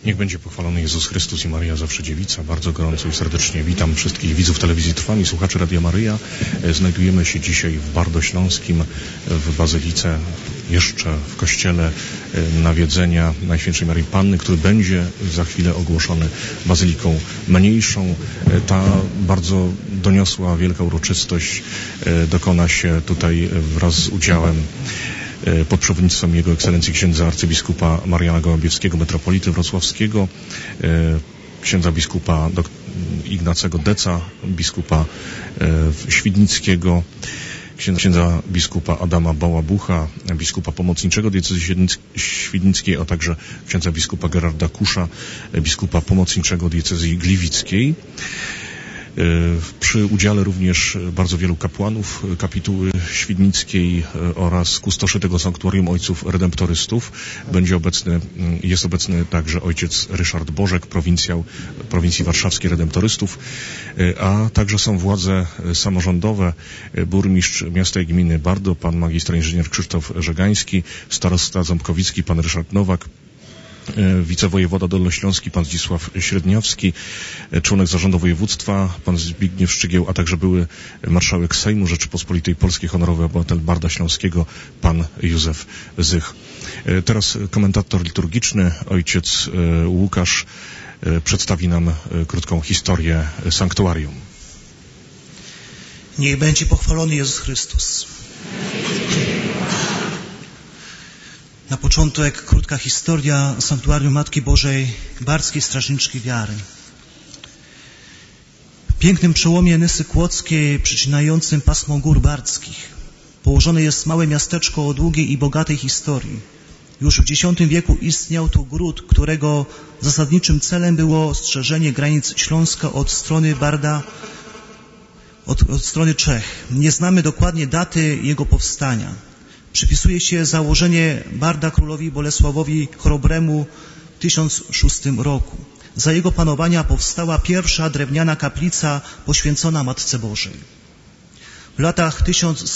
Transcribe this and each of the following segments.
Niech będzie pochwalony Jezus Chrystus i Maryja Zawsze Dziewica. Bardzo gorąco i serdecznie witam wszystkich widzów telewizji Trwam i słuchaczy Radia Maryja. Znajdujemy się dzisiaj w Bardośląskim, w Bazylice, jeszcze w kościele Nawiedzenia Najświętszej Maryi Panny, który będzie za chwilę ogłoszony bazyliką mniejszą. Ta bardzo doniosła, wielka uroczystość dokona się tutaj wraz z udziałem pod przewodnictwem Jego Ekscelencji księdza arcybiskupa Mariana Gołębiewskiego, metropolity wrocławskiego, księdza biskupa Ignacego Deca, biskupa świdnickiego, księdza biskupa Adama Bałabucha, biskupa pomocniczego diecezji świdnickiej, a także księdza biskupa Gerarda Kusza, biskupa pomocniczego diecezji gliwickiej. Przy udziale również bardzo wielu kapłanów kapituły świdnickiej oraz kustoszy tego sanktuarium ojców redemptorystów. Jest obecny także ojciec Ryszard Bożek, prowincjał prowincji warszawskiej redemptorystów, a także są władze samorządowe, burmistrz miasta i gminy Bardo, pan magister inżynier Krzysztof Żegański, starosta ząbkowicki, pan Ryszard Nowak, wicewojewoda dolnośląski, pan Zdzisław Średniowski, członek zarządu województwa, pan Zbigniew Szczygieł, a także były marszałek Sejmu Rzeczypospolitej Polskiej, honorowy obywatel Barda Śląskiego, pan Józef Zych. Teraz komentator liturgiczny, ojciec Łukasz, przedstawi nam krótką historię sanktuarium. Niech będzie pochwalony Jezus Chrystus. Na początek krótka historia Sanktuarium Matki Bożej Bardzkiej Strażniczki Wiary. W pięknym przełomie Nysy Kłodzkiej, przecinającym pasmo gór bardzkich, położone jest małe miasteczko o długiej i bogatej historii. Już w X wieku istniał tu gród, którego zasadniczym celem było strzeżenie granic Śląska od strony Barda, od strony Czech. Nie znamy dokładnie daty jego powstania. Przypisuje się założenie Barda królowi Bolesławowi Chrobremu w 1006 roku. Za jego panowania powstała pierwsza drewniana kaplica poświęcona Matce Bożej. W latach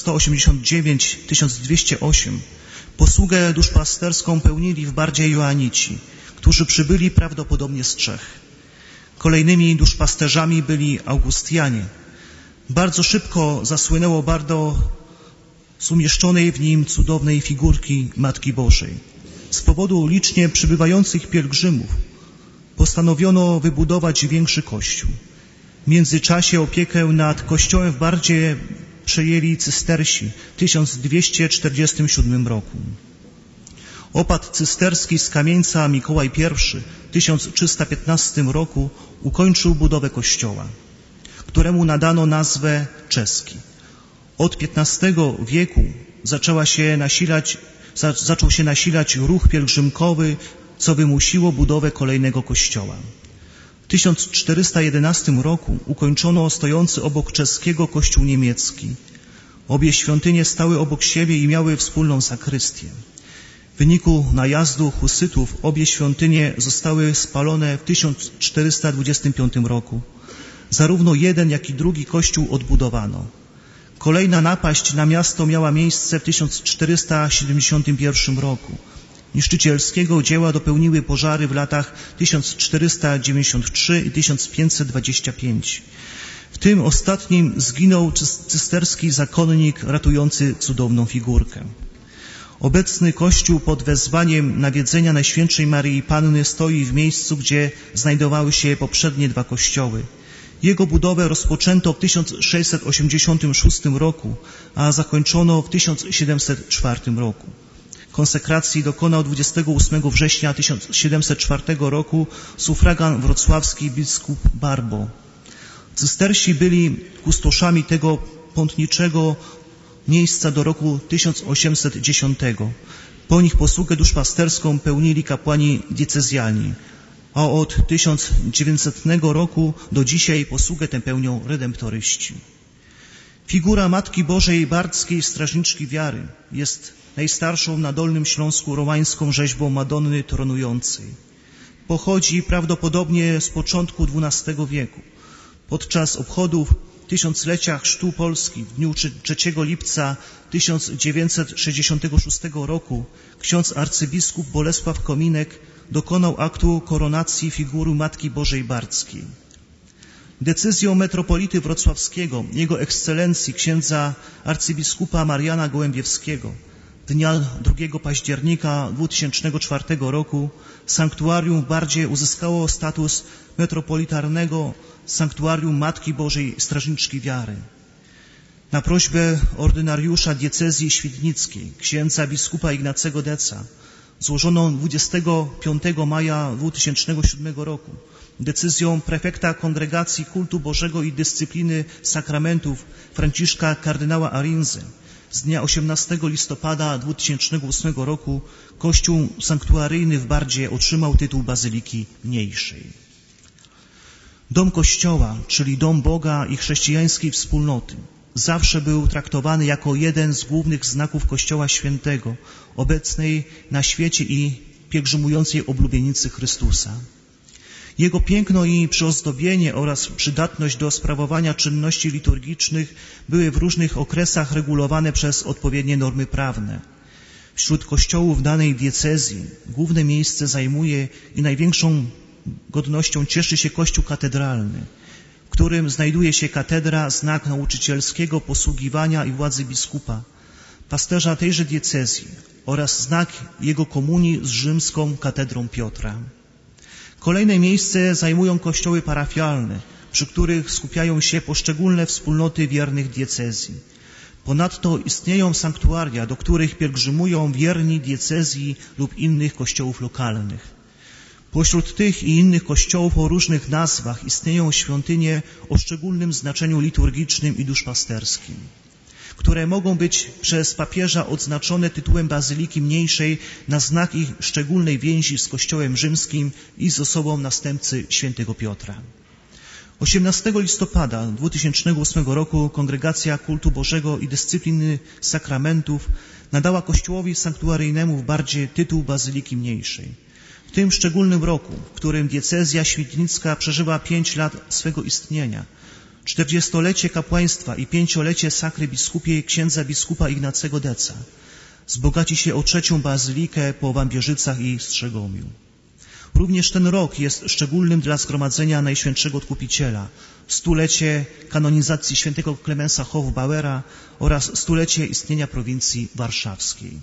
1189-1208 posługę duszpasterską pełnili w Bardzie Joanici, którzy przybyli prawdopodobnie z Czech. Kolejnymi duszpasterzami byli Augustianie. Bardzo szybko zasłynęło Bardo z umieszczonej w nim cudownej figurki Matki Bożej. Z powodu licznie przybywających pielgrzymów postanowiono wybudować większy kościół. W międzyczasie opiekę nad kościołem w Bardzie przejęli cystersi w 1247 roku. Opat cysterski z Kamieńca Mikołaj I w 1315 roku ukończył budowę kościoła, któremu nadano nazwę czeski. Od XV wieku zaczął się nasilać ruch pielgrzymkowy, co wymusiło budowę kolejnego kościoła. W 1411 roku ukończono stojący obok czeskiego kościół niemiecki. Obie świątynie stały obok siebie i miały wspólną sakrystię. W wyniku najazdu husytów obie świątynie zostały spalone w 1425 roku. Zarówno jeden, jak i drugi kościół odbudowano. Kolejna napaść na miasto miała miejsce w 1471 roku. Niszczycielskiego dzieła dopełniły pożary w latach 1493 i 1525. W tym ostatnim zginął cysterski zakonnik ratujący cudowną figurkę. Obecny kościół pod wezwaniem Nawiedzenia Najświętszej Maryi Panny stoi w miejscu, gdzie znajdowały się poprzednie dwa kościoły. Jego budowę rozpoczęto w 1686 roku, a zakończono w 1704 roku. Konsekracji dokonał 28 września 1704 roku sufragan wrocławski biskup Barbo. Cystersi byli kustoszami tego pątniczego miejsca do roku 1810. Po nich posługę duszpasterską pełnili kapłani diecezjalni, a od 1900 roku do dzisiaj posługę tę pełnią redemptoryści. Figura Matki Bożej Bardzkiej Strażniczki Wiary jest najstarszą na Dolnym Śląsku romańską rzeźbą Madonny tronującej. Pochodzi prawdopodobnie z początku XII wieku. Podczas obchodów tysiąclecia chrztu Polski w dniu 3 lipca 1966 roku ksiądz arcybiskup Bolesław Kominek dokonał aktu koronacji figury Matki Bożej Bardzkiej. Decyzją metropolity wrocławskiego, Jego Ekscelencji księdza arcybiskupa Mariana Gołębiewskiego dnia 2 października 2004 roku sanktuarium w Bardzie uzyskało status metropolitarnego sanktuarium Matki Bożej Strażniczki Wiary. Na prośbę ordynariusza diecezji świdnickiej, księdza biskupa Ignacego Deca, złożoną 25 maja 2007 roku, decyzją prefekta Kongregacji Kultu Bożego i Dyscypliny Sakramentów Franciszka kardynała Arinzy z dnia 18 listopada 2008 roku Kościół sanktuaryjny w Bardzie otrzymał tytuł Bazyliki Mniejszej. Dom Kościoła, czyli dom Boga i chrześcijańskiej wspólnoty, zawsze był traktowany jako jeden z głównych znaków Kościoła Świętego, obecnej na świecie i pielgrzymującej oblubienicy Chrystusa. Jego piękno i przyozdobienie oraz przydatność do sprawowania czynności liturgicznych były w różnych okresach regulowane przez odpowiednie normy prawne. Wśród kościołów danej diecezji główne miejsce zajmuje i największą godnością cieszy się Kościół katedralny, w którym znajduje się katedra, znak nauczycielskiego posługiwania i władzy biskupa, pasterza tejże diecezji oraz znak jego komunii z rzymską katedrą Piotra. Kolejne miejsce zajmują kościoły parafialne, przy których skupiają się poszczególne wspólnoty wiernych diecezji. Ponadto istnieją sanktuaria, do których pielgrzymują wierni diecezji lub innych kościołów lokalnych. Pośród tych i innych kościołów o różnych nazwach istnieją świątynie o szczególnym znaczeniu liturgicznym i duszpasterskim, które mogą być przez papieża odznaczone tytułem Bazyliki Mniejszej na znak ich szczególnej więzi z Kościołem Rzymskim i z osobą następcy świętego Piotra. 18 listopada 2008 roku Kongregacja Kultu Bożego i Dyscypliny Sakramentów nadała Kościołowi sanktuaryjnemu w Bardzie tytuł Bazyliki Mniejszej. W tym szczególnym roku, w którym diecezja świdnicka przeżywa 5 lat swego istnienia, 40-lecie kapłaństwa i 5-lecie sakry biskupiej księdza biskupa Ignacego Deca, wzbogaci się o 3. bazylikę po Wambierzycach i Strzegomiu. Również ten rok jest szczególnym dla Zgromadzenia Najświętszego Odkupiciela, 100-lecie kanonizacji świętego Klemensa Hofbauera oraz 100-lecie istnienia prowincji warszawskiej.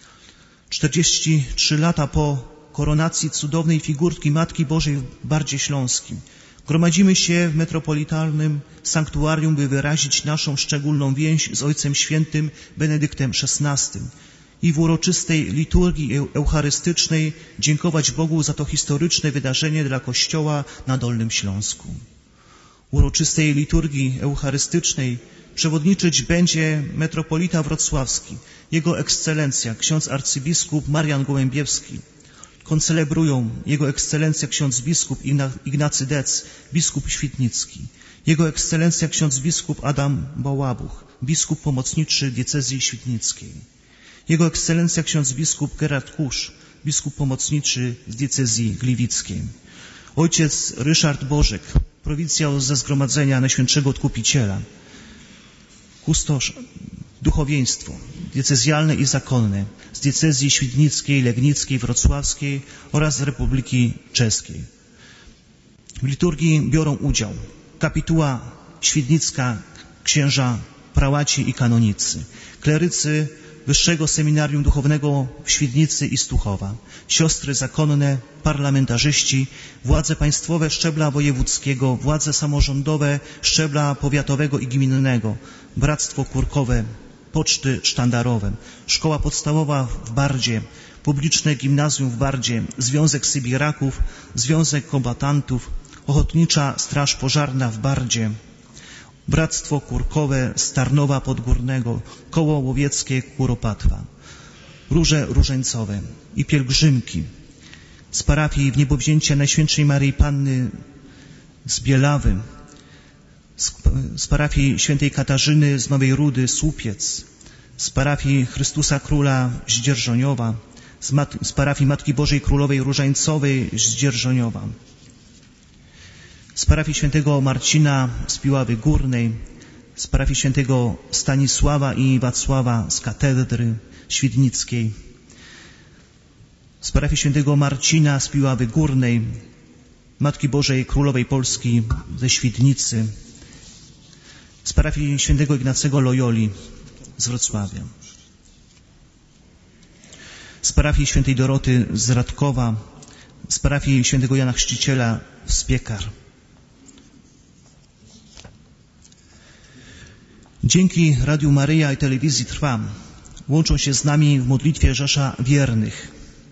43 lata po koronacji cudownej figurki Matki Bożej w Bardzie Śląskim gromadzimy się w metropolitalnym sanktuarium, by wyrazić naszą szczególną więź z Ojcem Świętym Benedyktem XVI i w uroczystej liturgii eucharystycznej dziękować Bogu za to historyczne wydarzenie dla Kościoła na Dolnym Śląsku. Uroczystej liturgii eucharystycznej przewodniczyć będzie metropolita wrocławski, Jego Ekscelencja ksiądz arcybiskup Marian Gołębiewski. Koncelebrują Jego Ekscelencja ksiądz biskup Ignacy Dec, biskup świdnicki, Jego Ekscelencja ksiądz biskup Adam Bałabuch, biskup pomocniczy diecezji świdnickiej, Jego Ekscelencja ksiądz biskup Gerard Kusz, biskup pomocniczy z diecezji gliwickiej, ojciec Ryszard Bożek, prowincjał ze Zgromadzenia Najświętszego Odkupiciela, kustosz, duchowieństwo diecezjalne i zakonne z diecezji świdnickiej, legnickiej, wrocławskiej oraz z Republiki Czeskiej. W liturgii biorą udział kapituła świdnicka, księża, prałaci i kanonicy, klerycy Wyższego Seminarium Duchownego w Świdnicy i Stuchowa, siostry zakonne, parlamentarzyści, władze państwowe szczebla wojewódzkiego, władze samorządowe szczebla powiatowego i gminnego, bractwo kurkowe, poczty sztandarowe, szkoła podstawowa w Bardzie, publiczne gimnazjum w Bardzie, Związek Sybiraków, Związek Kombatantów, Ochotnicza Straż Pożarna w Bardzie, Bractwo Kurkowe z Tarnowa Podgórnego, Koło Łowieckie Kuropatwa, Róże Różańcowe i pielgrzymki z parafii Wniebowzięcia Najświętszej Maryi Panny z Bielawy, z parafii Świętej Katarzyny z Nowej Rudy, Słupiec, z parafii Chrystusa Króla z Dzierżoniowa, z parafii Matki Bożej Królowej Różańcowej z Dzierżoniowa, z parafii Świętego Marcina z Piławy Górnej, z parafii świętego Stanisława i Wacława z katedry świdnickiej, z parafii świętego Marcina z Piławy Górnej, Matki Bożej Królowej Polski ze Świdnicy, z parafii świętego Ignacego Loyoli z Wrocławia, z parafii świętej Doroty z Radkowa, z parafii świętego Jana Chrzciciela z Piekar. Dzięki Radiu Maryja i Telewizji Trwa łączą się z nami w modlitwie rzesza wiernych.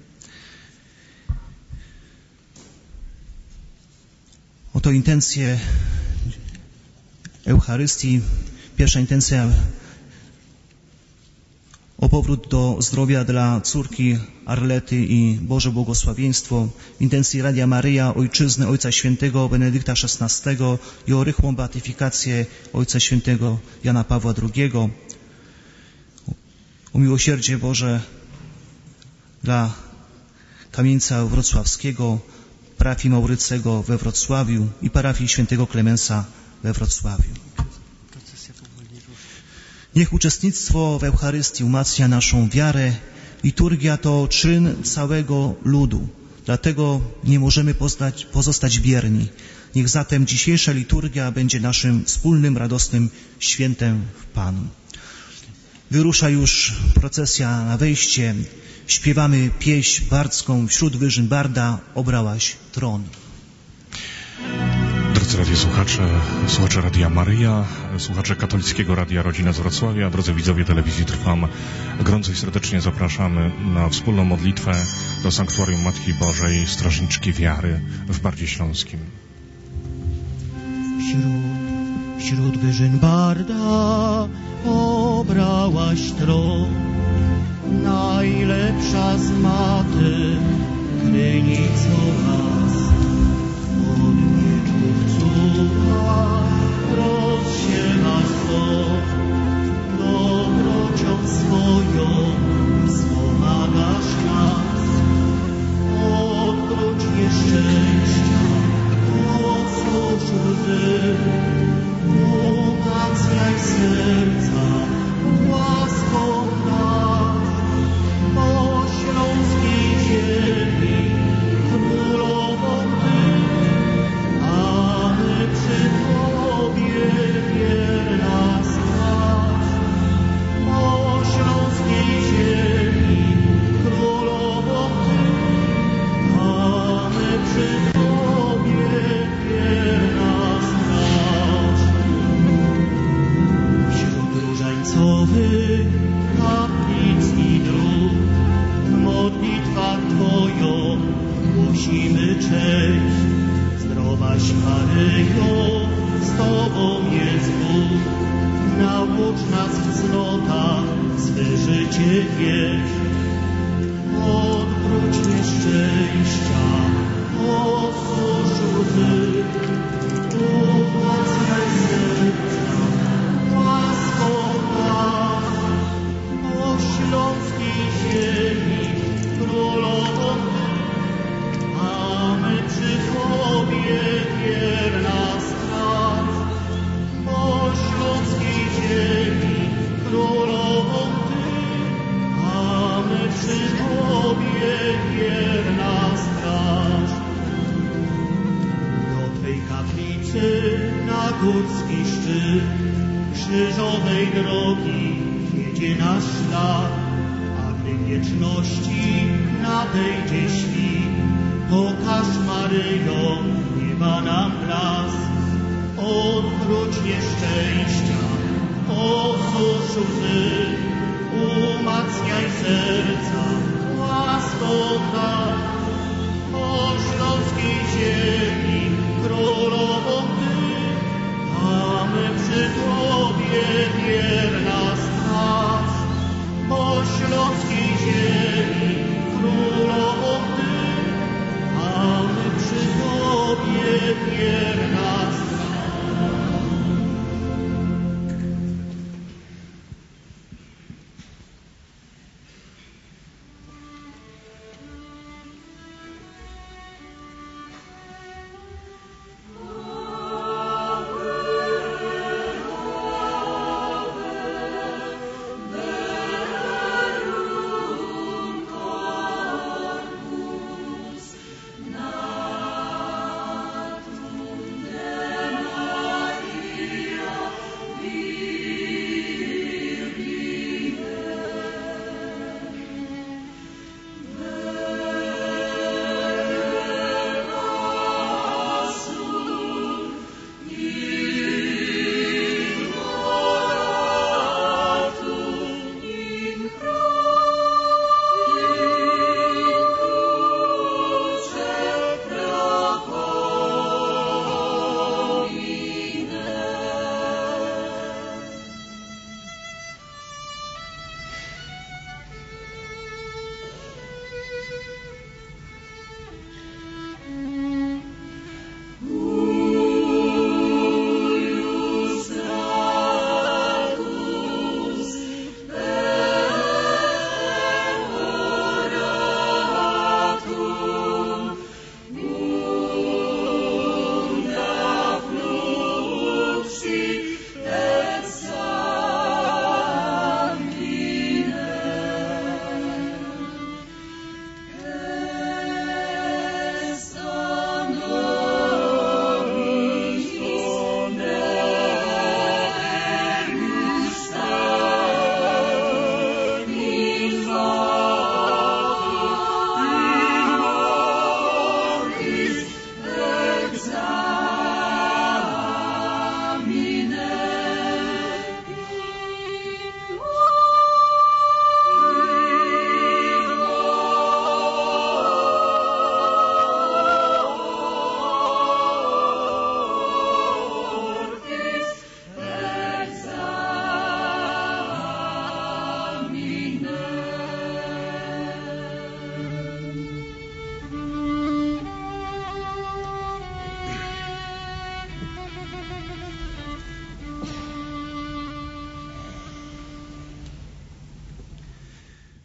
Oto intencje Eucharystii. Pierwsza intencja o powrót do zdrowia dla córki Arlety i Boże błogosławieństwo. W intencji Radia Maryja, Ojczyzny Ojca Świętego Benedykta XVI i o rychłą beatyfikację Ojca Świętego Jana Pawła II. O miłosierdzie Boże dla Kamieńca Wrocławskiego, parafii Maurycego we Wrocławiu i parafii świętego Klemensa we Wrocławiu. Niech uczestnictwo w Eucharystii umacnia naszą wiarę. Liturgia to czyn całego ludu, dlatego nie możemy pozostać bierni. Niech zatem dzisiejsza liturgia będzie naszym wspólnym, radosnym świętem w Panu. Wyrusza już procesja na wejście. Śpiewamy pieśń bardzką. Wśród wyżyn barda obrałaś tron. Drodzy radiosłuchacze, słuchacze Radia Maryja, słuchacze Katolickiego Radia Rodzina z Wrocławia, drodzy widzowie Telewizji Trwam, gorąco i serdecznie zapraszamy na wspólną modlitwę do Sanktuarium Matki Bożej Strażniczki Wiary w Bardzie Śląskim. Wśród wyżyn barda obrałaś tron, najlepsza z maty, krynicą las. Od mieczów cudna rozsiewasz sok, dobrocią swoją wspomagasz nas. Odwróć nieszczęścia, odsłuż łzy, umacniaj serca łaską nas. Po śląskiej ziemi królową Ty, a my przy Tobie wierna straż. Po śląskiej ziemi królową Ty, a my przy Tobie wierna straż. Wśród różańcowych kaplic i dróg w modlitwach Twoją głosimy cześć. Zdrowaś Maryjo, z Tobą jest Bóg, naucz nas w cnotach swe życie wieść. Odwróć nieszczęścia, odsłuż łzy, umacniaj serca łaską nas. Po śląskiej ziemi królową Ty, a my przy Tobie wierna straż. Po śląskiej ziemi królową Ty, a my przy Tobie wierna straż. Do Twej kaplicy na górski szczyt krzyżowej drogi jedzie nasz szlak, a gdy w wieczności nadejdzie świt, pokaż Maryjo nieba nam blask. Odwróć nieszczęścia, odsłuż łzy, umacniaj serca łaską nas. Po śląskiej ziemi królową Ty, a my przy Tobie wierna straż. Po śląskiej ziemi królową Ty, a my przy Tobie wierna straż.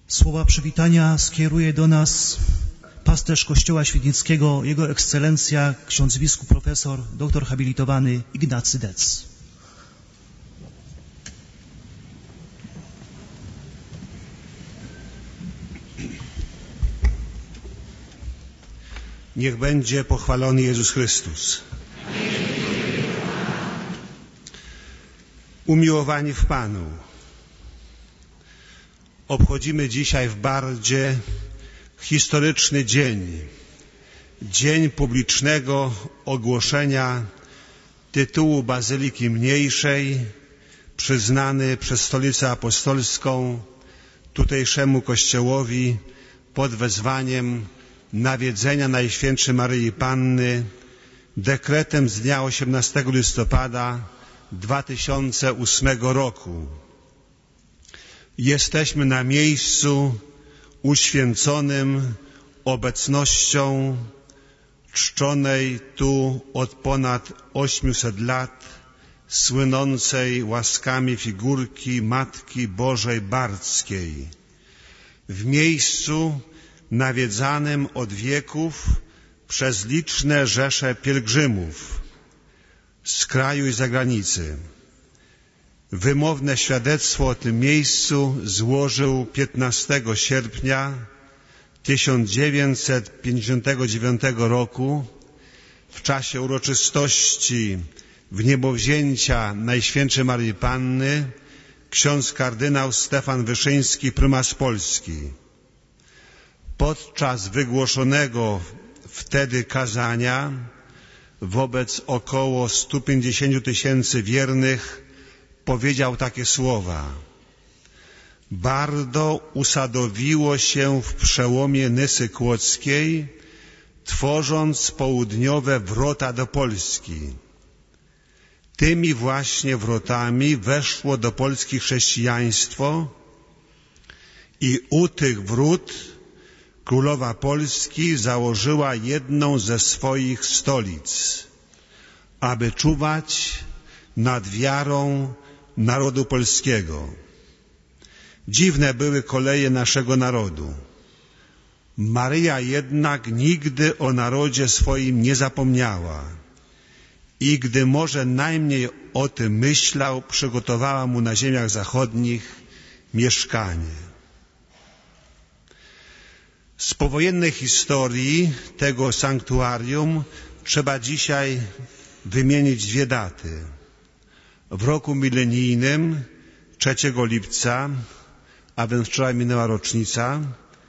Słowa przywitania skieruje do nas pasterz Kościoła Świdnickiego, Jego Ekscelencja, ksiądz biskup profesor, doktor habilitowany Ignacy Dec. Niech będzie pochwalony Jezus Chrystus. Umiłowani w Panu, obchodzimy dzisiaj w Bardzie historyczny dzień, dzień publicznego ogłoszenia tytułu Bazyliki Mniejszej, przyznany przez Stolicę Apostolską tutejszemu Kościołowi pod wezwaniem nawiedzenia Najświętszej Maryi Panny dekretem z dnia 18 listopada 2008 roku. Jesteśmy na miejscu uświęconym obecnością czczonej tu od ponad 800 lat słynącej łaskami figurki Matki Bożej Bardzkiej, w miejscu nawiedzanym od wieków przez liczne rzesze pielgrzymów z kraju i zagranicy. Wymowne świadectwo o tym miejscu złożył 15 sierpnia 1959 roku w czasie uroczystości wniebowzięcia Najświętszej Maryi Panny ksiądz kardynał Stefan Wyszyński, prymas Polski. Podczas wygłoszonego wtedy kazania wobec około 150 000 wiernych powiedział takie słowa: Bardo usadowiło się w przełomie Nysy Kłodzkiej, tworząc południowe wrota do Polski. Tymi właśnie wrotami weszło do Polski chrześcijaństwo i u tych wrót królowa Polski założyła jedną ze swoich stolic, aby czuwać nad wiarą narodu polskiego. Dziwne były koleje naszego narodu. Maryja jednak nigdy o narodzie swoim nie zapomniała i gdy może najmniej o tym myślał, przygotowała mu na ziemiach zachodnich mieszkanie. Z powojennej historii tego sanktuarium trzeba dzisiaj wymienić dwie daty. W roku milenijnym 3 lipca, a więc wczoraj minęła rocznica,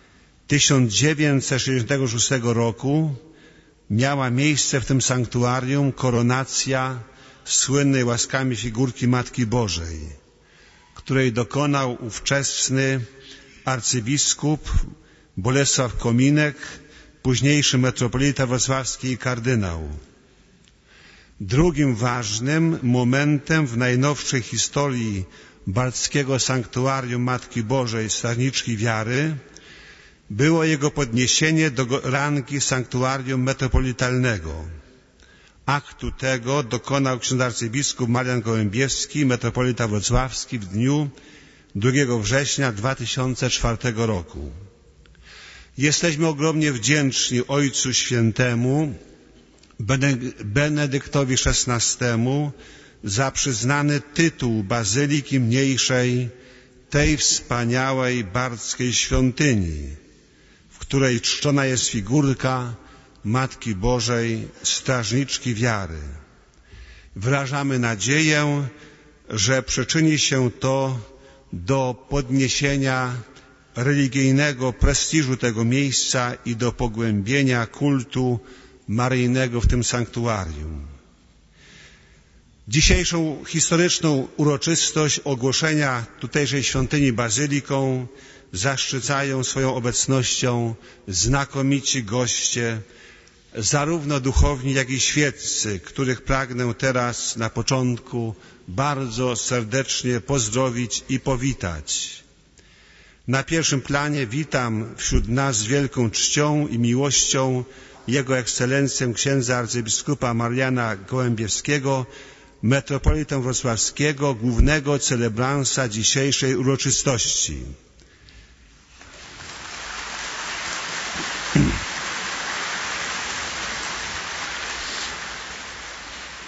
1966 roku miała miejsce w tym sanktuarium koronacja słynnej łaskami figurki Matki Bożej, której dokonał ówczesny arcybiskup Bolesław Kominek, późniejszy metropolita wrocławski i kardynał. Drugim ważnym momentem w najnowszej historii bardzkiego sanktuarium Matki Bożej Strażniczki Wiary było jego podniesienie do rangi sanktuarium metropolitalnego. Aktu tego dokonał ksiądz arcybiskup Marian Gołębiewski, metropolita wrocławski, w dniu 2 września 2004 roku. Jesteśmy ogromnie wdzięczni Ojcu Świętemu Benedyktowi XVI za przyznany tytuł Bazyliki Mniejszej tej wspaniałej bardzkiej świątyni, w której czczona jest figurka Matki Bożej, Strażniczki Wiary. Wyrażamy nadzieję, że przyczyni się to do podniesienia religijnego prestiżu tego miejsca i do pogłębienia kultu maryjnego w tym sanktuarium. Dzisiejszą historyczną uroczystość ogłoszenia tutejszej świątyni bazyliką zaszczycają swoją obecnością znakomici goście, zarówno duchowni, jak i świeccy, których pragnę teraz na początku bardzo serdecznie pozdrowić i powitać. Na pierwszym planie witam wśród nas z wielką czcią i miłością Jego Ekscelencję księdza arcybiskupa Mariana Gołębiewskiego, metropolitę wrocławskiego, głównego celebransa dzisiejszej uroczystości.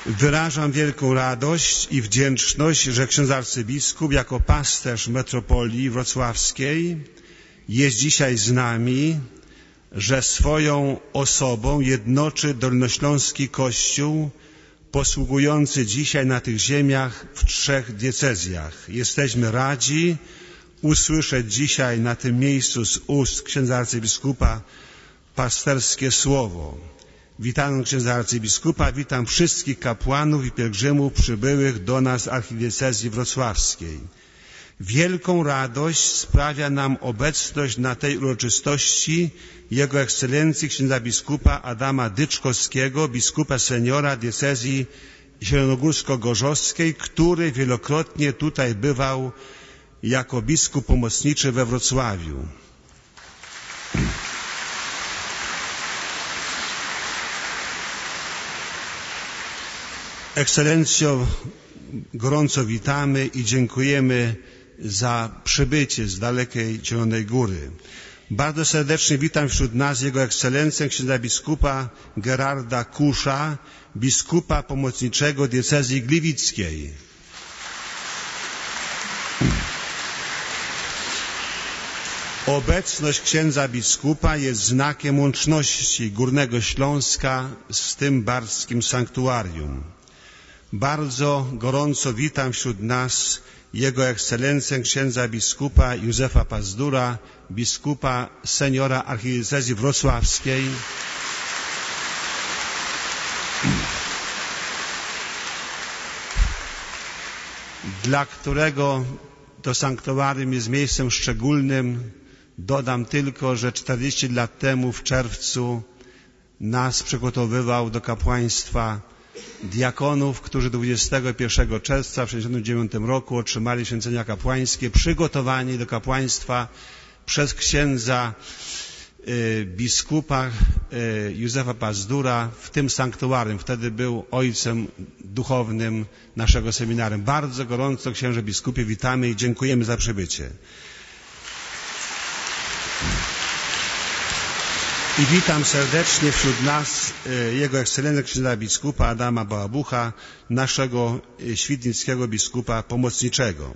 Wyrażam wielką radość i wdzięczność, że ksiądz arcybiskup jako pasterz metropolii wrocławskiej jest dzisiaj z nami, że swoją osobą jednoczy dolnośląski Kościół posługujący dzisiaj na tych ziemiach w 3 diecezjach. Jesteśmy radzi usłyszeć dzisiaj na tym miejscu z ust księdza arcybiskupa pasterskie słowo. Witam księdza arcybiskupa, witam wszystkich kapłanów i pielgrzymów przybyłych do nas z archidiecezji wrocławskiej. Wielką radość sprawia nam obecność na tej uroczystości Jego Ekscelencji księdza biskupa Adama Dyczkowskiego, biskupa seniora diecezji zielonogórsko-gorzowskiej, który wielokrotnie tutaj bywał jako biskup pomocniczy we Wrocławiu. Ekscelencjo, gorąco witamy i dziękujemy za przybycie z dalekiej Zielonej Góry. Bardzo serdecznie witam wśród nas Jego Ekscelencję księdza biskupa Gerarda Kusza, biskupa pomocniczego diecezji gliwickiej. Obecność księdza biskupa jest znakiem łączności Górnego Śląska z tym barskim sanktuarium. Bardzo gorąco witam wśród nas Jego Ekscelencję księdza biskupa Józefa Pazdura, biskupa seniora archidiecezji wrocławskiej, dla którego to sanktuarium jest miejscem szczególnym. Dodam tylko, że 40 lat temu w czerwcu nas przygotowywał do kapłaństwa diakonów, którzy 21 czerwca w 1969 roku otrzymali święcenia kapłańskie, przygotowani do kapłaństwa przez księdza biskupa Józefa Pazdura w tym sanktuarium. Wtedy był ojcem duchownym naszego seminarium. Bardzo gorąco, księże biskupie, witamy i dziękujemy za przybycie. I witam serdecznie wśród nas Jego Ekscelencję księdza biskupa Adama Bałabucha, naszego świdnickiego biskupa pomocniczego.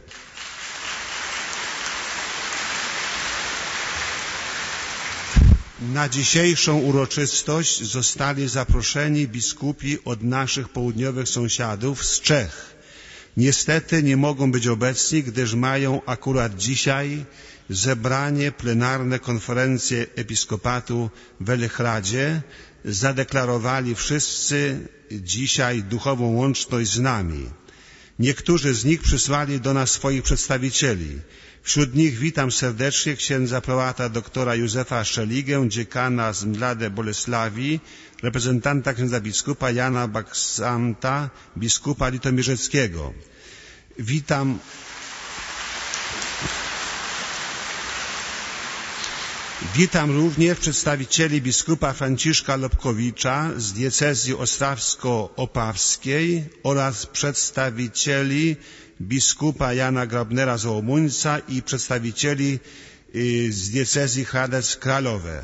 Na dzisiejszą uroczystość zostali zaproszeni biskupi od naszych południowych sąsiadów z Czech. Niestety nie mogą być obecni, gdyż mają akurat dzisiaj zebranie plenarne konferencji episkopatu w Welehradzie. Zadeklarowali wszyscy dzisiaj duchową łączność z nami. Niektórzy z nich przysłali do nas swoich przedstawicieli. Wśród nich witam serdecznie księdza prałata doktora Józefa Szeligę, dziekana z Mlade Bolesławii, reprezentanta księdza biskupa Jana Baksanta, biskupa litomierzeckiego. Witam również przedstawicieli biskupa Franciszka Lobkowicza z diecezji ostrawsko-opawskiej oraz przedstawicieli biskupa Jana Grabnera z Łomuńca i przedstawicieli z diecezji Hradec-Kralowe.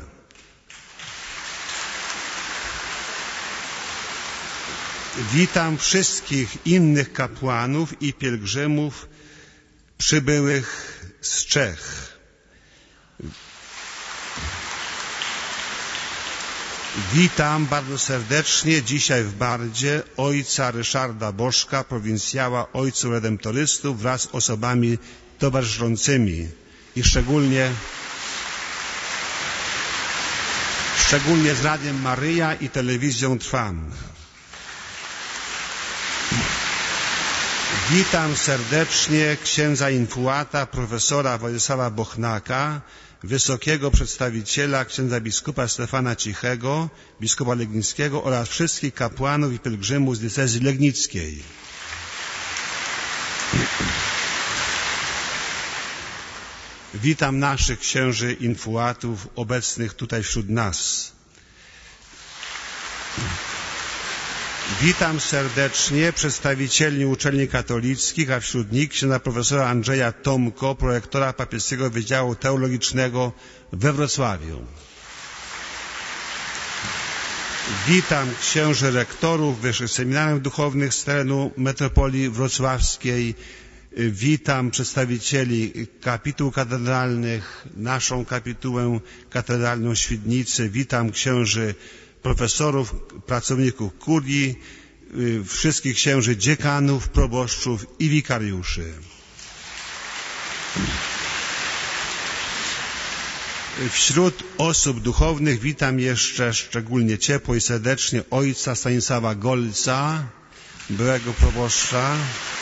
Witam wszystkich innych kapłanów i pielgrzymów przybyłych z Czech. Witam bardzo serdecznie dzisiaj w Bardzie ojca Ryszarda Bożka, prowincjała Ojców Redemptorystów wraz z osobami towarzyszącymi i szczególnie z Radiem Maryja i telewizją Trwam. Witam serdecznie księdza infuata profesora Władysława Bochnaka, wysokiego przedstawiciela księdza biskupa Stefana Cichego, biskupa legnickiego oraz wszystkich kapłanów i pielgrzymów z diecezji legnickiej. Witam naszych księży infuatów obecnych tutaj wśród nas. Witam serdecznie przedstawicieli uczelni katolickich, a wśród nich księdza profesora Andrzeja Tomko, prorektora papieskiego Wydziału Teologicznego we Wrocławiu. Witam księży rektorów wyższych seminariów duchownych z terenu metropolii wrocławskiej. Witam przedstawicieli kapituł katedralnych, naszą kapitułę katedralną w Świdnicy. Witam księży profesorów, pracowników kurii, wszystkich księży dziekanów, proboszczów i wikariuszy. Wśród osób duchownych witam jeszcze szczególnie ciepło i serdecznie ojca Stanisława Golca, byłego proboszcza,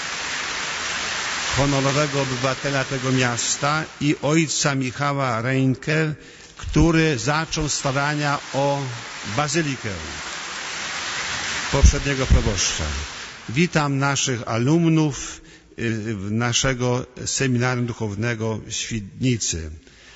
honorowego obywatela tego miasta, i ojca Michała Reinkę, który zaczął starania o bazylikę poprzedniego proboszcza. Witam naszych alumnów naszego seminarium duchownego w Świdnicy.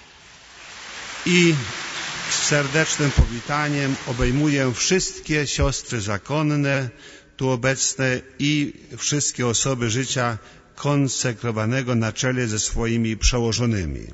I z serdecznym powitaniem obejmuję wszystkie siostry zakonne tu obecne i wszystkie osoby życia konsekrowanego na czele ze swoimi przełożonymi.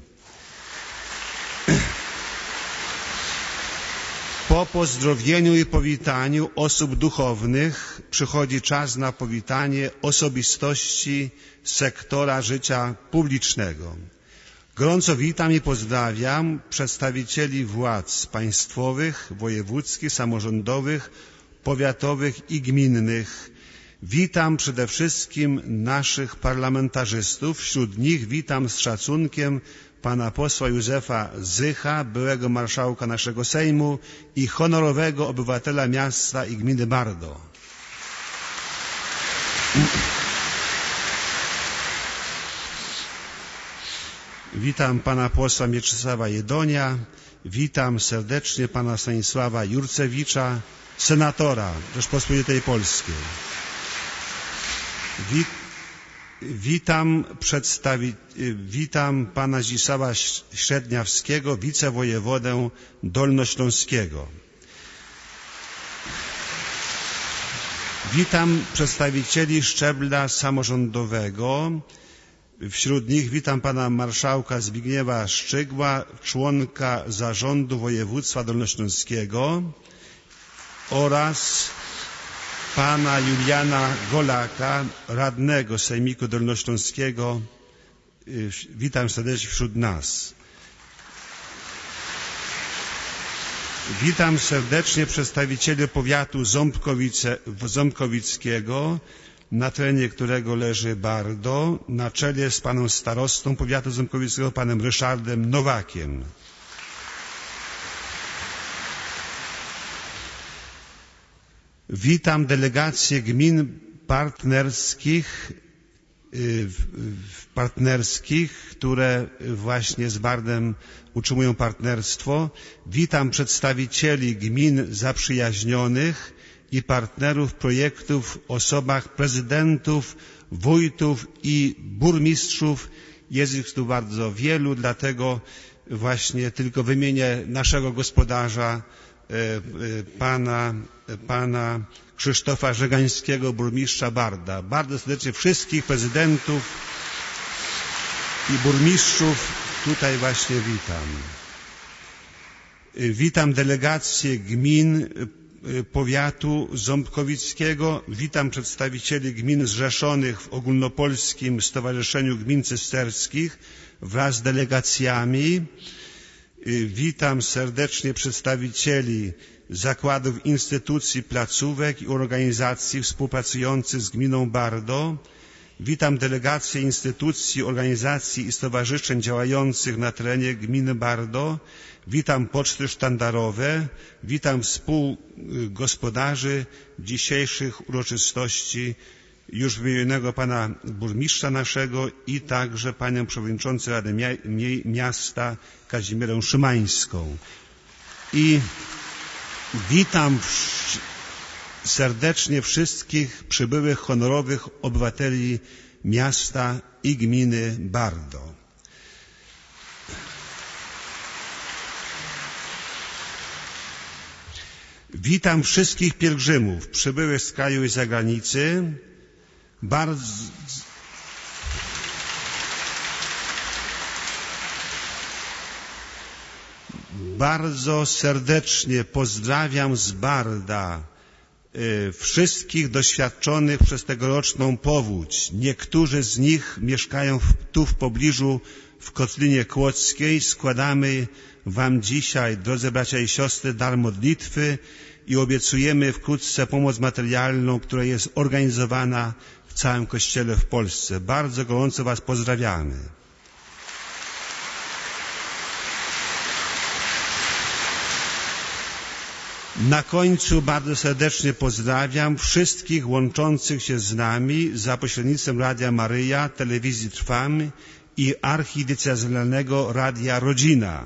Po pozdrowieniu i powitaniu osób duchownych przychodzi czas na powitanie osobistości sektora życia publicznego. Gorąco witam i pozdrawiam przedstawicieli władz państwowych, wojewódzkich, samorządowych, powiatowych i gminnych. Witam przede wszystkim naszych parlamentarzystów. Wśród nich witam z szacunkiem pana posła Józefa Zycha, byłego marszałka naszego Sejmu i honorowego obywatela miasta i gminy Bardo. Witam pana posła Mieczysława Jedonia, witam serdecznie pana Stanisława Jurcewicza, senatora Rzeczpospolitej Polskiej. Witam pana Zdzisława Średniawskiego, wicewojewodę dolnośląskiego. Witam przedstawicieli szczebla samorządowego. Wśród nich witam pana marszałka Zbigniewa Szczygła, członka zarządu województwa dolnośląskiego, oraz pana Juliana Golaka, radnego Sejmiku Dolnośląskiego. Witam serdecznie wśród nas. Witam serdecznie przedstawicieli powiatu ząbkowickiego, na terenie którego leży Bardo, na czele z panem starostą powiatu ząbkowickiego, panem Ryszardem Nowakiem. Witam delegację gmin partnerskich, które właśnie z Bardem utrzymują partnerstwo. Witam przedstawicieli gmin zaprzyjaźnionych i partnerów projektów w osobach prezydentów, wójtów i burmistrzów. Jest ich tu bardzo wielu, dlatego właśnie tylko wymienię naszego gospodarza, pana Krzysztofa Żegańskiego, burmistrza Barda. Bardzo serdecznie wszystkich prezydentów i burmistrzów tutaj właśnie witam. Witam delegację gmin powiatu ząbkowickiego. Witam przedstawicieli gmin zrzeszonych w Ogólnopolskim Stowarzyszeniu Gmin Cysterskich wraz z delegacjami. Witam serdecznie przedstawicieli zakładów, instytucji, placówek i organizacji współpracujących z gminą Bardo. Witam delegacje instytucji, organizacji i stowarzyszeń działających na terenie gminy Bardo. Witam poczty sztandarowe. Witam współgospodarzy dzisiejszych uroczystości, już wymienionego pana burmistrza naszego i także panią przewodniczącą Rady Miasta Kazimierę Szymańską. I witam serdecznie wszystkich przybyłych honorowych obywateli miasta i gminy Bardo. Witam wszystkich pielgrzymów przybyłych z kraju i z zagranicy. Bardzo serdecznie pozdrawiam z Barda wszystkich doświadczonych przez tegoroczną powódź. Niektórzy z nich mieszkają tu w pobliżu w Kotlinie Kłodzkiej. Składamy Wam dzisiaj, drodzy bracia i siostry, dar modlitwy i obiecujemy wkrótce pomoc materialną, która jest organizowana w całym Kościele w Polsce. Bardzo gorąco Was pozdrawiamy. Na końcu bardzo serdecznie pozdrawiam wszystkich łączących się z nami za pośrednictwem Radia Maryja, Telewizji Trwam i Archidiecezjalnego Radia Rodzina.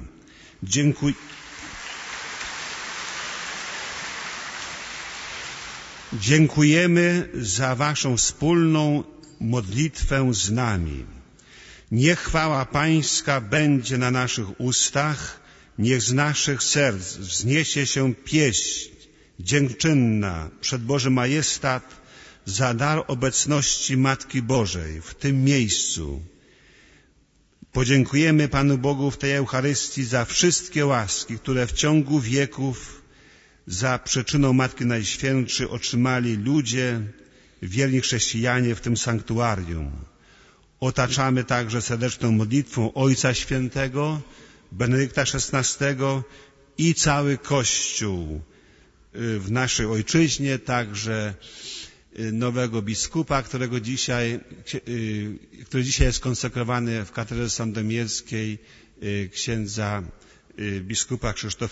Dziękujemy za Waszą wspólną modlitwę z nami. Niech chwała Pańska będzie na naszych ustach, niech z naszych serc wzniesie się pieśń dziękczynna przed Boży Majestat za dar obecności Matki Bożej w tym miejscu. Podziękujemy Panu Bogu w tej Eucharystii za wszystkie łaski, które w ciągu wieków za przyczyną Matki Najświętszej otrzymali ludzie, wierni chrześcijanie w tym sanktuarium. Otaczamy także serdeczną modlitwą Ojca Świętego, Benedykta XVI i cały Kościół w naszej ojczyźnie, także nowego biskupa, który dzisiaj jest konsekrowany w katedrze sandomierskiej, księdza biskupa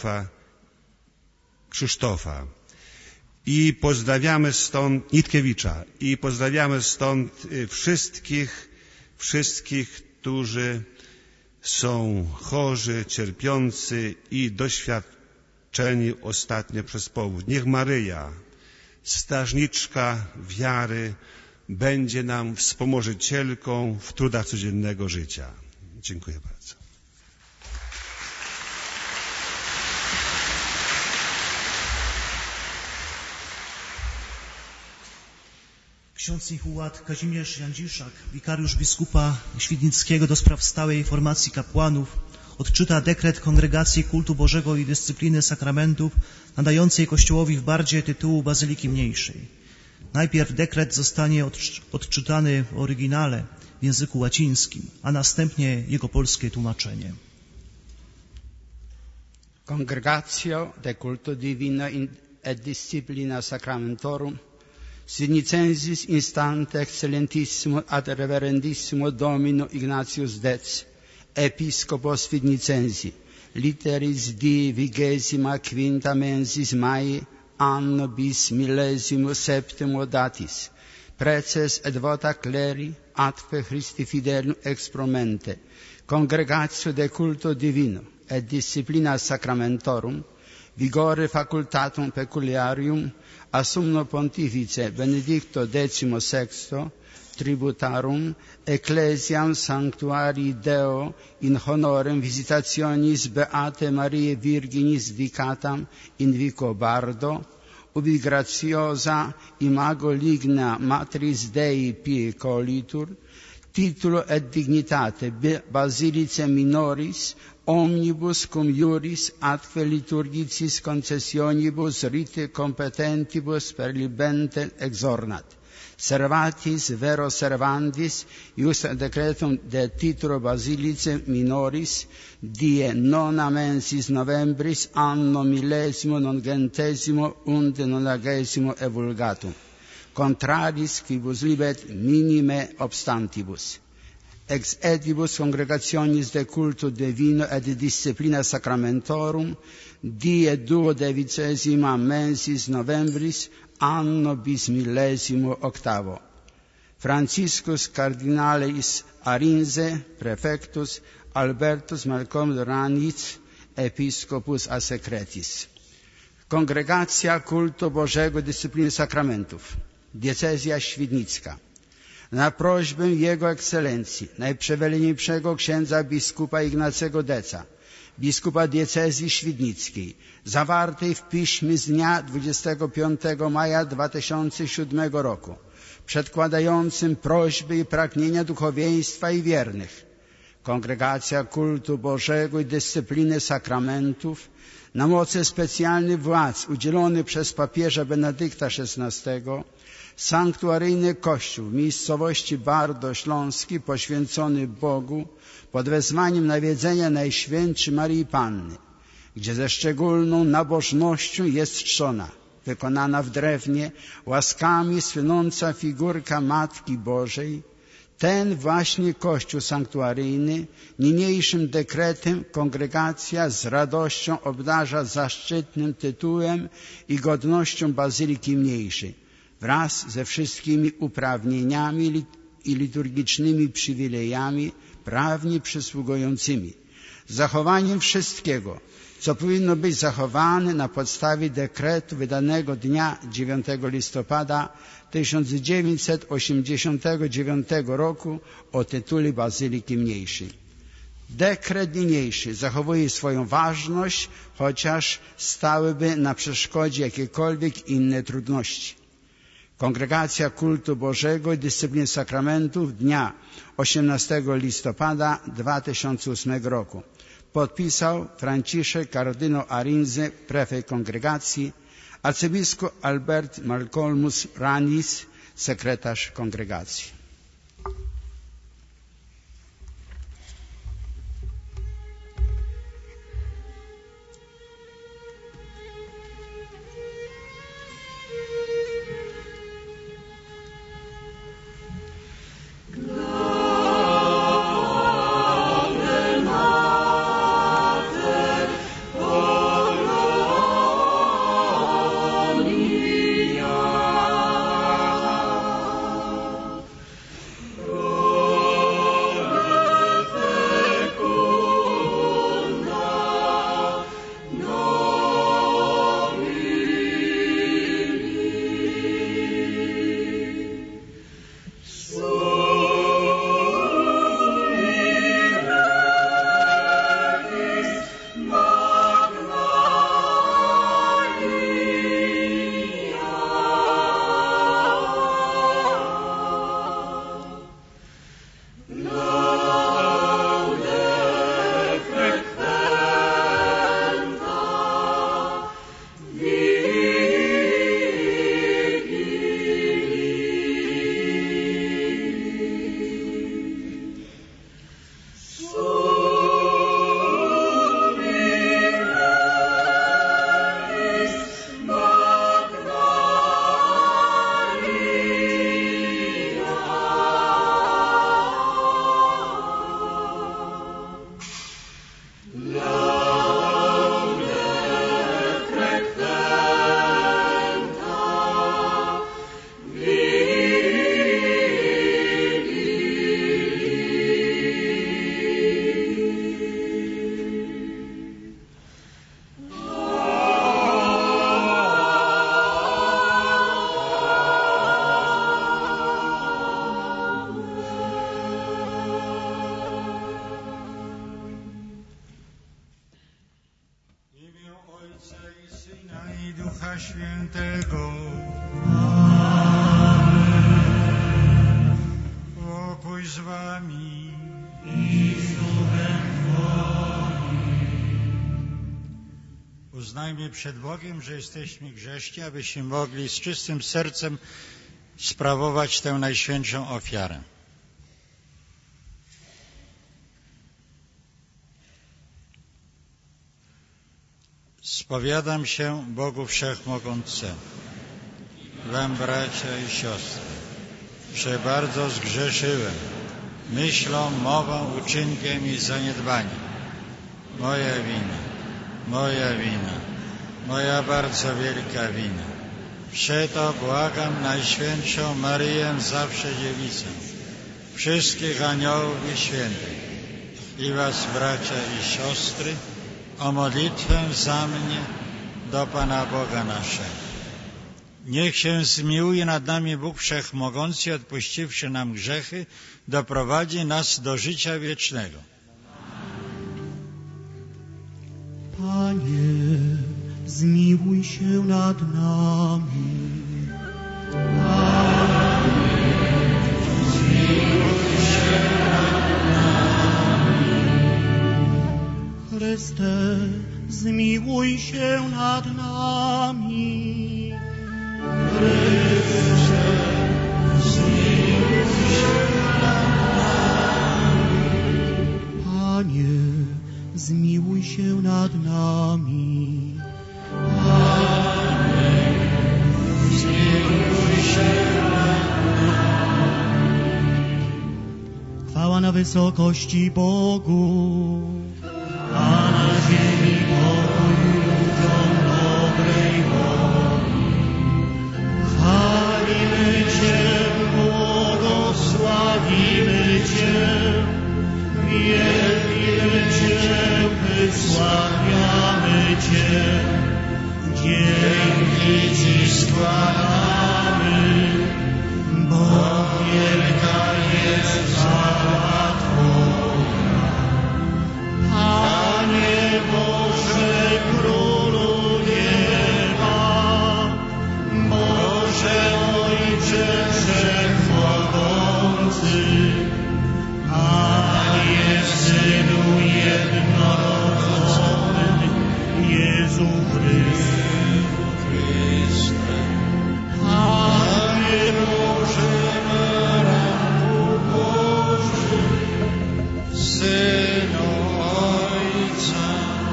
Krzysztofa. I pozdrawiamy stąd Nitkiewicza i pozdrawiamy stąd wszystkich, którzy są chorzy, cierpiący i doświadczeni ostatnio przez powódź. Niech Maryja, strażniczka wiary, będzie nam wspomożycielką w trudach codziennego życia. Dziękuję bardzo. Ksiądz Nichułat Kazimierz Jandziszak, wikariusz biskupa Świdnickiego do spraw stałej formacji kapłanów, odczyta dekret Kongregacji Kultu Bożego i Dyscypliny Sakramentów nadającej Kościołowi w Bardzie tytułu Bazyliki Mniejszej. Najpierw dekret zostanie odczytany w oryginale w języku łacińskim, a następnie jego polskie tłumaczenie. Congregatio de Culto Divino et Disciplina Sacramentorum Signicensis instante excellentissimo ad reverendissimo Domino Ignatius Dez, Episcopos Vidnicensi, literis die 25 mensis Mai, anno bis millesimo septimo datis, preces et vota cleri atque Christi fidelum expromente, Congregatio de Culto Divino et Disciplina Sacramentorum, vigore facultatum peculiarium a Summo Pontifice Benedicto XVI tributarum Ecclesiam Sanctuarii Deo in honorem visitationis Beate Mariae Virginis dicatam in vico Bardo, ubi graciosa imago ligna Matris Dei Pie Colitur, titulo et dignitate Basilice Minoris omnibus cum iuris atque liturgicis concessionibus rite competentibus perlibente exornat. Servatis vero servandis ius decretum de titulo Basilice Minoris die nona mensis novembris anno millesimo nongentesimo unde nonagesimo evulgatum. Contraris quibus libet minime obstantibus. Ex edibus congregationis de culto divino et disciplina sacramentorum die 12 mensis novembris anno bis millesimo octavo. Franciscus cardinalis Arinze, prefectus, Albertus Malcolm Ranitz, episcopus a secretis. Kongregacja Kultu Bożego Dyscypliny Sakramentów, Diecezja Świdnicka. Na prośbę Jego Ekscelencji, najprzewielniejszego księdza biskupa Ignacego Deca, biskupa diecezji świdnickiej, zawartej w piśmie z dnia 25 maja 2007 roku, przedkładającym prośby i pragnienia duchowieństwa i wiernych, Kongregacja kultu Bożego i dyscypliny sakramentów na mocy specjalnych władz udzielonych przez papieża Benedykta XVI sanktuaryjny kościół w miejscowości Bardo Śląski poświęcony Bogu pod wezwaniem nawiedzenia Najświętszej Maryi Panny, gdzie ze szczególną nabożnością jest czczona, wykonana w drewnie, łaskami słynąca figurka Matki Bożej, ten właśnie kościół sanktuaryjny niniejszym dekretem kongregacja z radością obdarza zaszczytnym tytułem i godnością Bazyliki Mniejszej wraz ze wszystkimi uprawnieniami i liturgicznymi przywilejami prawnie przysługującymi, z zachowaniem wszystkiego, co powinno być zachowane na podstawie dekretu wydanego dnia 9 listopada 1989 roku o tytule Bazyliki Mniejszej. Dekret niniejszy zachowuje swoją ważność, chociaż stałyby na przeszkodzie jakiekolwiek inne trudności. Kongregacja kultu Bożego i dyscypliny sakramentów dnia 18 listopada 2008 roku podpisał Franciszek kardynał Arinze, prefekt kongregacji, arcybiskup Albert Malcolmus Ranis, sekretarz kongregacji. Świętego. Pokój z wami i z duchem twoim. Uznajmy przed Bogiem, że jesteśmy grzeszni, abyśmy mogli z czystym sercem sprawować tę najświętszą ofiarę. Spowiadam się Bogu Wszechmogącemu, wam bracia i siostry, że bardzo zgrzeszyłem myślą, mową, uczynkiem i zaniedbaniem. Moja wina, moja bardzo wielka wina. Przeto błagam Najświętszą Maryję, zawsze Dziewicę, wszystkich aniołów i świętych i was, bracia i siostry, o modlitwę za mnie do Pana Boga naszego. Niech się zmiłuje nad nami Bóg Wszechmogący i odpuściwszy nam grzechy, doprowadzi nas do życia wiecznego. Panie, zmiłuj się nad nami. Panie, zmiłuj się nad nami. wysokości Bogu, a na ziemi pokój ludziom dobrej woli. Chwalimy Cię, błogosławimy Cię, wielbimy Cię, wysławiamy Cię, dzięki Ci składamy, bo wielka jest chwała Twoja. Panie Boże, Królu nieba, Boże Ojcze Wszechmogący, Panie Synu jednorodzony, Jezu Chryste. Panie Boże, Ratu Boży, Synu Ojca,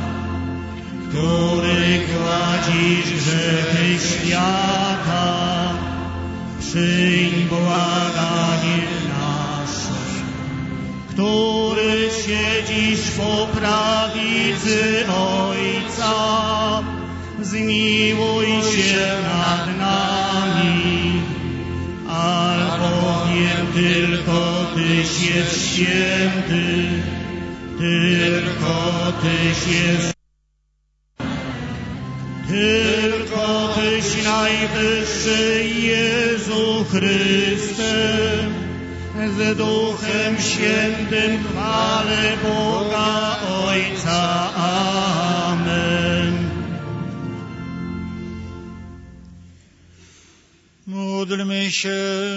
który gładzisz grzechy świata, przyjm błaganie nasze. Który siedzisz po prawicy Ojca, zmiłuj się nad nami, albowiem tylko Tyś jest święty, tylko Tyś jest, tylko Tyś najwyższy, Jezu Chryste, z Duchem Świętym chwalę Boga Ojca. Amen. Módlmy się.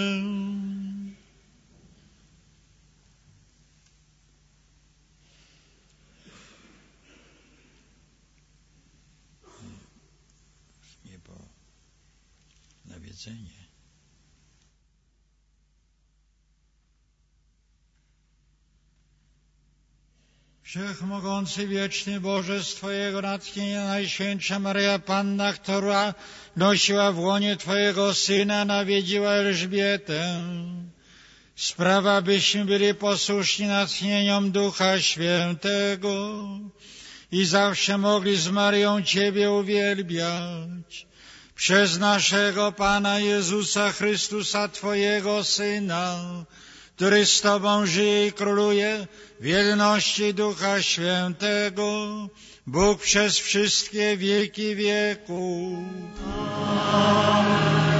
Niebo, nawiedzenie. Wszechmogący, wieczny Boże, z Twojego natchnienia Najświętsza Maryja Panna, która nosiła w łonie Twojego Syna, nawiedziła Elżbietę. Sprawa, byśmy byli posłuszni natchnieniom Ducha Świętego i zawsze mogli z Maryją Ciebie uwielbiać. Przez naszego Pana Jezusa Chrystusa, Twojego Syna, który z Tobą żyje i króluje w jedności Ducha Świętego, Bóg przez wszystkie wieki wieków. Amen.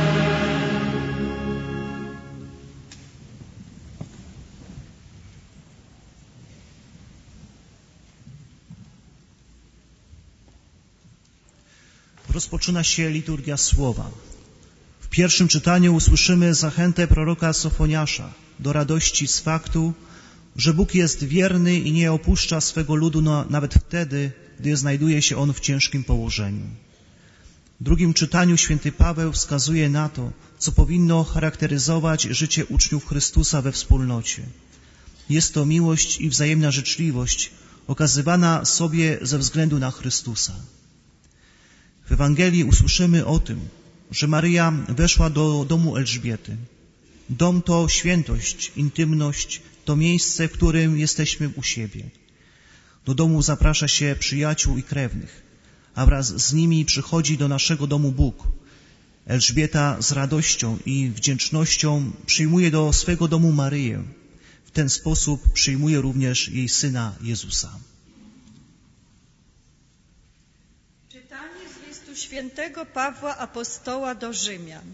Rozpoczyna się liturgia słowa. W pierwszym czytaniu usłyszymy zachętę proroka Sofoniasza do radości z faktu, że Bóg jest wierny i nie opuszcza swego ludu nawet wtedy, gdy znajduje się on w ciężkim położeniu. W drugim czytaniu święty Paweł wskazuje na to, co powinno charakteryzować życie uczniów Chrystusa we wspólnocie. Jest to miłość i wzajemna życzliwość okazywana sobie ze względu na Chrystusa. W Ewangelii usłyszymy o tym, że Maryja weszła do domu Elżbiety. Dom to świętość, intymność, to miejsce, w którym jesteśmy u siebie. Do domu zaprasza się przyjaciół i krewnych, a wraz z nimi przychodzi do naszego domu Bóg. Elżbieta z radością i wdzięcznością przyjmuje do swego domu Maryję. W ten sposób przyjmuje również jej Syna Jezusa. Czytanie z listu świętego Pawła Apostoła do Rzymian.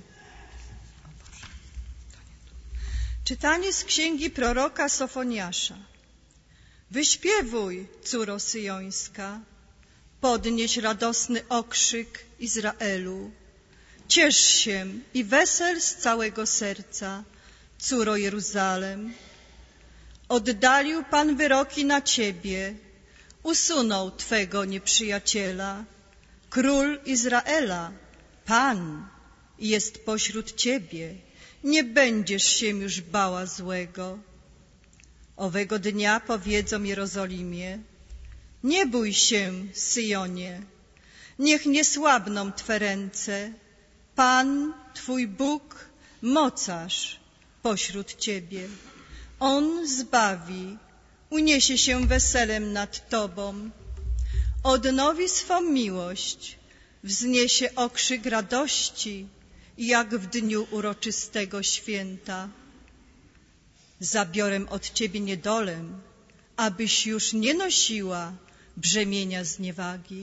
Czytanie z księgi proroka Sofoniasza. Wyśpiewuj, córo syjońska, podnieś radosny okrzyk Izraelu. Ciesz się i wesel z całego serca, córo Jeruzalem. Oddalił Pan wyroki na ciebie, usunął twego nieprzyjaciela. Król Izraela, Pan, jest pośród ciebie. Nie będziesz się już bała złego. Owego dnia powiedzą Jerozolimie: nie bój się, Syjonie, niech nie słabną twe ręce. Pan, twój Bóg, mocarz pośród ciebie. On zbawi, uniesie się weselem nad Tobą, odnowi swą miłość, wzniesie okrzyk radości, jak w dniu uroczystego święta. Zabiorę od Ciebie niedolę, abyś już nie nosiła brzemienia zniewagi.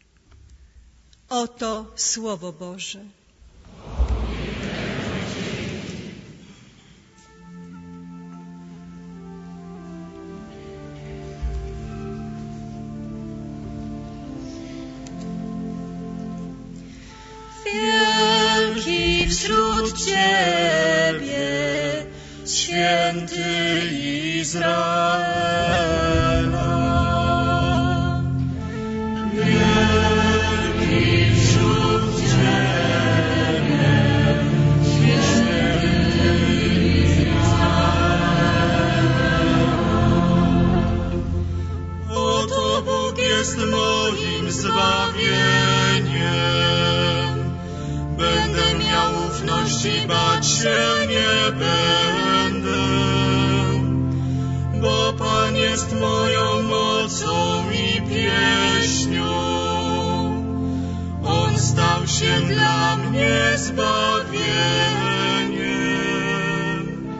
Oto Słowo Boże. Wielki wśród Ciebie, święty Izraela. Wielki wśród Ciebie, święty Izraela. Oto Bóg jest moim zbawieniem. Będę miał ufność i bać się nie będę, bo Pan jest moją mocą i pieśnią. On stał się dla mnie zbawieniem.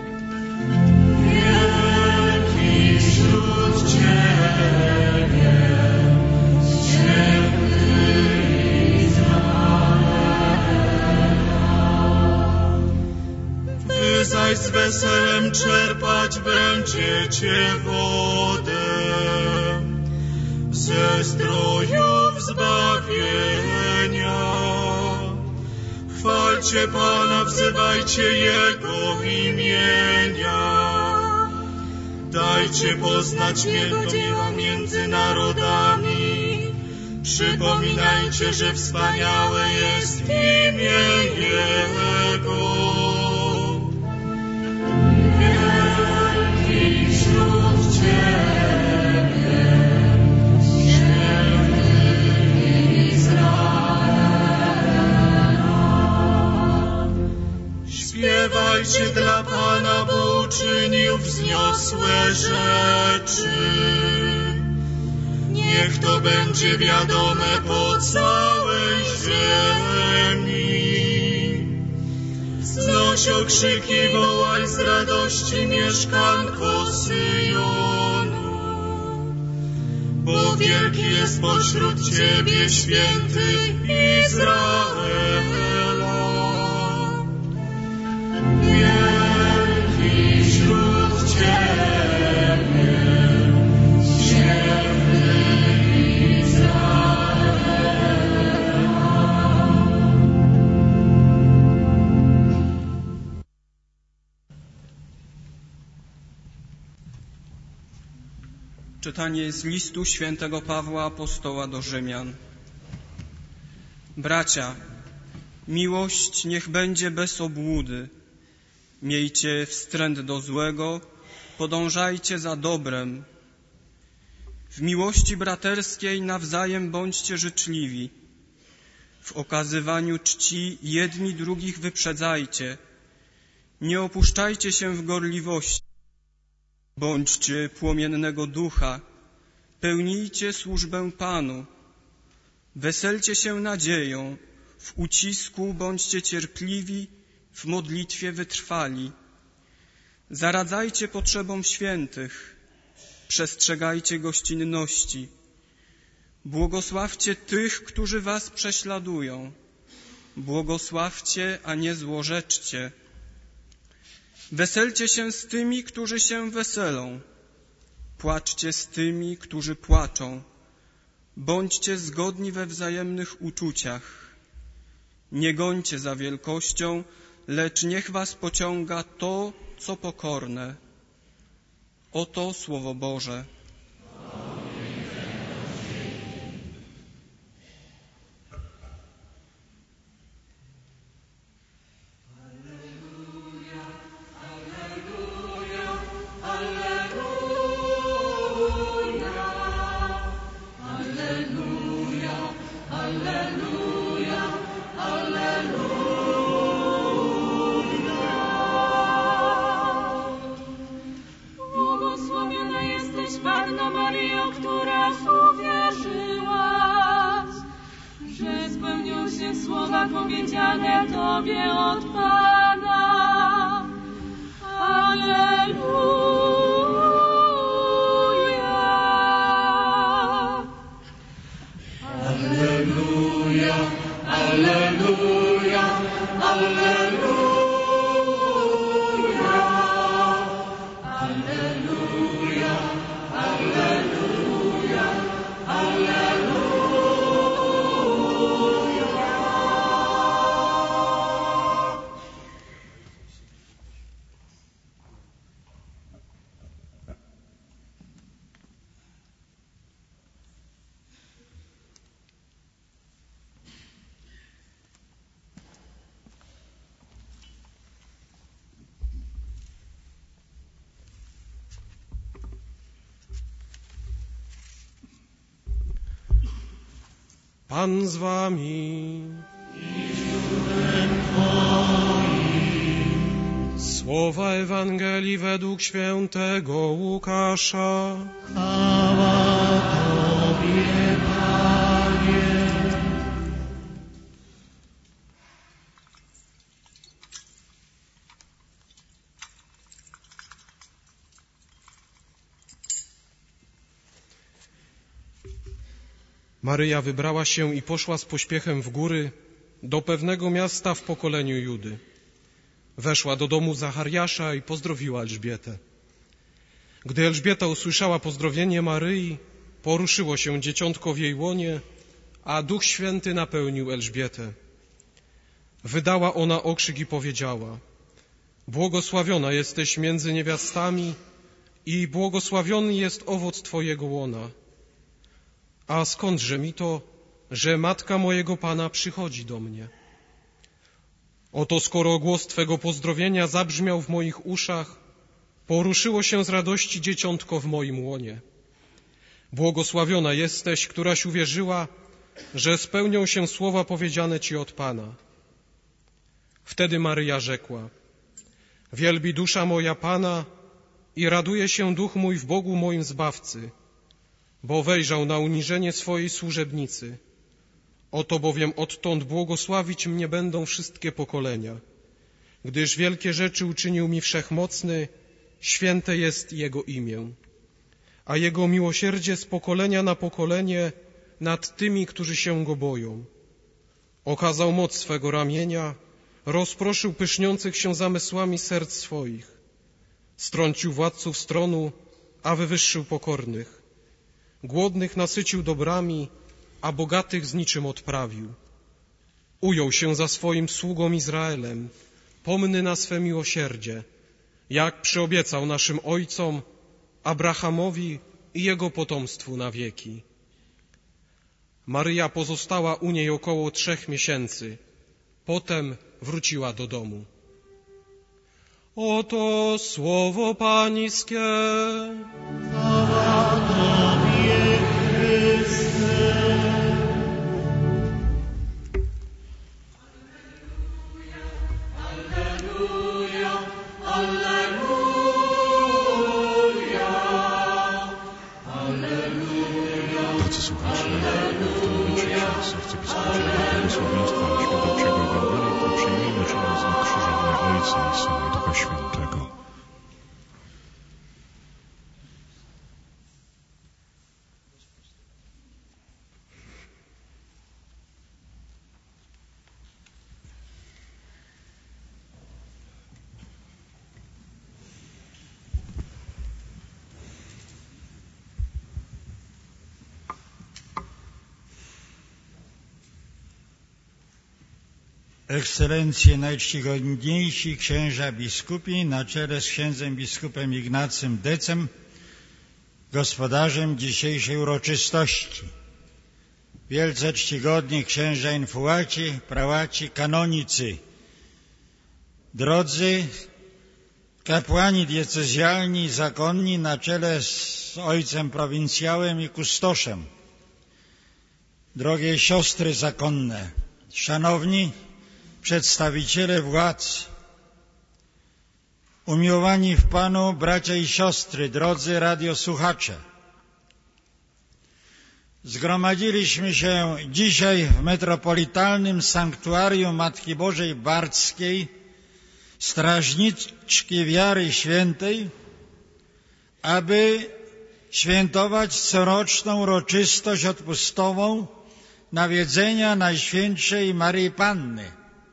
Wielki wśród Ciebie, święty Wy zaś z weselem czerpać będziecie wodę ze zdrojów zbawienia. Chwalcie Pana, wzywajcie Jego imienia. Dajcie poznać Jego dzieła między narodami. Przypominajcie, że wspaniałe jest imię Jego. Wielki wśród Ciebie, święty Izraela. Śpiewajcie dla Pana, bo uczynił wzniosłe rzeczy. Niech to będzie wiadome po całej ziemi. Znoś okrzyki, wołaj z radości, mieszkanko Syjonu, bo wielki jest pośród Ciebie święty Izraela. Wielki wśród Ciebie, święty Czytanie z listu świętego Pawła Apostoła do Rzymian. Bracia, miłość niech będzie bez obłudy. Miejcie wstręt do złego, podążajcie za dobrem. W miłości braterskiej nawzajem bądźcie życzliwi. W okazywaniu czci jedni drugich wyprzedzajcie. Nie opuszczajcie się w gorliwości. Bądźcie płomiennego ducha, pełnijcie służbę Panu. Weselcie się nadzieją, w ucisku bądźcie cierpliwi, w modlitwie wytrwali. Zaradzajcie potrzebom świętych, przestrzegajcie gościnności. Błogosławcie tych, którzy was prześladują. Błogosławcie, a nie złorzeczcie. Weselcie się z tymi, którzy się weselą. Płaczcie z tymi, którzy płaczą. Bądźcie zgodni we wzajemnych uczuciach. Nie gońcie za wielkością, lecz niech was pociąga to, co pokorne. Oto Słowo Boże. Ciebie od Pana. Alleluja. Alleluja, alleluja, alleluja, alleluja, alleluja, alleluja. Pan z wami. Słowa Ewangelii według świętego Łukasza. Chwała Tobie, Panie. Maryja wybrała się i poszła z pośpiechem w góry do pewnego miasta w pokoleniu Judy. Weszła do domu Zachariasza i pozdrowiła Elżbietę. Gdy Elżbieta usłyszała pozdrowienie Maryi, poruszyło się dzieciątko w jej łonie, a Duch Święty napełnił Elżbietę. Wydała ona okrzyk i powiedziała: błogosławiona jesteś między niewiastami i błogosławiony jest owoc Twojego łona. A skądże mi to, że matka mojego Pana przychodzi do mnie? Oto skoro głos Twego pozdrowienia zabrzmiał w moich uszach, poruszyło się z radości dzieciątko w moim łonie. Błogosławiona jesteś, któraś uwierzyła, że spełnią się słowa powiedziane Ci od Pana. Wtedy Maryja rzekła: wielbi dusza moja Pana i raduje się duch mój w Bogu moim Zbawcy, bo wejrzał na uniżenie swojej służebnicy. Oto bowiem odtąd błogosławić mnie będą wszystkie pokolenia, gdyż wielkie rzeczy uczynił mi Wszechmocny, święte jest Jego imię. A Jego miłosierdzie z pokolenia na pokolenie nad tymi, którzy się Go boją. Okazał moc swego ramienia, rozproszył pyszniących się zamysłami serc swoich. Strącił władców stronu, a wywyższył pokornych. Głodnych nasycił dobrami, a bogatych z niczym odprawił. Ujął się za swoim sługą Izraelem, pomny na swe miłosierdzie, jak przyobiecał naszym ojcom, Abrahamowi i jego potomstwu na wieki. Maryja pozostała u niej około 3 miesięcy. Potem wróciła do domu. Oto słowo Pańskie. Chwała Tobie, Chryste. Alleluja, alleluja, alleluja. Drodzy słuchacze, w tym momencie ksiądz arcybiskup udziela błogosławieństwa świętego Ewangelii, to przyjmijmy czyniąc znak krzyża w imię Ojca i Syna i Ducha Świętego. Ekscelencje, najczcigodniejsi księża biskupi na czele z księdzem biskupem Ignacym Decem, gospodarzem dzisiejszej uroczystości. Wielce czcigodni księża infułaci, prałaci, kanonicy, drodzy kapłani diecezjalni i zakonni na czele z ojcem prowincjałem i kustoszem, drogie siostry zakonne, szanowni przedstawiciele władz, umiłowani w Panu bracia i siostry, drodzy radiosłuchacze. Zgromadziliśmy się dzisiaj w metropolitalnym sanktuarium Matki Bożej Bardzkiej, strażniczki wiary świętej, aby świętować coroczną uroczystość odpustową nawiedzenia Najświętszej Maryi Panny.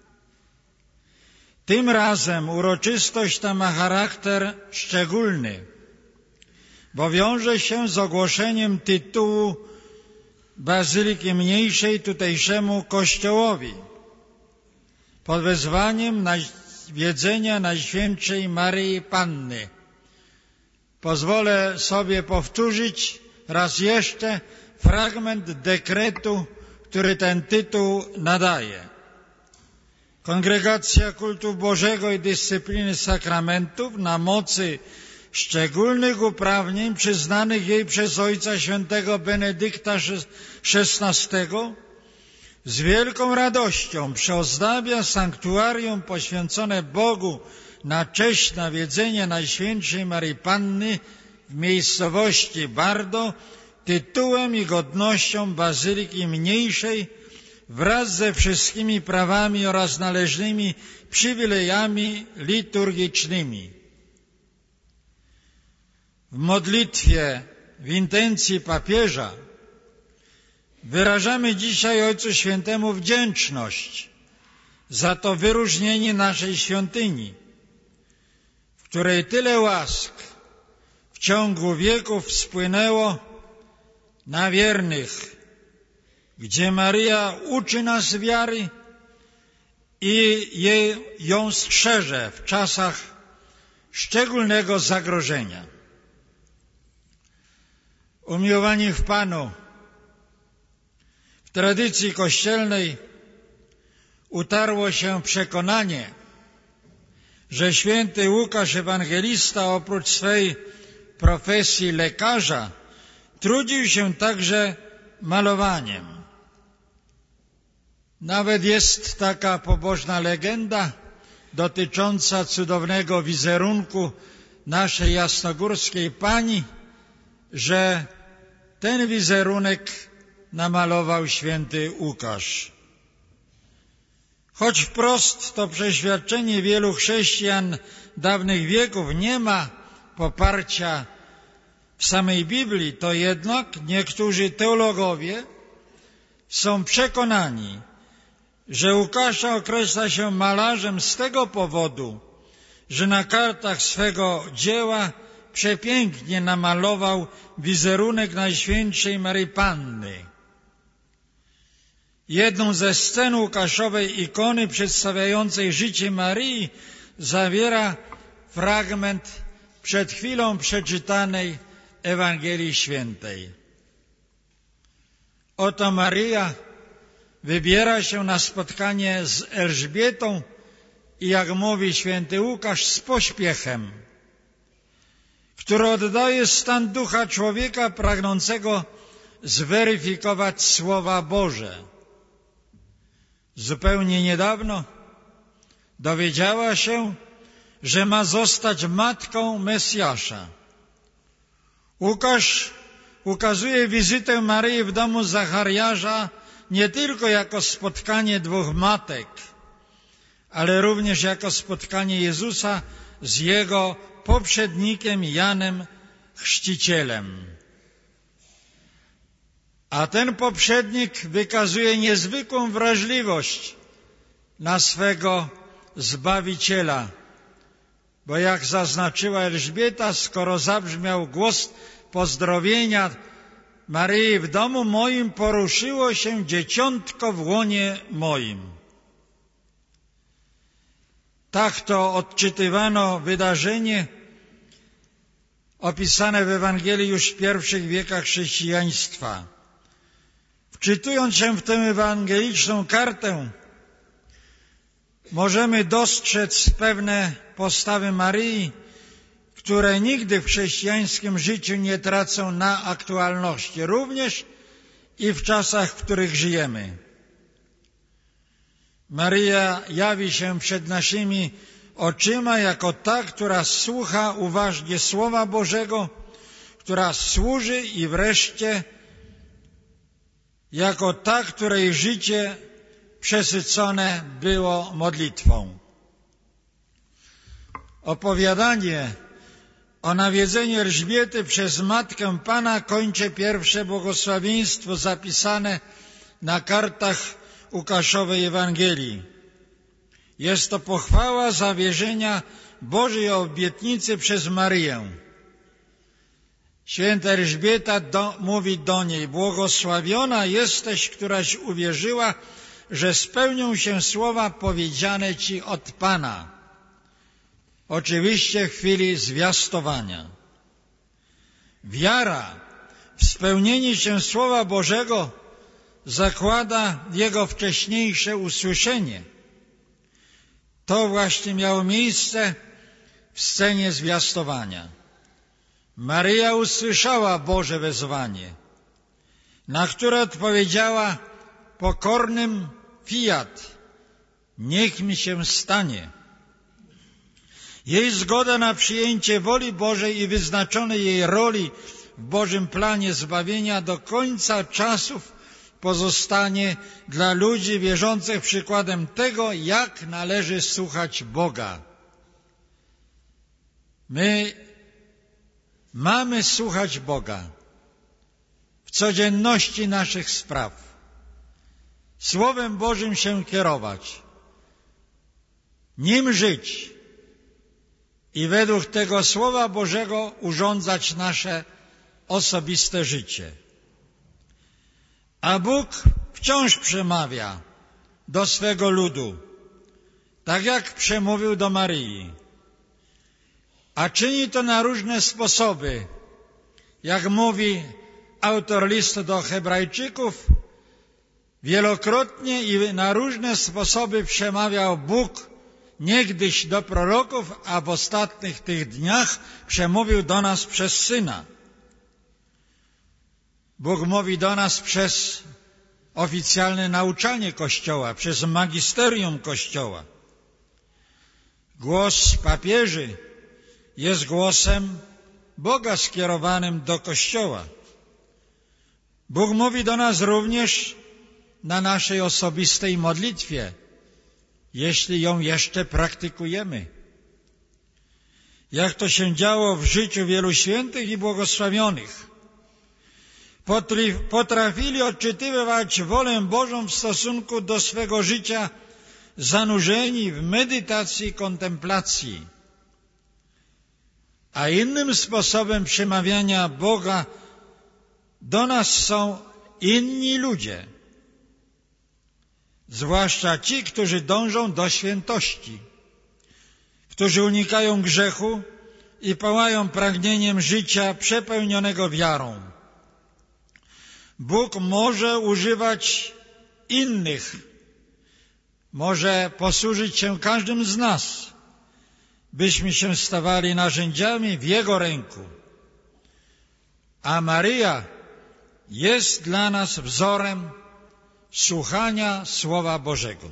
Tym razem uroczystość ta ma charakter szczególny, bo wiąże się z ogłoszeniem tytułu Bazyliki Mniejszej tutejszemu Kościołowi pod wezwaniem nawiedzenia Najświętszej Maryi Panny. Pozwolę sobie powtórzyć raz jeszcze fragment dekretu, który ten tytuł nadaje. Kongregacja Kultu Bożego i Dyscypliny Sakramentów na mocy szczególnych uprawnień przyznanych jej przez Ojca Świętego Benedykta XVI z wielką radością przeozdabia sanktuarium poświęcone Bogu na cześć nawiedzenia Najświętszej Maryi Panny w miejscowości Bardo tytułem i godnością Bazyliki Mniejszej wraz ze wszystkimi prawami oraz należnymi przywilejami liturgicznymi. W modlitwie w intencji papieża wyrażamy dzisiaj Ojcu Świętemu wdzięczność za to wyróżnienie naszej świątyni, w której tyle łask w ciągu wieków spłynęło na wiernych, gdzie Maryja uczy nas wiary i ją strzeże w czasach szczególnego zagrożenia. Umiłowani w Panu, w tradycji kościelnej utarło się przekonanie, że święty Łukasz Ewangelista oprócz swej profesji lekarza trudził się także malowaniem. Nawet jest taka pobożna legenda dotycząca cudownego wizerunku naszej jasnogórskiej Pani, że ten wizerunek namalował święty Łukasz. Choć wprost to przeświadczenie wielu chrześcijan dawnych wieków nie ma poparcia w samej Biblii, to jednak niektórzy teologowie są przekonani, że Łukasza określa się malarzem z tego powodu, że na kartach swego dzieła przepięknie namalował wizerunek Najświętszej Maryi Panny. Jedną ze scen Łukaszowej ikony przedstawiającej życie Maryi zawiera fragment przed chwilą przeczytanej Ewangelii Świętej. Oto Maryja wybiera się na spotkanie z Elżbietą i, jak mówi święty Łukasz, z pośpiechem, który oddaje stan ducha człowieka pragnącego zweryfikować słowa Boże. Zupełnie niedawno dowiedziała się, że ma zostać matką Mesjasza. Łukasz ukazuje wizytę Maryi w domu Zachariasza nie tylko jako spotkanie dwóch matek, ale również jako spotkanie Jezusa z jego poprzednikiem Janem Chrzcicielem. A ten poprzednik wykazuje niezwykłą wrażliwość na swego Zbawiciela, bo jak zaznaczyła Elżbieta, skoro zabrzmiał głos pozdrowienia Maryi w domu moim, poruszyło się dzieciątko w łonie moim. Tak to odczytywano wydarzenie opisane w Ewangelii już w pierwszych wiekach chrześcijaństwa. Wczytując się w tę ewangeliczną kartę, możemy dostrzec pewne postawy Maryi, które nigdy w chrześcijańskim życiu nie tracą na aktualności, również i w czasach, w których żyjemy. Maryja jawi się przed naszymi oczyma jako ta, która słucha uważnie Słowa Bożego, która służy i wreszcie jako ta, której życie przesycone było modlitwą. Opowiadanie o nawiedzeniu Elżbiety przez Matkę Pana kończy pierwsze błogosławieństwo zapisane na kartach Łukaszowej Ewangelii. Jest to pochwała zawierzenia Bożej obietnicy przez Maryję. Święta Elżbieta mówi do niej: błogosławiona jesteś, któraś uwierzyła, że spełnią się słowa powiedziane ci od Pana. Oczywiście w chwili zwiastowania. Wiara w spełnienie się Słowa Bożego zakłada jego wcześniejsze usłyszenie. To właśnie miało miejsce w scenie zwiastowania. Maryja usłyszała Boże wezwanie, na które odpowiedziała pokornym fiat, niech mi się stanie. Jej zgoda na przyjęcie woli Bożej i wyznaczonej jej roli w Bożym planie zbawienia do końca czasów pozostanie dla ludzi wierzących przykładem tego, jak należy słuchać Boga. My mamy słuchać Boga w codzienności naszych spraw, Słowem Bożym się kierować, nim żyć i według tego Słowa Bożego urządzać nasze osobiste życie. A Bóg wciąż przemawia do swego ludu, tak jak przemówił do Maryi. A czyni to na różne sposoby. Jak mówi autor listu do Hebrajczyków, wielokrotnie i na różne sposoby przemawiał Bóg niegdyś do proroków, a w ostatnich tych dniach przemówił do nas przez Syna. Bóg mówi do nas przez oficjalne nauczanie Kościoła, przez magisterium Kościoła. Głos papieży jest głosem Boga skierowanym do Kościoła. Bóg mówi do nas również na naszej osobistej modlitwie, jeśli ją jeszcze praktykujemy. Jak to się działo w życiu wielu świętych i błogosławionych. Potrafili odczytywać wolę Bożą w stosunku do swego życia, zanurzeni w medytacji i kontemplacji. A innym sposobem przemawiania Boga do nas są inni ludzie, zwłaszcza ci, którzy dążą do świętości, którzy unikają grzechu i pałają pragnieniem życia przepełnionego wiarą. Bóg może używać innych, może posłużyć się każdym z nas, byśmy się stawali narzędziami w Jego ręku. A Maryja jest dla nas wzorem słuchania Słowa Bożego.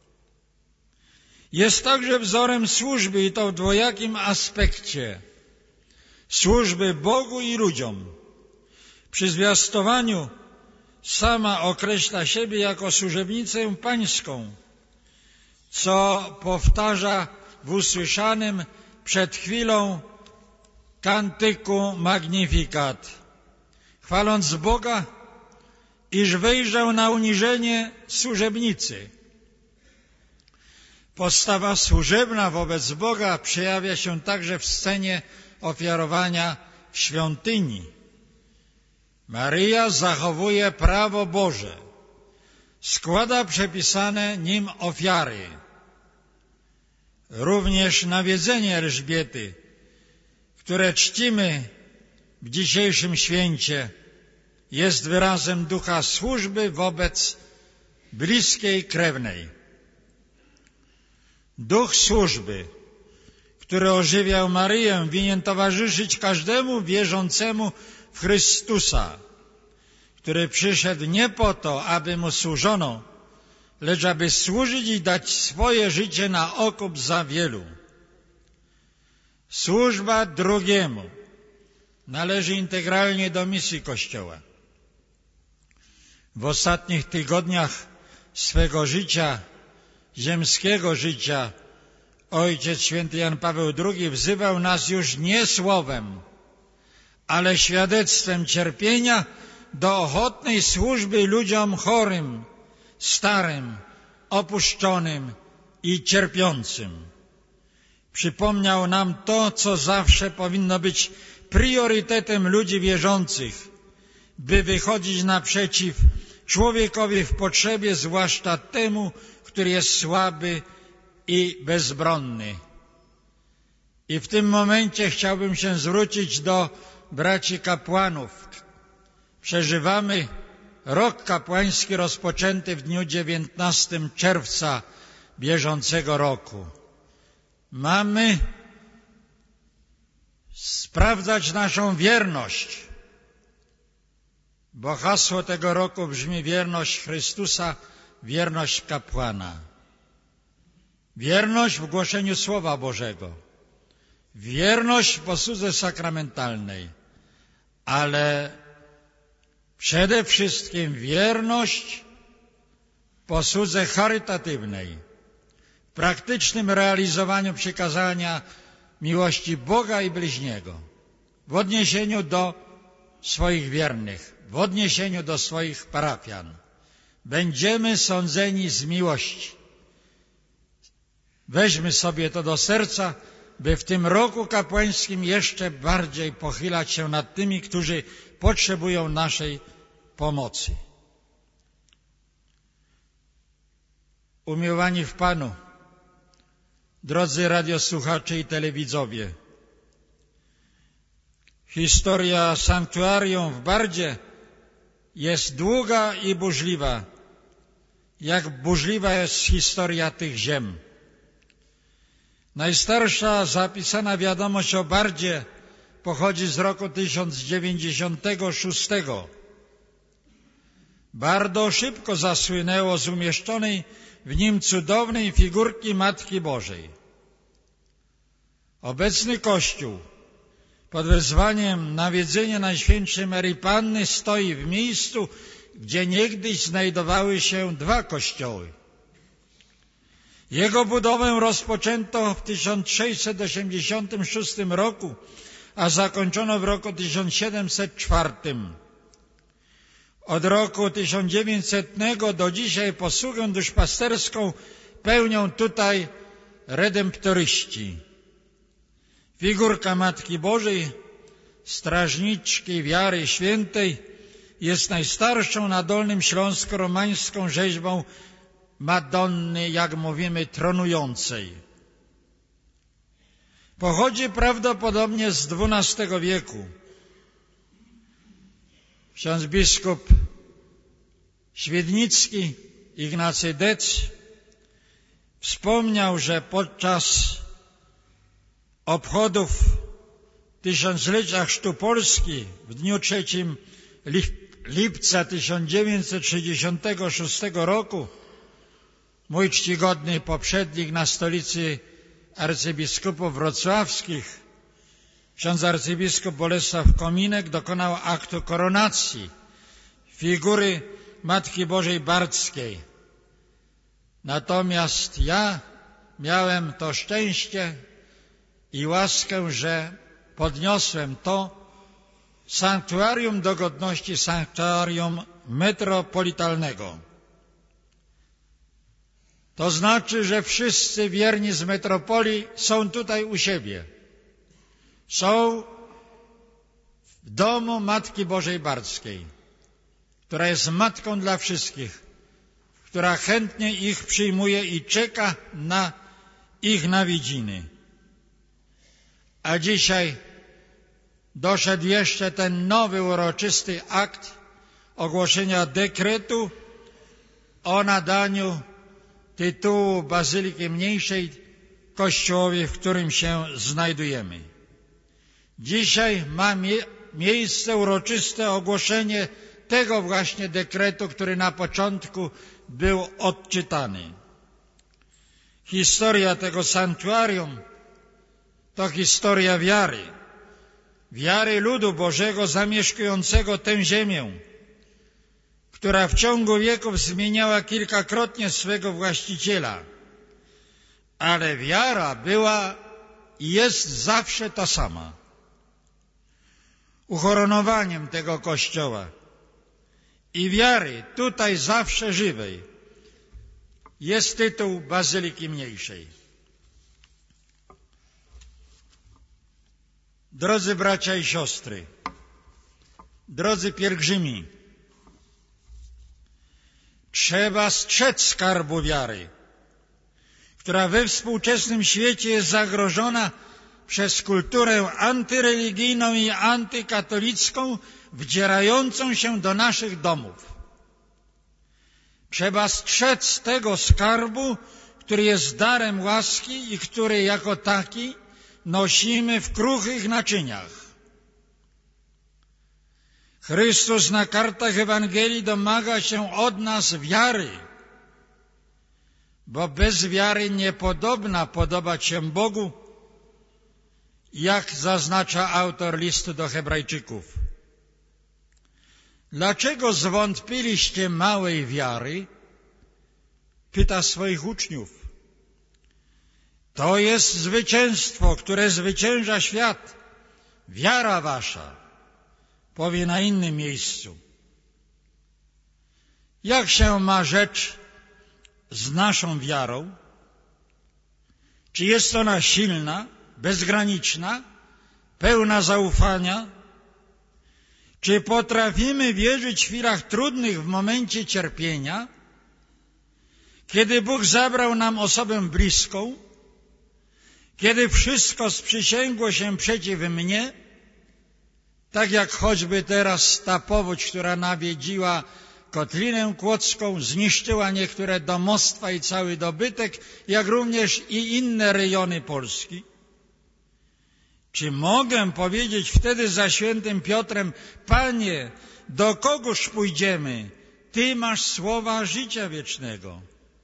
Jest także wzorem służby, i to w dwojakim aspekcie. Służby Bogu i ludziom. Przy zwiastowaniu sama określa siebie jako służebnicę pańską, co powtarza w usłyszanym przed chwilą kantyku Magnificat, chwaląc Boga, iż wejrzał na uniżenie służebnicy. Postawa służebna wobec Boga przejawia się także w scenie ofiarowania w świątyni. Maryja zachowuje prawo Boże, składa przepisane nim ofiary. Również nawiedzenie Elżbiety, które czcimy w dzisiejszym święcie, jest wyrazem ducha służby wobec bliskiej krewnej. Duch służby, który ożywiał Maryję, winien towarzyszyć każdemu wierzącemu w Chrystusa, który przyszedł nie po to, aby Mu służono, lecz aby służyć i dać swoje życie na okup za wielu. Służba drugiemu należy integralnie do misji Kościoła. W ostatnich tygodniach swego życia, ziemskiego życia, Ojciec Święty Jan Paweł II wzywał nas już nie słowem, ale świadectwem cierpienia do ochotnej służby ludziom chorym, starym, opuszczonym i cierpiącym. Przypomniał nam to, co zawsze powinno być priorytetem ludzi wierzących, by wychodzić naprzeciw człowiekowi w potrzebie, zwłaszcza temu, który jest słaby i bezbronny. I w tym momencie chciałbym się zwrócić do braci kapłanów. Przeżywamy rok kapłański rozpoczęty w dniu 19 czerwca bieżącego roku. Mamy sprawdzać naszą wierność, bo hasło tego roku brzmi: wierność Chrystusa, wierność kapłana. Wierność w głoszeniu Słowa Bożego, wierność w posłudze sakramentalnej, ale przede wszystkim wierność w posłudze charytatywnej, w praktycznym realizowaniu przykazania miłości Boga i bliźniego, w odniesieniu do swoich wiernych, w odniesieniu do swoich parafian. Będziemy sądzeni z miłości. Weźmy sobie to do serca, by w tym roku kapłańskim jeszcze bardziej pochylać się nad tymi, którzy potrzebują naszej pomocy. Umiłowani w Panu, drodzy radiosłuchacze i telewidzowie, historia sanktuarium w Bardzie jest długa i burzliwa, jak burzliwa jest historia tych ziem. Najstarsza zapisana wiadomość o Bardzie pochodzi z roku 1096. Bardo szybko zasłynęło z umieszczonej w nim cudownej figurki Matki Bożej. Obecny Kościół pod wezwaniem nawiedzenia Najświętszej Maryi Panny stoi w miejscu, gdzie niegdyś znajdowały się dwa kościoły. Jego budowę rozpoczęto w 1686 roku, a zakończono w roku 1704. Od roku 1900 do dzisiaj posługę duszpasterską pełnią tutaj redemptoryści. Figurka Matki Bożej, strażniczki wiary świętej, jest najstarszą na Dolnym Śląsku romańską rzeźbą Madonny, jak mówimy, tronującej. Pochodzi prawdopodobnie z XII wieku. Ksiądz biskup świdnicki Ignacy Dec wspomniał, że podczas obchodów tysiąclecia chrztu Polski w dniu 3 lipca 1966 roku mój czcigodny poprzednik na stolicy arcybiskupów wrocławskich, ksiądz arcybiskup Bolesław Kominek, dokonał aktu koronacji figury Matki Bożej Bardzkiej. Natomiast ja miałem to szczęście i łaskę, że podniosłem to sanktuarium do godności sanktuarium metropolitalnego. To znaczy, że wszyscy wierni z metropolii są tutaj u siebie. Są w domu Matki Bożej Bardzkiej, która jest matką dla wszystkich, która chętnie ich przyjmuje i czeka na ich nawiedziny. A dzisiaj doszedł jeszcze ten nowy uroczysty akt ogłoszenia dekretu o nadaniu tytułu Bazyliki Mniejszej kościołowi, w którym się znajdujemy. Dzisiaj ma miejsce uroczyste ogłoszenie tego właśnie dekretu, który na początku był odczytany. Historia tego sanktuarium to historia wiary. Wiary ludu Bożego zamieszkującego tę ziemię, która w ciągu wieków zmieniała kilkakrotnie swego właściciela, ale wiara była i jest zawsze ta sama. Uhonorowaniem tego Kościoła i wiary tutaj zawsze żywej jest tytuł Bazyliki Mniejszej. Drodzy bracia i siostry, drodzy pielgrzymi, trzeba strzec skarbu wiary, która we współczesnym świecie jest zagrożona przez kulturę antyreligijną i antykatolicką wdzierającą się do naszych domów. Trzeba strzec tego skarbu, który jest darem łaski i który jako taki nosimy w kruchych naczyniach. Chrystus na kartach Ewangelii domaga się od nas wiary, bo bez wiary niepodobna podobać się Bogu, jak zaznacza autor listu do Hebrajczyków. Dlaczego zwątpiliście małej wiary? Pyta swoich uczniów. To jest zwycięstwo, które zwycięża świat. Wiara wasza, powie na innym miejscu. Jak się ma rzecz z naszą wiarą? Czy jest ona silna, bezgraniczna, pełna zaufania? Czy potrafimy wierzyć w chwilach trudnych, w momencie cierpienia, kiedy Bóg zabrał nam osobę bliską, kiedy wszystko sprzysięgło się przeciw mnie, tak jak choćby teraz ta powódź, która nawiedziła Kotlinę Kłodzką, zniszczyła niektóre domostwa i cały dobytek, jak również i inne rejony Polski? Czy mogę powiedzieć wtedy za świętym Piotrem: Panie, do kogóż pójdziemy? Ty masz słowa życia wiecznego.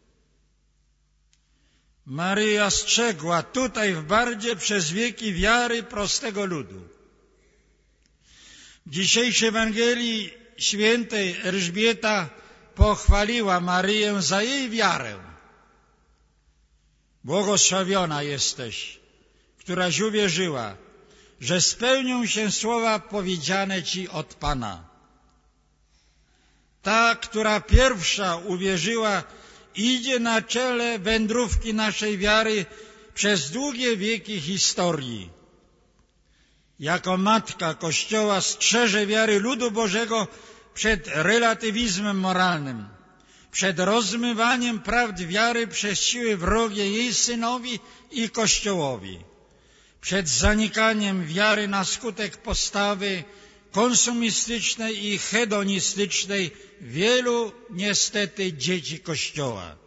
Maryja strzegła tutaj w Bardzie przez wieki wiary prostego ludu. W dzisiejszej Ewangelii świętej Elżbieta pochwaliła Maryję za jej wiarę. Błogosławiona jesteś, któraś uwierzyła, że spełnią się słowa powiedziane Ci od Pana. Ta, która pierwsza uwierzyła, idzie na czele wędrówki naszej wiary przez długie wieki historii. Jako matka Kościoła strzeże wiary ludu Bożego przed relatywizmem moralnym, przed rozmywaniem prawd wiary przez siły wrogie jej synowi i Kościołowi, przed zanikaniem wiary na skutek postawy konsumistycznej i hedonistycznej wielu niestety dzieci Kościoła.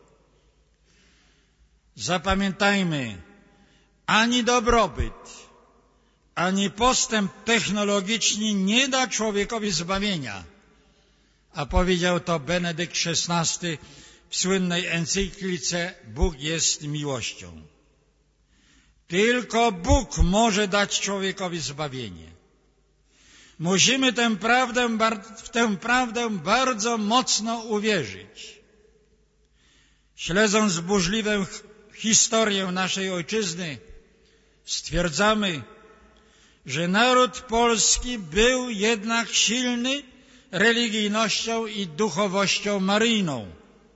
Zapamiętajmy, ani dobrobyt, ani postęp technologiczny nie da człowiekowi zbawienia, a powiedział to Benedykt XVI w słynnej encyklice Bóg jest miłością. Tylko Bóg może dać człowiekowi zbawienie. Musimy w tę prawdę bardzo mocno uwierzyć. Śledząc burzliwą historię naszej ojczyzny, stwierdzamy, że naród polski był jednak silny religijnością i duchowością maryjną.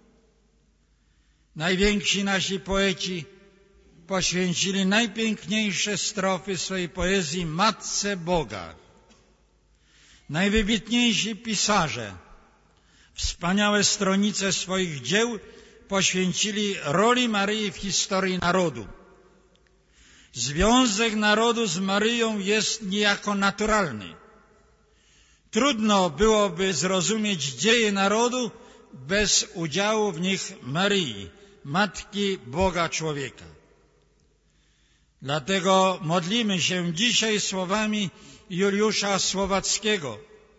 Najwięksi nasi poeci poświęcili najpiękniejsze strofy swojej poezji Matce Boga. Najwybitniejsi pisarze wspaniałe stronice swoich dzieł poświęcili roli Maryi w historii narodu. Związek narodu z Maryją jest niejako naturalny. Trudno byłoby zrozumieć dzieje narodu bez udziału w nich Maryi, Matki Boga człowieka. Dlatego modlimy się dzisiaj słowami Juliusza Słowackiego.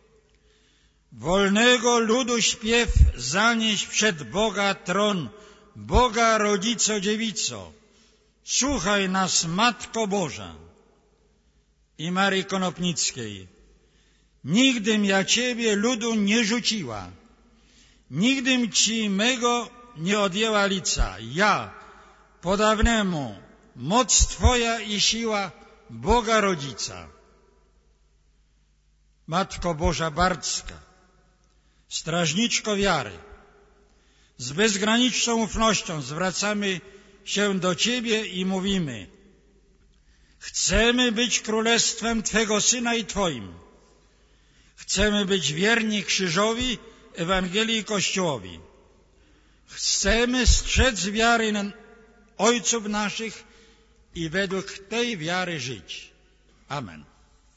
Wolnego ludu śpiew zanieś przed Boga tron, Boga Rodzico Dziewico. Słuchaj nas, Matko Boża. I Marii Konopnickiej. Nigdym ja Ciebie, ludu, nie rzuciła. Nigdym Ci mego nie odjęła lica. Ja, podawnemu, moc Twoja i siła Boga Rodzica. Matko Boża Bardzka, strażniczko wiary, z bezgraniczną ufnością zwracamy się do Ciebie i mówimy: chcemy być królestwem Twego Syna i Twoim. Chcemy być wierni krzyżowi, Ewangelii i Kościołowi. Chcemy strzec wiary ojców naszych i według tej wiary żyć. Amen.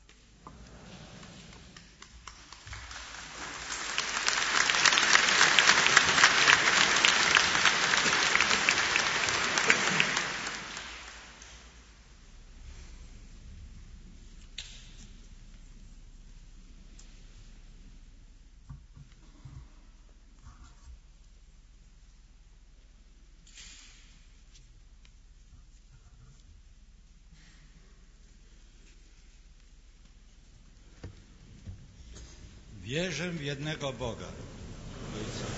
Wierzę w jednego Boga, Ojca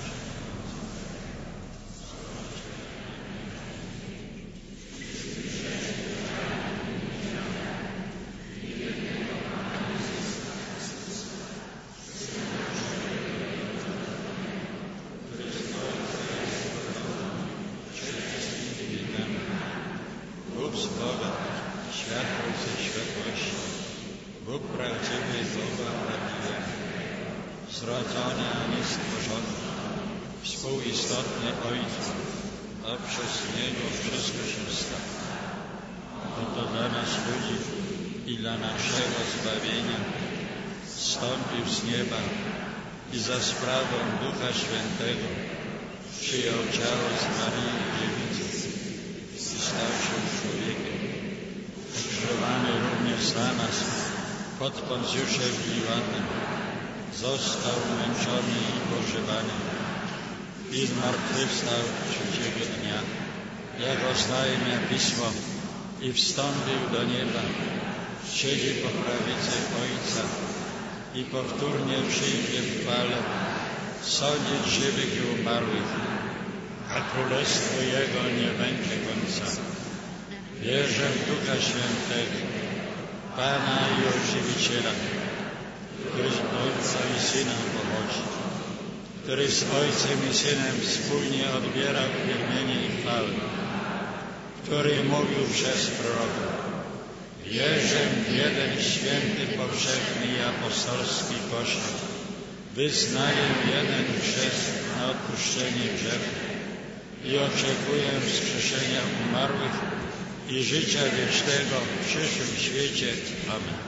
Bóg z Boga, światło ze światłości, Bóg prawdziwy z Boga prawdziwego, zrodzony, a nie stworzony, współistotny Ojcu, a przez Niego wszystko się stało. Oto dla nas ludzi i dla naszego zbawienia zstąpił z nieba i za sprawą Ducha Świętego przyjął ciało z Maryi Dziewicy i stał się człowiekiem. Ukrzyżowany również za nas pod Poncjuszem Piłatem, został męczony i pożywany i zmartwychwstał trzeciego dnia, jak oznajmia Pismo, i wstąpił do nieba, siedzi po prawicy Ojca i powtórnie przyjdzie w chwale sądzić żywych i umarłych, a królestwo Jego nie będzie końca. Wierzę w Ducha Świętego, Pana i Ożywiciela, który z Ojca i Syna pochodzi, który z Ojcem i Synem wspólnie odbierał wielbienie i chwałę, który mówił przez proroków: wierzę w jeden święty, powszechny i apostolski Kościół, wyznaję jeden chrzest na odpuszczenie grzechów i oczekuję wskrzeszenia umarłych i życia wiecznego w przyszłym świecie. Amen.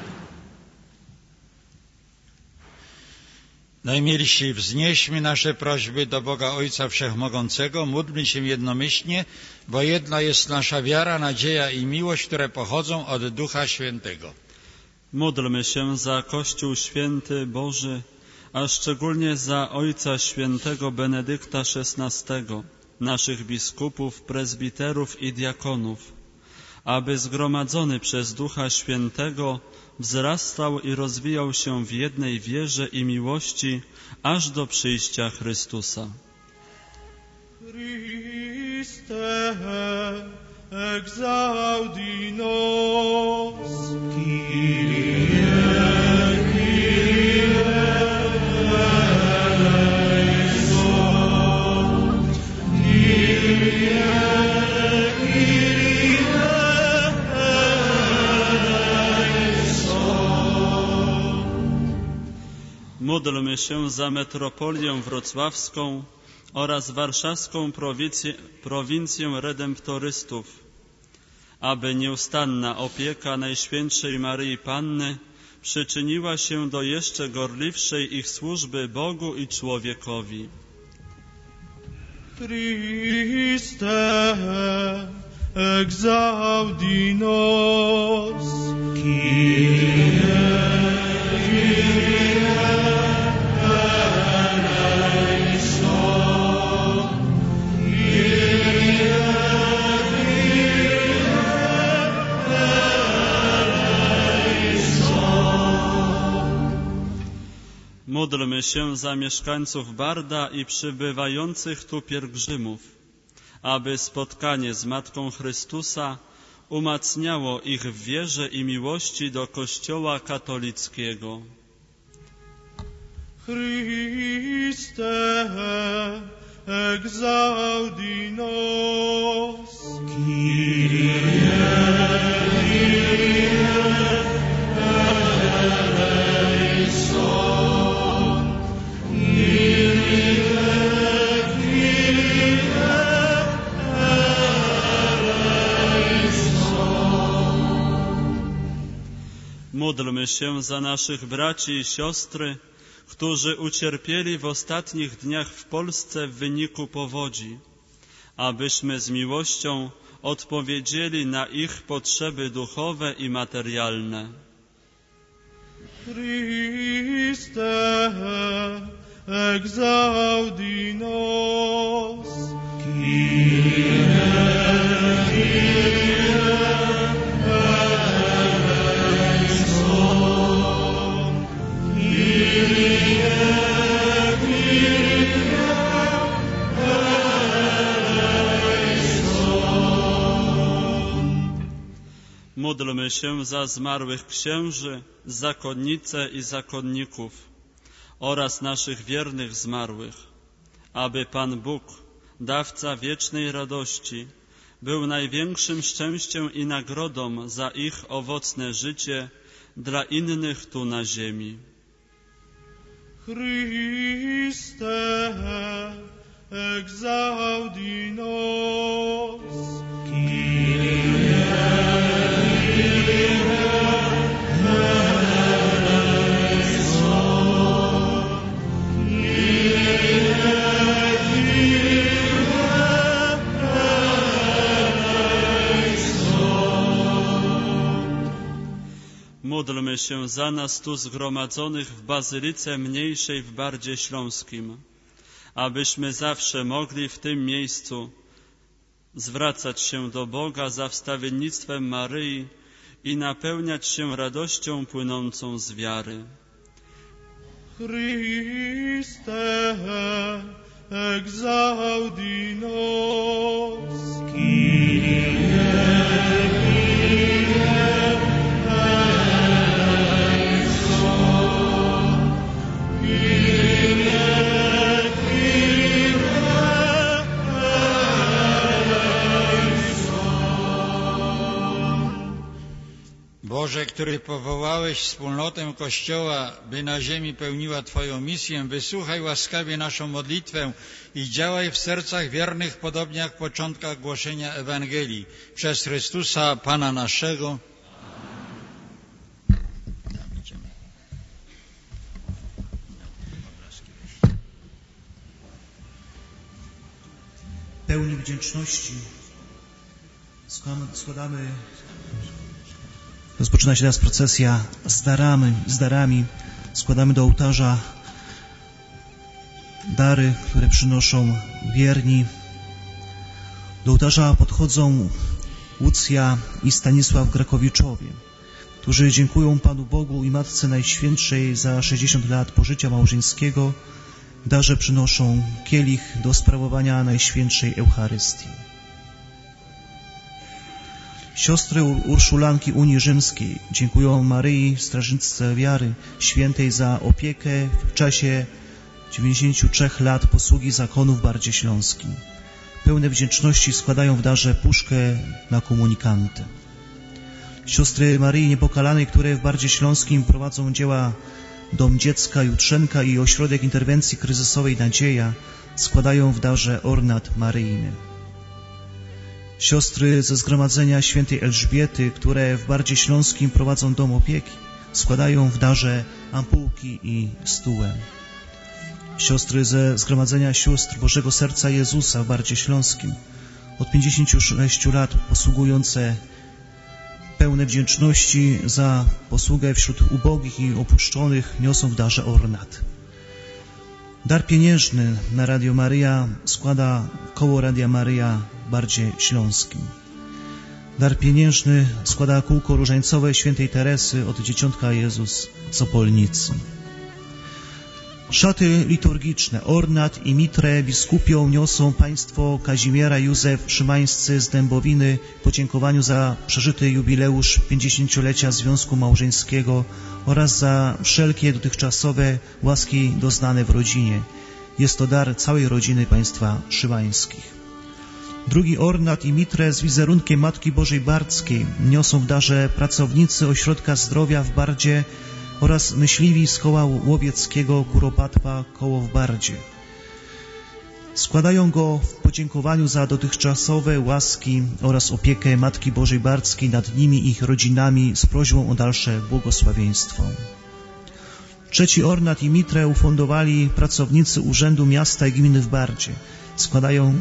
Najmilsi, wznieśmy nasze prośby do Boga Ojca Wszechmogącego, módlmy się jednomyślnie, bo jedna jest nasza wiara, nadzieja i miłość, które pochodzą od Ducha Świętego. Módlmy się za Kościół Święty Boży, a szczególnie za Ojca Świętego Benedykta XVI, naszych biskupów, prezbiterów i diakonów, aby zgromadzony przez Ducha Świętego wzrastał i rozwijał się w jednej wierze i miłości aż do przyjścia Chrystusa. Christe exaudi nos, Kyrie, Kyrie eleison, Kyrie, Kyrie eleison. Módlmy się za metropolię wrocławską oraz warszawską prowincję redemptorystów, aby nieustanna opieka Najświętszej Maryi Panny przyczyniła się do jeszcze gorliwszej ich służby Bogu i człowiekowi. Christe exaudi nos, Kyrie, Kyrie Módlmy się za mieszkańców Barda i przybywających tu pielgrzymów, aby spotkanie z Matką Chrystusa umacniało ich w wierze i miłości do Kościoła katolickiego. Christe, exaudi nos. Kyrie eleison. Kyrie eleison. Módlmy się za naszych braci i siostry, którzy ucierpieli w ostatnich dniach w Polsce w wyniku powodzi, abyśmy z miłością odpowiedzieli na ich potrzeby duchowe i materialne. Christe, exaudi nos. Kyrie eleison. Kyrie Módlmy się za zmarłych księży, zakonnice i zakonników oraz naszych wiernych zmarłych, aby Pan Bóg, dawca wiecznej radości, był największym szczęściem i nagrodą za ich owocne życie dla innych tu na ziemi. Christe, exaudi nos. Kyrie Módlmy się za nas tu zgromadzonych w Bazylice Mniejszej w Bardzie Śląskim, abyśmy zawsze mogli w tym miejscu zwracać się do Boga za wstawiennictwem Maryi i napełniać się radością płynącą z wiary. Christe, exaudi nos. Boże, który powołałeś wspólnotę Kościoła, by na ziemi pełniła Twoją misję, wysłuchaj łaskawie naszą modlitwę i działaj w sercach wiernych, podobnie jak w początkach głoszenia Ewangelii. Przez Chrystusa, Pana naszego. Pełni wdzięczności składamy. Rozpoczyna się teraz procesja z darami. Składamy do ołtarza dary, które przynoszą wierni. Do ołtarza podchodzą Łucja i Stanisław Grakowiczowie, którzy dziękują Panu Bogu i Matce Najświętszej za 60 lat pożycia małżeńskiego. W darze przynoszą kielich do sprawowania Najświętszej Eucharystii. Siostry Urszulanki Unii Rzymskiej dziękują Maryi, strażniczce wiary świętej, za opiekę w czasie 93 lat posługi zakonu w Bardzie Śląskim. Pełne wdzięczności składają w darze puszkę na komunikanty. Siostry Maryi Niepokalanej, które w Bardzie Śląskim prowadzą dzieła Dom Dziecka Jutrzenka i Ośrodek Interwencji Kryzysowej Nadzieja, składają w darze ornat maryjny. Siostry ze Zgromadzenia Świętej Elżbiety, które w Bardzie Śląskim prowadzą dom opieki, składają w darze ampułki i stułę. Siostry ze Zgromadzenia Sióstr Bożego Serca Jezusa w Bardzie Śląskim, od 56 lat posługujące, pełne wdzięczności za posługę wśród ubogich i opuszczonych, niosą w darze ornat. Dar pieniężny na Radio Maryja składa koło Radia Maryja w Bardzie Śląskim. Dar pieniężny składa kółko różańcowe Świętej Teresy od Dzieciątka Jezus z Opolnicy. Szaty liturgiczne, ornat i mitrę biskupią niosą państwo Kazimiera Józef Szymańscy z Dębowiny w podziękowaniu za przeżyty jubileusz 50-lecia związku małżeńskiego oraz za wszelkie dotychczasowe łaski doznane w rodzinie. Jest to dar całej rodziny państwa Szymańskich. Drugi ornat i mitrę z wizerunkiem Matki Bożej Bardzkiej niosą w darze pracownicy Ośrodka Zdrowia w Bardzie oraz myśliwi z koła łowieckiego Kuropatwa koło w Bardzie. Składają go w podziękowaniu za dotychczasowe łaski oraz opiekę Matki Bożej Bardzkiej nad nimi i ich rodzinami z prośbą o dalsze błogosławieństwo. Trzeci ornat i mitrę ufundowali pracownicy Urzędu Miasta i Gminy w Bardzie. Składają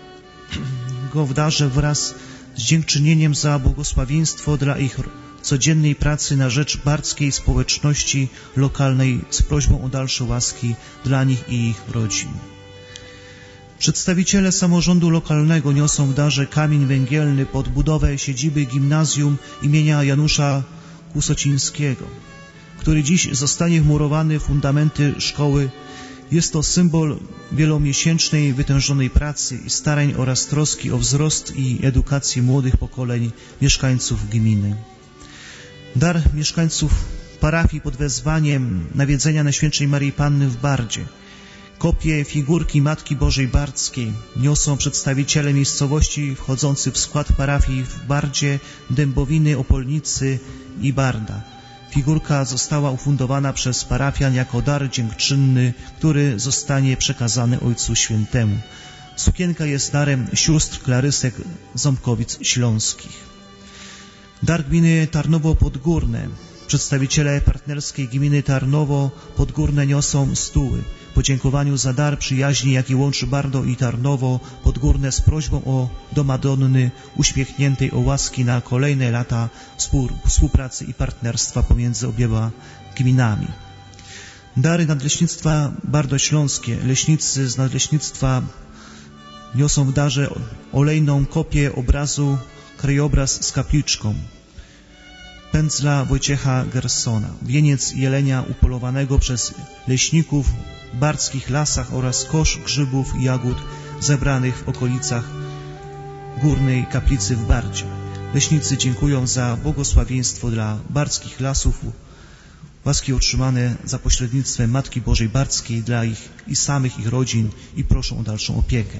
go w darze wraz z dziękczynieniem za błogosławieństwo dla ich codziennej pracy na rzecz bardzkiej społeczności lokalnej z prośbą o dalsze łaski dla nich i ich rodzin. Przedstawiciele samorządu lokalnego niosą w darze kamień węgielny pod budowę siedziby gimnazjum imienia Janusza Kusocińskiego, który dziś zostanie wmurowany w fundamenty szkoły. Jest to symbol wielomiesięcznej, wytężonej pracy i starań oraz troski o wzrost i edukację młodych pokoleń mieszkańców gminy. Dar mieszkańców parafii pod wezwaniem nawiedzenia Najświętszej Maryi Panny w Bardzie. Kopie figurki Matki Bożej Bardzkiej niosą przedstawiciele miejscowości wchodzący w skład parafii w Bardzie, Dębowiny, Opolnicy i Barda. Figurka została ufundowana przez parafian jako dar dziękczynny, który zostanie przekazany Ojcu Świętemu. Sukienka jest darem sióstr Klarysek Ząbkowic Śląskich. Dar gminy Tarnowo-Podgórne. Przedstawiciele partnerskiej gminy Tarnowo-Podgórne niosą stuły w podziękowaniu za dar przyjaźni, jaki łączy Bardo i Tarnowo-Podgórne z prośbą do Madonny uśmiechniętej o łaski na kolejne lata współpracy i partnerstwa pomiędzy obiema gminami. Dary Nadleśnictwa Bardośląskie. Leśnicy z Nadleśnictwa niosą w darze olejną kopię obrazu Krajobraz z kapliczką pędzla Wojciecha Gersona, wieniec jelenia upolowanego przez leśników w bardzkich lasach oraz kosz grzybów i jagód zebranych w okolicach Górnej Kaplicy w Bardzie. Leśnicy dziękują za błogosławieństwo dla bardzkich lasów, łaski otrzymane za pośrednictwem Matki Bożej Bardzkiej dla ich i samych ich rodzin i proszą o dalszą opiekę.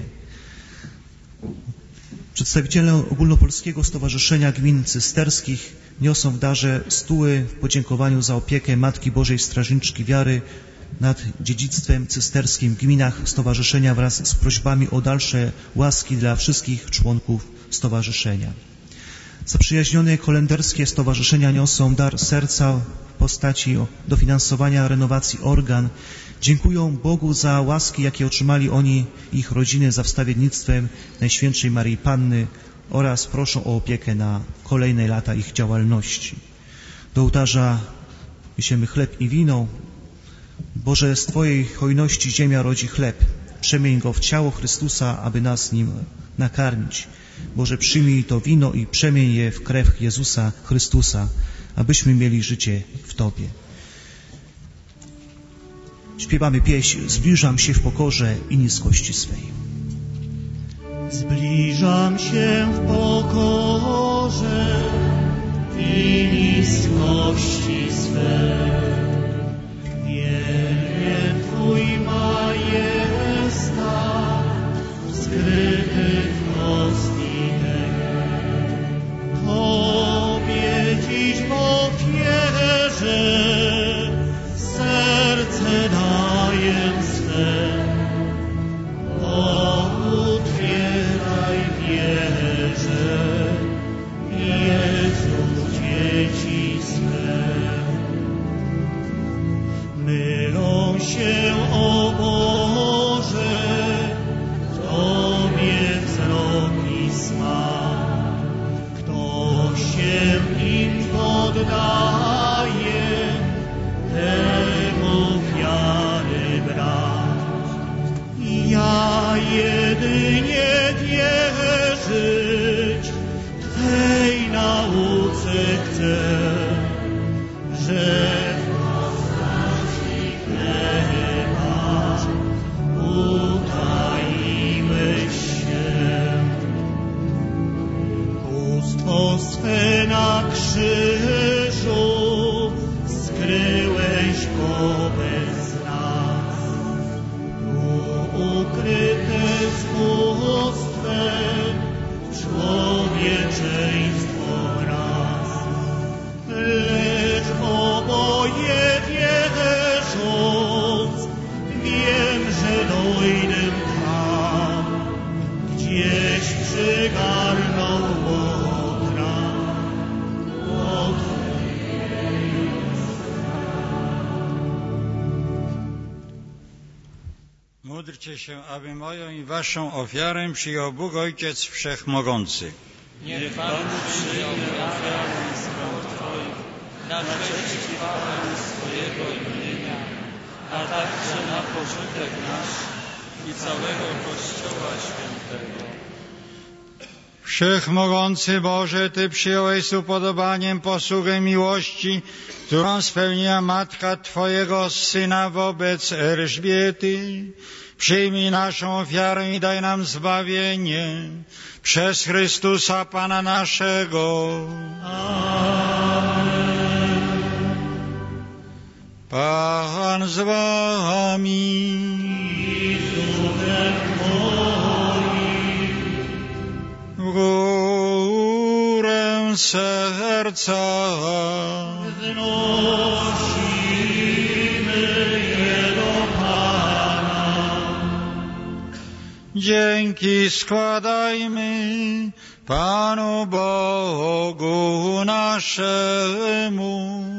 Przedstawiciele Ogólnopolskiego Stowarzyszenia Gmin Cysterskich niosą w darze stuły w podziękowaniu za opiekę Matki Bożej Strażniczki Wiary nad dziedzictwem cysterskim w gminach stowarzyszenia wraz z prośbami o dalsze łaski dla wszystkich członków stowarzyszenia. Zaprzyjaźnione kolenderskie stowarzyszenia niosą dar serca w postaci dofinansowania renowacji organ. Dziękują Bogu za łaski, jakie otrzymali oni i ich rodziny za wstawiennictwem Najświętszej Maryi Panny oraz proszą o opiekę na kolejne lata ich działalności. Do ołtarza niesiemy chleb i wino. Boże, z Twojej hojności ziemia rodzi chleb. Przemień go w ciało Chrystusa, aby nas nim nakarmić. Boże, przyjmij to wino i przemień je w krew Jezusa Chrystusa, abyśmy mieli życie w Tobie. Śpiewamy pieśń Zbliżam się w pokorze i niskości swej. Zbliżam się w pokorze i niskości swej. Wielbie Twój majestat, skryty w kostniach. Tobie dziś popierzę, serce daję swe. Otwieraj wierzę, Jezu, dzieci swe. Mylą się, o Boże, Tobie wzroki smak. Kto się im poddaje, temu wiary brak. Ja jedynie wierzyć Twej nauce chcę, że w postaci chleba Módlcie się, aby moją i waszą ofiarę przyjął Bóg Ojciec Wszechmogący. Niech Pan przyjmie ofiarę z rąk Twoich na cześć i chwałę swojego imienia, a także na pożytek nasz i całego Kościoła Świętego. Wszechmogący Boże, Ty przyjąłeś z upodobaniem posługę miłości, którą spełniła Matka Twojego Syna wobec Elżbiety. Przyjmij naszą ofiarę i daj nam zbawienie przez Chrystusa Pana naszego. Amen. Pan z wami. W górę serca wznosimy je do Pana. Dzięki składajmy Panu Bogu naszemu.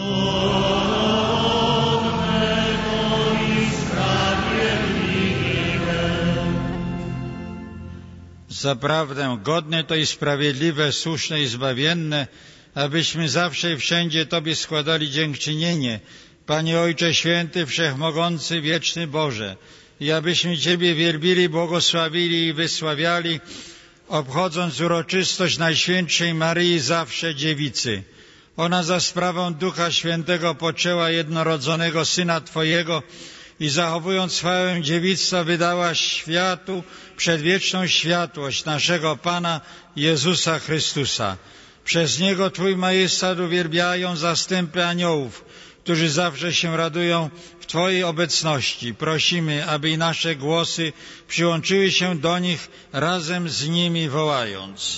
Zaprawdę godne to i sprawiedliwe, słuszne i zbawienne, abyśmy zawsze i wszędzie Tobie składali dziękczynienie, Panie Ojcze Święty, Wszechmogący, Wieczny Boże, i abyśmy Ciebie wielbili, błogosławili i wysławiali, obchodząc uroczystość Najświętszej Maryi Zawsze Dziewicy. Ona za sprawą Ducha Świętego poczęła jednorodzonego Syna Twojego i zachowując chwałę dziewictwa wydała światu przedwieczną światłość naszego Pana Jezusa Chrystusa. Przez Niego Twój majestat uwielbiają zastępy aniołów, którzy zawsze się radują w Twojej obecności. Prosimy, aby i nasze głosy przyłączyły się do nich razem z nimi wołając.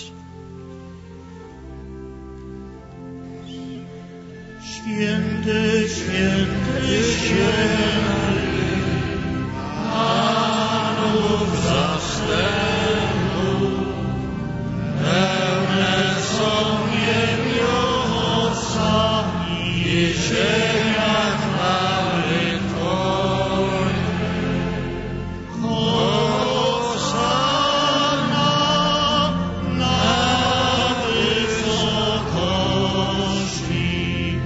Święty, święty, święty, Panów zastępów, pełne są niebiosa i ziemia chwały Twojej. Hosanna na wysokości,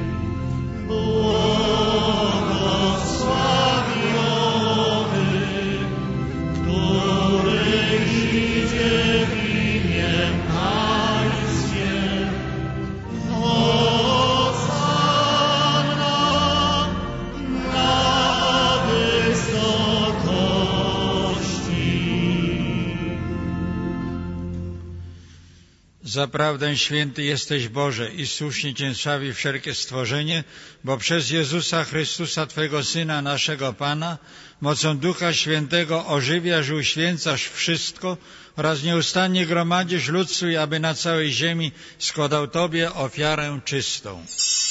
Zaprawdę święty jesteś Boże i słusznie Cię sławi wszelkie stworzenie, bo przez Jezusa Chrystusa, Twego Syna, naszego Pana, mocą Ducha Świętego ożywiasz i uświęcasz wszystko oraz nieustannie gromadzisz lud swój, aby na całej ziemi składał Tobie ofiarę czystą.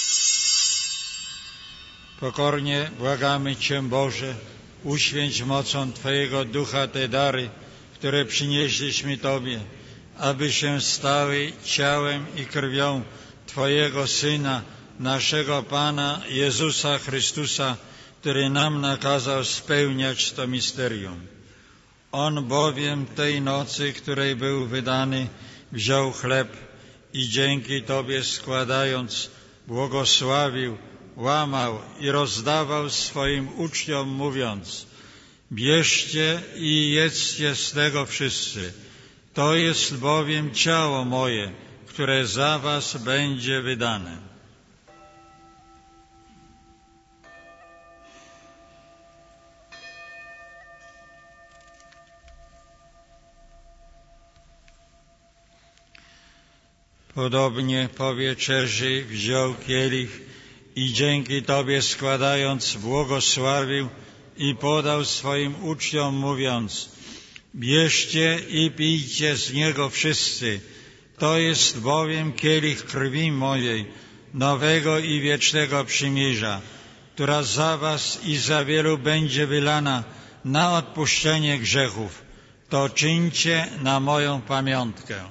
Pokornie błagamy Cię, Boże, uświęć mocą Twojego Ducha te dary, które przynieśliśmy Tobie, aby się stały ciałem i krwią Twojego Syna, naszego Pana Jezusa Chrystusa, który nam nakazał spełniać to misterium. On bowiem tej nocy, której był wydany, wziął chleb i dzięki Tobie składając, błogosławił, łamał i rozdawał swoim uczniom, mówiąc: bierzcie i jedzcie z tego wszyscy. To jest bowiem ciało moje, które za was będzie wydane. Podobnie po wieczerzy wziął kielich i dzięki Tobie składając, błogosławił i podał swoim uczniom, mówiąc: bierzcie i pijcie z niego wszyscy. To jest bowiem kielich krwi mojej, nowego i wiecznego przymierza, która za was i za wielu będzie wylana na odpuszczenie grzechów. To czyńcie na moją pamiątkę.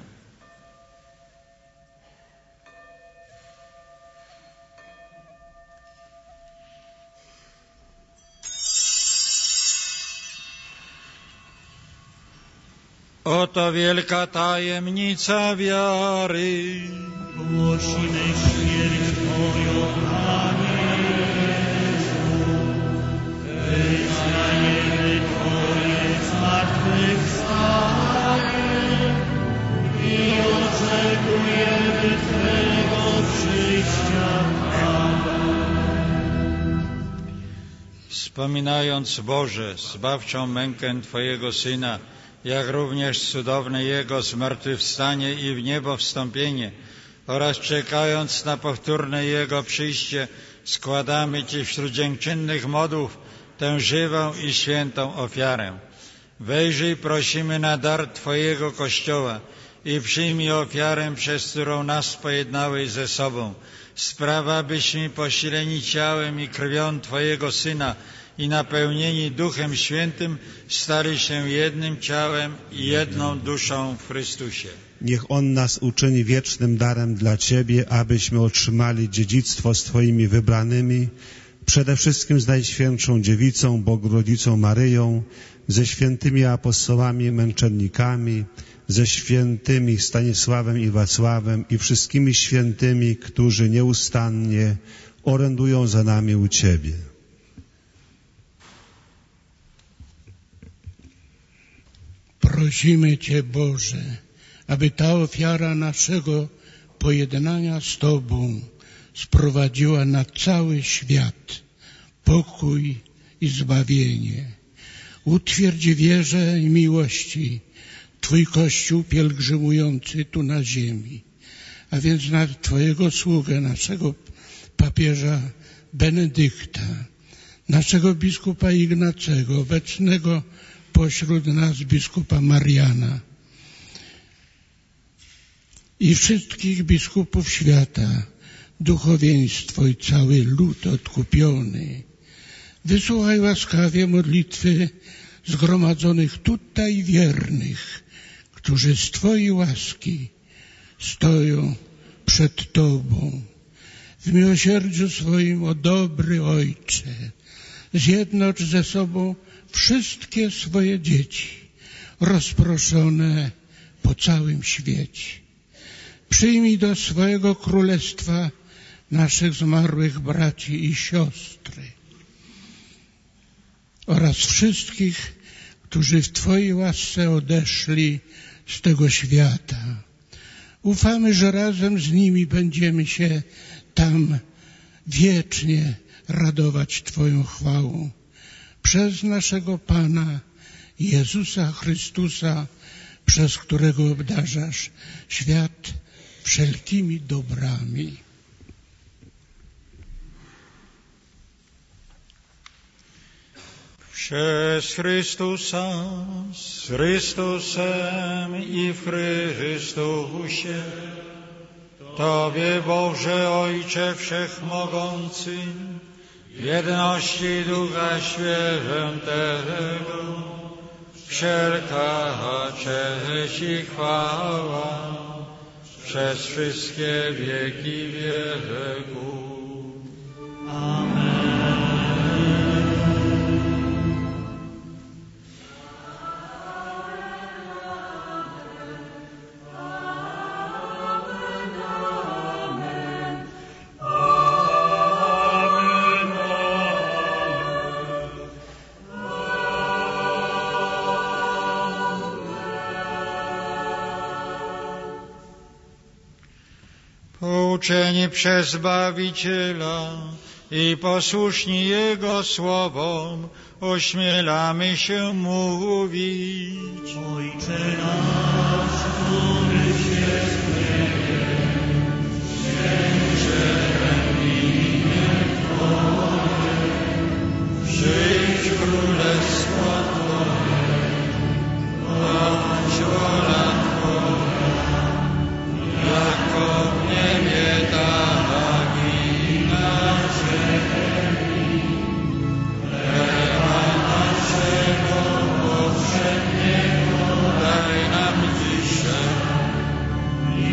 Oto wielka tajemnica wiary. Głosimy śmierć Twoją, Panie Jezu. Wyznajemy Twoje zmartwychwstanie i oczekujemy Twego przyjścia. Wspominając, Boże, zbawczą mękę Twojego Syna, jak również cudowne Jego zmartwychwstanie i w niebo wstąpienie oraz czekając na powtórne Jego przyjście, składamy Ci wśród dziękczynnych modłów tę żywą i świętą ofiarę. Wejrzyj, prosimy, na dar Twojego Kościoła i przyjmij ofiarę, przez którą nas pojednałeś ze sobą. Spraw, abyśmy posileni ciałem i krwią Twojego Syna i napełnieni Duchem Świętym stali się jednym ciałem i jedną duszą w Chrystusie. Niech On nas uczyni wiecznym darem dla Ciebie, abyśmy otrzymali dziedzictwo z Twoimi wybranymi, przede wszystkim z Najświętszą Dziewicą, Bogu Rodzicą Maryją, ze świętymi apostołami, męczennikami, ze świętymi Stanisławem i Wacławem i wszystkimi świętymi, którzy nieustannie orędują za nami u Ciebie. Prosimy Cię, Boże, aby ta ofiara naszego pojednania z Tobą sprowadziła na cały świat pokój i zbawienie. Utwierdź w wierze i miłości Twój Kościół pielgrzymujący tu na ziemi, a więc na Twojego sługę, naszego papieża Benedykta, naszego biskupa Ignacego, obecnego pośród nas biskupa Mariana i wszystkich biskupów świata, duchowieństwo i cały lud odkupiony. Wysłuchaj łaskawie modlitwy zgromadzonych tutaj wiernych, którzy z Twojej łaski stoją przed Tobą. W miłosierdziu swoim, o dobry Ojcze, zjednocz ze sobą wszystkie swoje dzieci rozproszone po całym świecie. Przyjmij do swojego królestwa naszych zmarłych braci i siostry oraz wszystkich, którzy w Twojej łasce odeszli z tego świata. Ufamy, że razem z nimi będziemy się tam wiecznie radować Twoją chwałą. Przez naszego Pana Jezusa Chrystusa, przez którego obdarzasz świat wszelkimi dobrami. Przez Chrystusa, z Chrystusem i w Chrystusie, Tobie, Boże Ojcze Wszechmogący, w jedności Ducha Świętego, wszelka cześć i chwała przez wszystkie wieki wieków. Amen. Pouczeni przez Zbawiciela i posłuszni Jego słowom, ośmielamy się mówić. Ojcze nasz, któryś jest w niebie, święcie imię Twoje, przyjdź królestwo Twoje, bądź wola Twoja, jako w niebie, tak i na ziemi. Chleba naszego powszedniego daj nam dzisiaj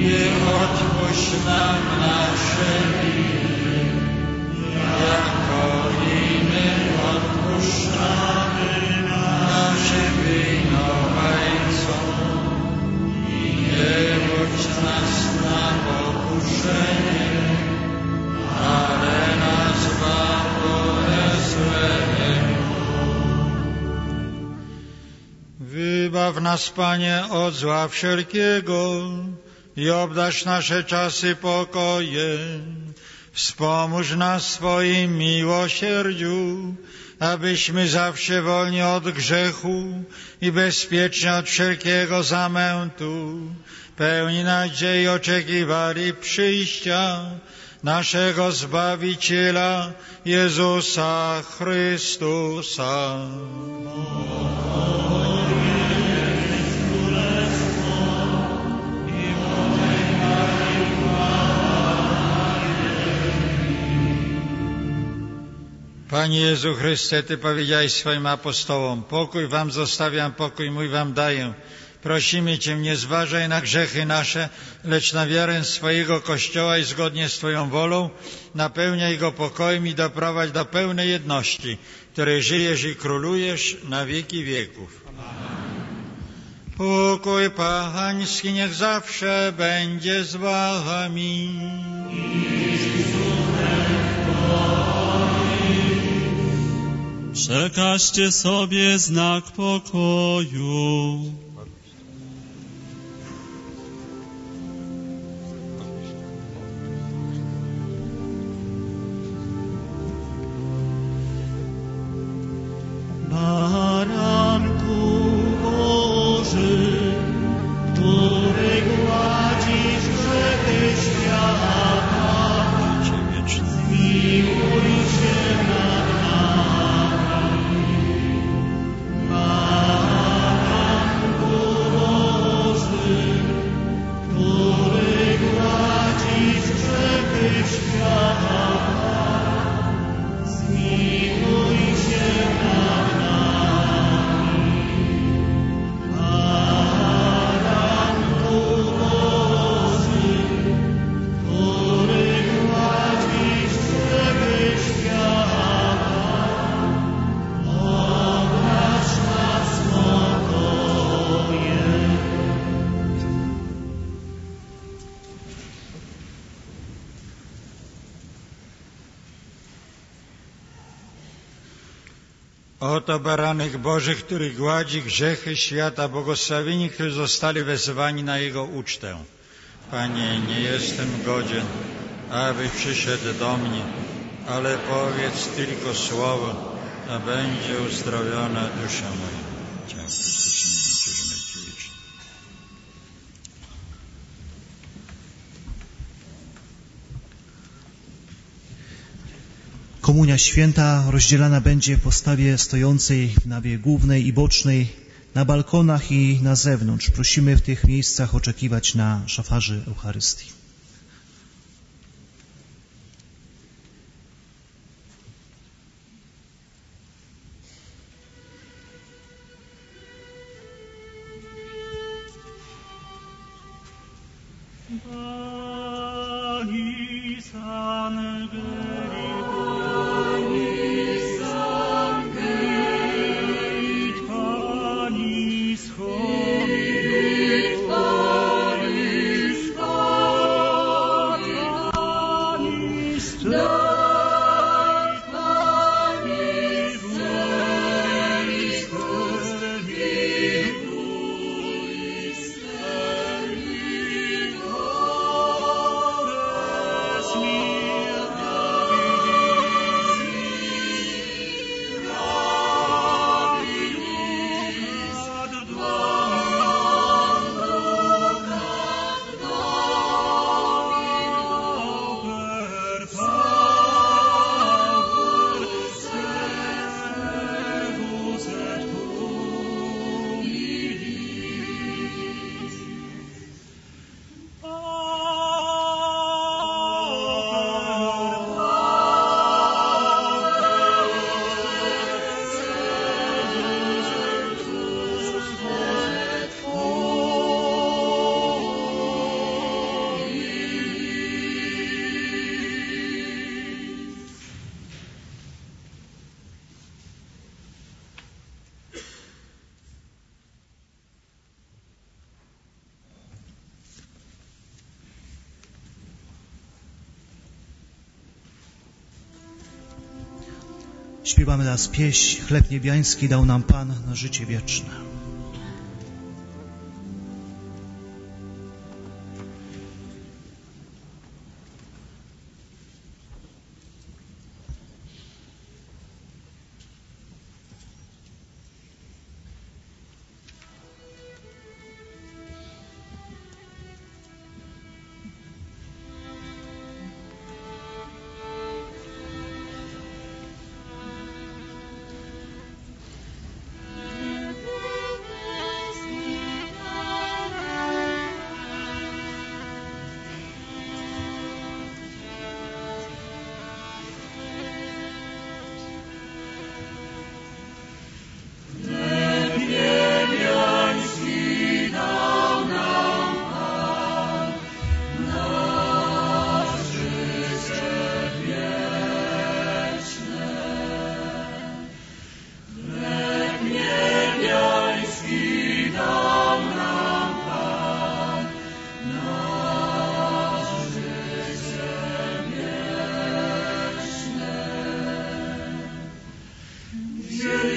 zbaw nas, Panie, od zła wszelkiego i obdarz nasze czasy pokojem. Wspomóż nas w swoim miłosierdziu, abyśmy zawsze wolni od grzechu i bezpieczni od wszelkiego zamętu, pełni nadziei oczekiwali przyjścia naszego Zbawiciela Jezusa Chrystusa. Panie Jezu Chryste, Ty powiedziałeś swoim apostołom: pokój wam zostawiam, pokój mój wam daję. Prosimy Cię, nie zważaj na grzechy nasze, lecz na wiarę swojego Kościoła i zgodnie z Twoją wolą napełniaj go pokojem i doprowadź do pełnej jedności, w której żyjesz i królujesz na wieki wieków. Pokój Pański niech zawsze będzie z wami. Przekażcie sobie znak pokoju. Baranku Boży, który gładzisz grzechy świata, zmiłuj się nad nami. Baranku Boży, który gładzisz grzechy świata, zmiłuj się nad nami. Oto baranek Boży, który gładzi grzechy świata, błogosławieni, którzy zostali wezwani na Jego ucztę. Panie, nie jestem godzien, aby przyszedł do mnie, ale powiedz tylko słowo, a będzie uzdrowiona dusza moja. Komunia święta rozdzielana będzie w postawie stojącej w nawie głównej i bocznej, na balkonach i na zewnątrz. Prosimy w tych miejscach oczekiwać na szafarzy Eucharystii. Śpiewamy teraz pieśń: chleb niebiański dał nam Pan na życie wieczne.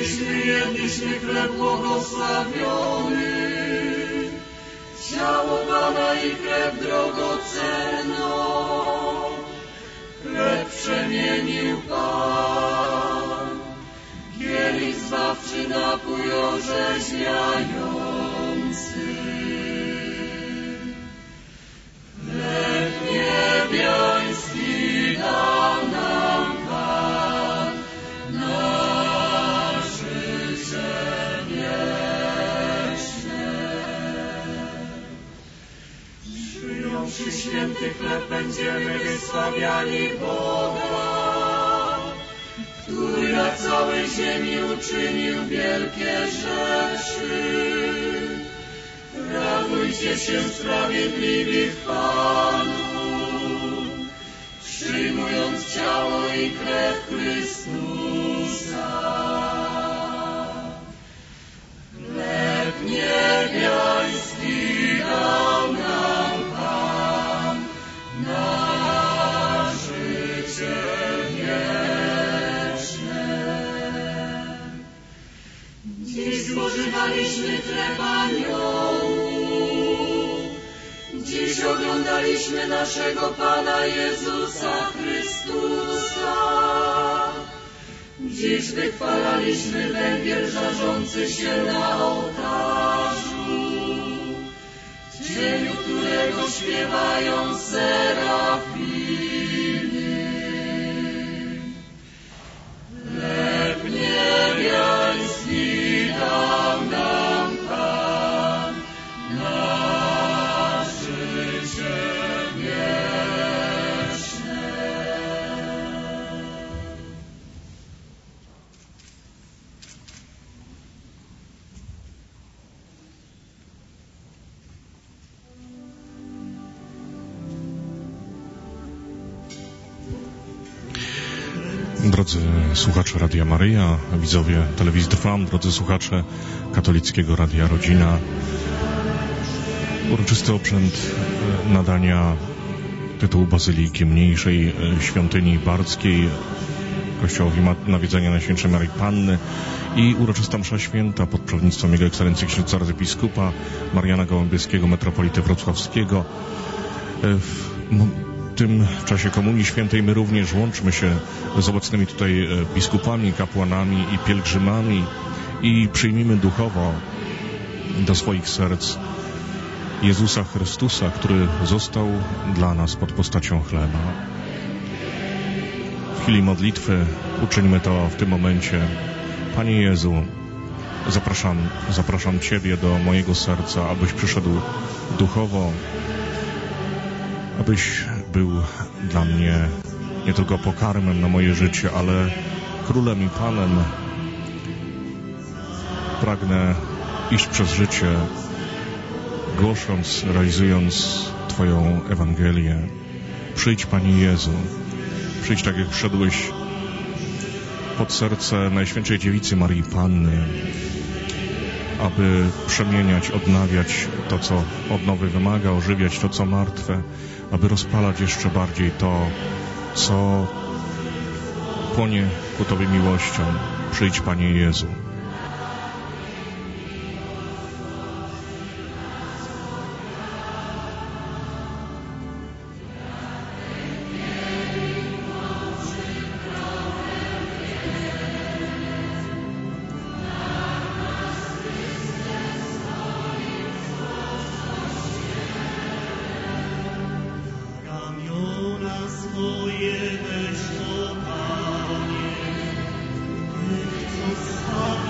jedliśmy chleb błogosławiony, ciało Pana i krew drogocenną. Chleb przemienił Pan, kielich zbawczy napój orzeźwiający. Chleb niebiański dał nam Pan na życie wieczne. Przyjąwszy święty chleb, będziemy wysławiali Boga, który na całej ziemi uczynił wielkie rzeczy. Radujcie się sprawiedliwi w Panu, przyjmując ciało i krew Chrystusa. Chleb niebiański dał nam Pan na życie wieczne. Dziś spożywaliśmy chleb aniołów, dziś oglądaliśmy naszego Pana Jezusa Chrystusa. Dziś wychwalaliśmy węgiel żarzący się na ołtarzu, w cieniu którego śpiewają serafiny. Chleb niebiański dał nam Pan na życie wieczne. Drodzy słuchacze Radia Maryja, widzowie telewizji Trwam, drodzy słuchacze katolickiego Radia Rodzina, uroczysty obrzęd nadania tytułu Bazyliki Mniejszej Świątyni Bardzkiej Kościołowi Nawiedzenia Najświętszej Maryi Panny i uroczysta msza święta pod przewodnictwem Jego Ekscelencji księdza arcybiskupa Mariana Gołębieskiego, metropolity wrocławskiego. W tym czasie Komunii Świętej my również łączmy się z obecnymi tutaj biskupami, kapłanami i pielgrzymami i przyjmijmy duchowo do swoich serc Jezusa Chrystusa, który został dla nas pod postacią chleba. W chwili modlitwy uczyńmy to w tym momencie. Panie Jezu, zapraszam Ciebie do mojego serca, abyś przyszedł duchowo, abyś był dla mnie nie tylko pokarmem na moje życie, ale Królem i Panem. Pragnę iść przez życie, głosząc, realizując Twoją Ewangelię. Przyjdź, Panie Jezu, przyjdź tak jak wszedłeś pod serce Najświętszej Dziewicy Maryi Panny, aby przemieniać, odnawiać to, co odnowy wymaga, ożywiać to, co martwe, aby rozpalać jeszcze bardziej to, co płonie ku Tobie miłością. Przyjdź, Panie Jezu. Swoje weź to, Panie, Ty, co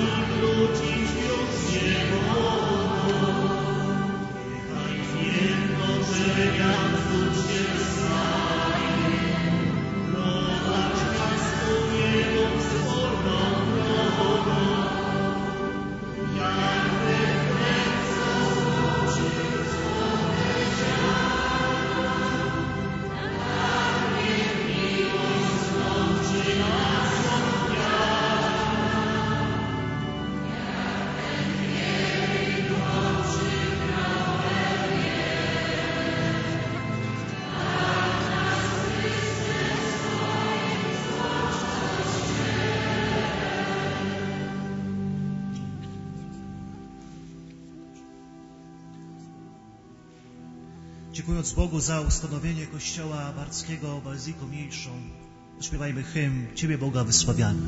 Dziękując Bogu za ustanowienie Kościoła Bardzkiego Bazyliką Mniejszą, śpiewajmy hymn Ciebie Boga wysławiamy.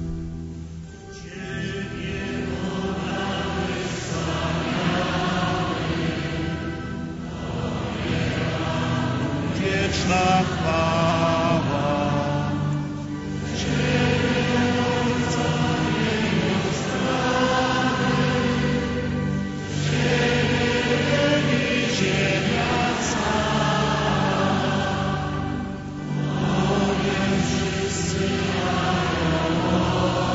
Wieczna chwała. Amen.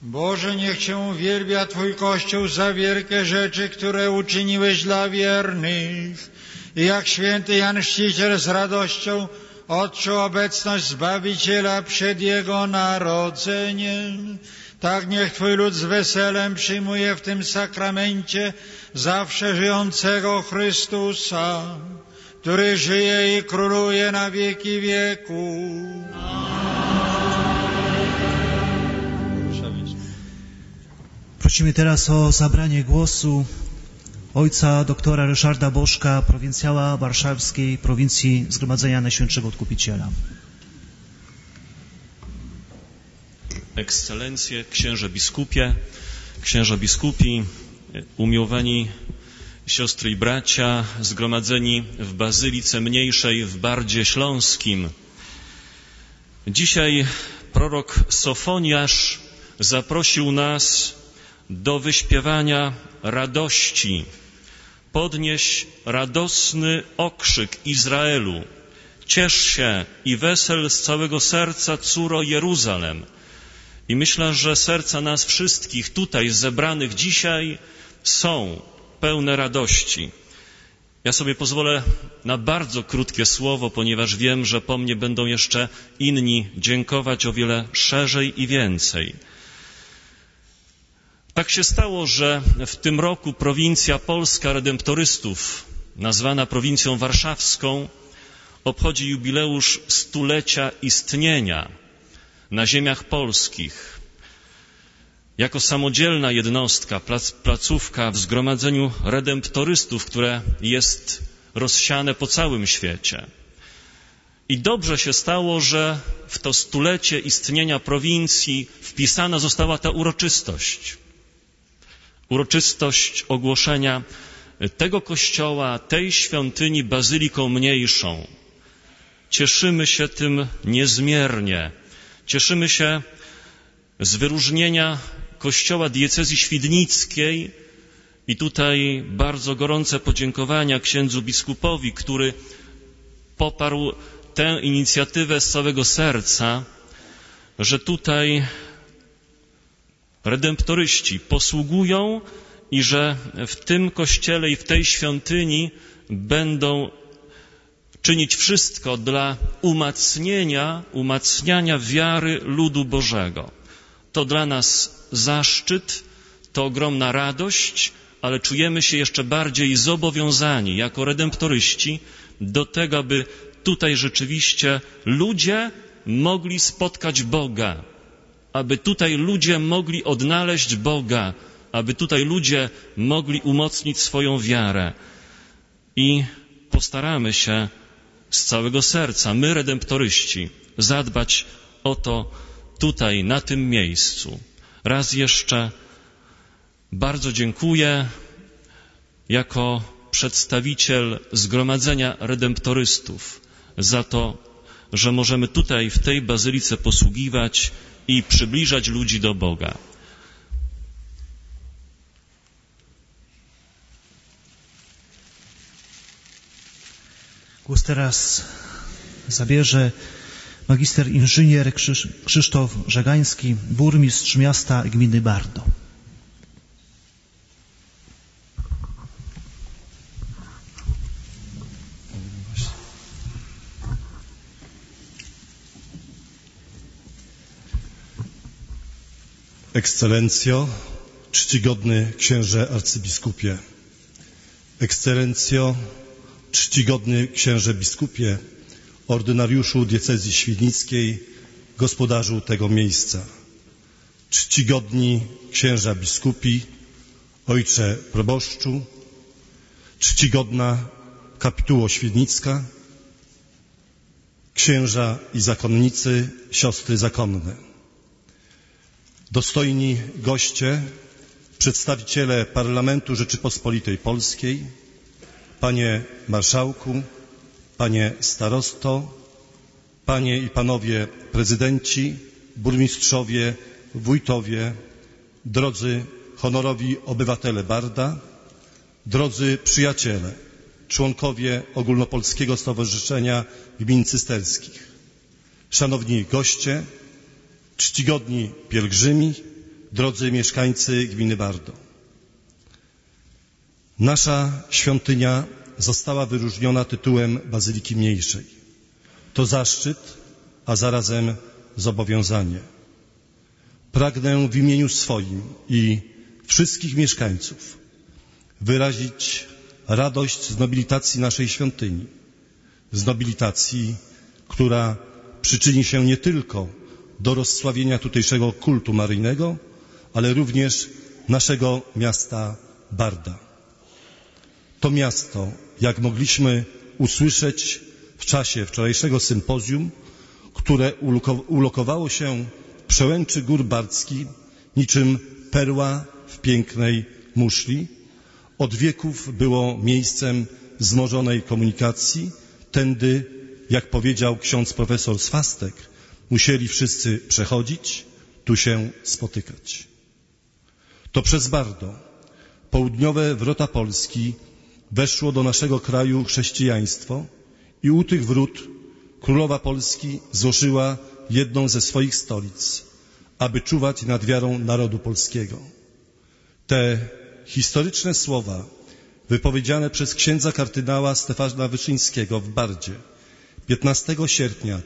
Boże, niech Cię uwielbia Twój Kościół za wielkie rzeczy, które uczyniłeś dla wiernych. I jak święty Jan Chrzciciel z radością odczuł obecność Zbawiciela przed Jego narodzeniem, tak niech Twój lud z weselem przyjmuje w tym sakramencie zawsze żyjącego Chrystusa, który żyje i króluje na wieki wieków. Prosimy teraz o zabranie głosu ojca doktora Ryszarda Bożka, prowincjała warszawskiej prowincji Zgromadzenia Najświętszego Odkupiciela. Ekscelencje, księża biskupi, umiłowani siostry i bracia, zgromadzeni w Bazylice Mniejszej w Bardzie Śląskim. Dzisiaj prorok Sofoniasz zaprosił nas do wyśpiewania radości. Podnieś radosny okrzyk Izraelu. Ciesz się i wesel z całego serca, córo Jeruzalem. I myślę, że serca nas wszystkich tutaj zebranych dzisiaj są pełne radości. Ja sobie pozwolę na bardzo krótkie słowo, ponieważ wiem, że po mnie będą jeszcze inni dziękować o wiele szerzej i więcej. Tak się stało, że w tym roku prowincja polska redemptorystów, nazwana prowincją warszawską, obchodzi jubileusz 100-lecia istnienia na ziemiach polskich. Jako samodzielna jednostka, placówka w zgromadzeniu redemptorystów, które jest rozsiane po całym świecie. I dobrze się stało, że w to 100-lecie istnienia prowincji wpisana została ta uroczystość. Uroczystość ogłoszenia tego kościoła, tej świątyni bazyliką mniejszą. Cieszymy się tym niezmiernie. Cieszymy się z wyróżnienia kościoła diecezji świdnickiej i tutaj bardzo gorące podziękowania księdzu biskupowi, który poparł tę inicjatywę z całego serca, że tutaj redemptoryści posługują i że w tym kościele i w tej świątyni będą czynić wszystko dla umacniania wiary ludu Bożego. To dla nas zaszczyt, to ogromna radość, ale czujemy się jeszcze bardziej zobowiązani jako redemptoryści do tego, aby tutaj rzeczywiście ludzie mogli spotkać Boga, aby tutaj ludzie mogli odnaleźć Boga, aby tutaj ludzie mogli umocnić swoją wiarę. I postaramy się z całego serca, my redemptoryści, zadbać o to tutaj, na tym miejscu. Raz jeszcze bardzo dziękuję jako przedstawiciel Zgromadzenia Redemptorystów za to, że możemy tutaj w tej bazylice posługiwać i przybliżać ludzi do Boga. Głos teraz zabierze magister inżynier Krzysztof Żagański, burmistrz miasta i gminy Bardo. Ekscelencjo, czcigodny księże arcybiskupie, Ekscelencjo, czcigodny księże biskupie, ordynariuszu diecezji świdnickiej, gospodarzu tego miejsca, czcigodni księża biskupi, ojcze proboszczu, czcigodna kapituło świdnicka, księża i zakonnicy, siostry zakonne, dostojni goście, przedstawiciele Parlamentu Rzeczypospolitej Polskiej, panie marszałku, panie starosto, panie i panowie prezydenci, burmistrzowie, wójtowie, drodzy honorowi obywatele Barda, drodzy przyjaciele, członkowie Ogólnopolskiego Stowarzyszenia Gmin Cysterskich, szanowni goście, czcigodni pielgrzymi, drodzy mieszkańcy gminy Bardo. Nasza świątynia została wyróżniona tytułem Bazyliki Mniejszej. To zaszczyt, a zarazem zobowiązanie. Pragnę w imieniu swoim i wszystkich mieszkańców wyrazić radość z nobilitacji naszej świątyni, z nobilitacji, która przyczyni się nie tylko do rozsławienia tutejszego kultu maryjnego, ale również naszego miasta Barda. To miasto, jak mogliśmy usłyszeć w czasie wczorajszego sympozjum, które ulokowało się w przełęczy Gór Bardzkich niczym perła w pięknej muszli, od wieków było miejscem wzmożonej komunikacji. Tędy, jak powiedział ksiądz profesor Swastek, musieli wszyscy przechodzić, tu się spotykać. To przez Bardo, południowe wrota Polski, weszło do naszego kraju chrześcijaństwo i u tych wrót królowa Polski złożyła jedną ze swoich stolic, aby czuwać nad wiarą narodu polskiego. Te historyczne słowa wypowiedziane przez księdza kardynała Stefana Wyszyńskiego w Bardzie 15 sierpnia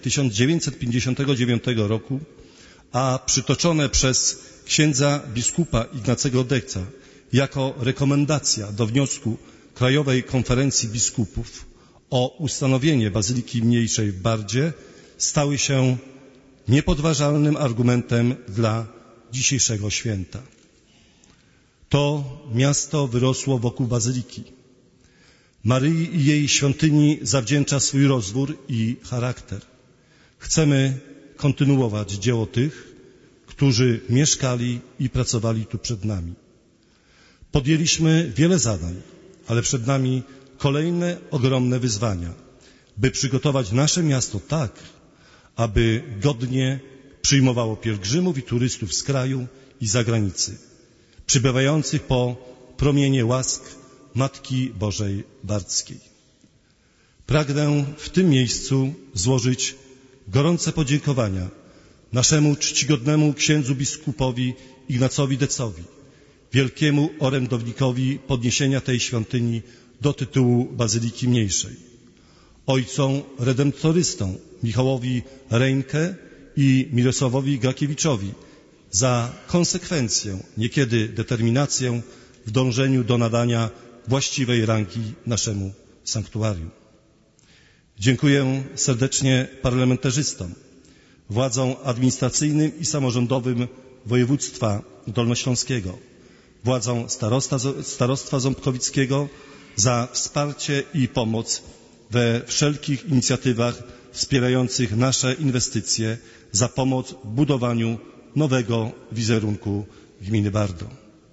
1959 roku, a przytoczone przez księdza biskupa Ignacego Dekca jako rekomendacja do wniosku Krajowej Konferencji Biskupów o ustanowienie Bazyliki Mniejszej w Bardzie, stały się niepodważalnym argumentem dla dzisiejszego święta. To miasto wyrosło wokół Bazyliki. Maryi i jej świątyni zawdzięcza swój rozwój i charakter. Chcemy kontynuować dzieło tych, którzy mieszkali i pracowali tu przed nami. Podjęliśmy wiele zadań, ale przed nami kolejne ogromne wyzwania, by przygotować nasze miasto tak, aby godnie przyjmowało pielgrzymów i turystów z kraju i zagranicy, przybywających po promienie łask Matki Bożej Bardzkiej. Pragnę w tym miejscu złożyć gorące podziękowania naszemu czcigodnemu księdzu biskupowi Ignacowi Decowi, wielkiemu orędownikowi podniesienia tej świątyni do tytułu Bazyliki Mniejszej, ojcom redemptorystom Michałowi Reńkę i Mirosławowi Grakiewiczowi za konsekwencję, niekiedy determinację w dążeniu do nadania właściwej rangi naszemu sanktuarium. Dziękuję serdecznie parlamentarzystom, władzom administracyjnym i samorządowym województwa dolnośląskiego, władzom starostwa ząbkowickiego za wsparcie i pomoc we wszelkich inicjatywach wspierających nasze inwestycje, za pomoc w budowaniu nowego wizerunku gminy Bardo.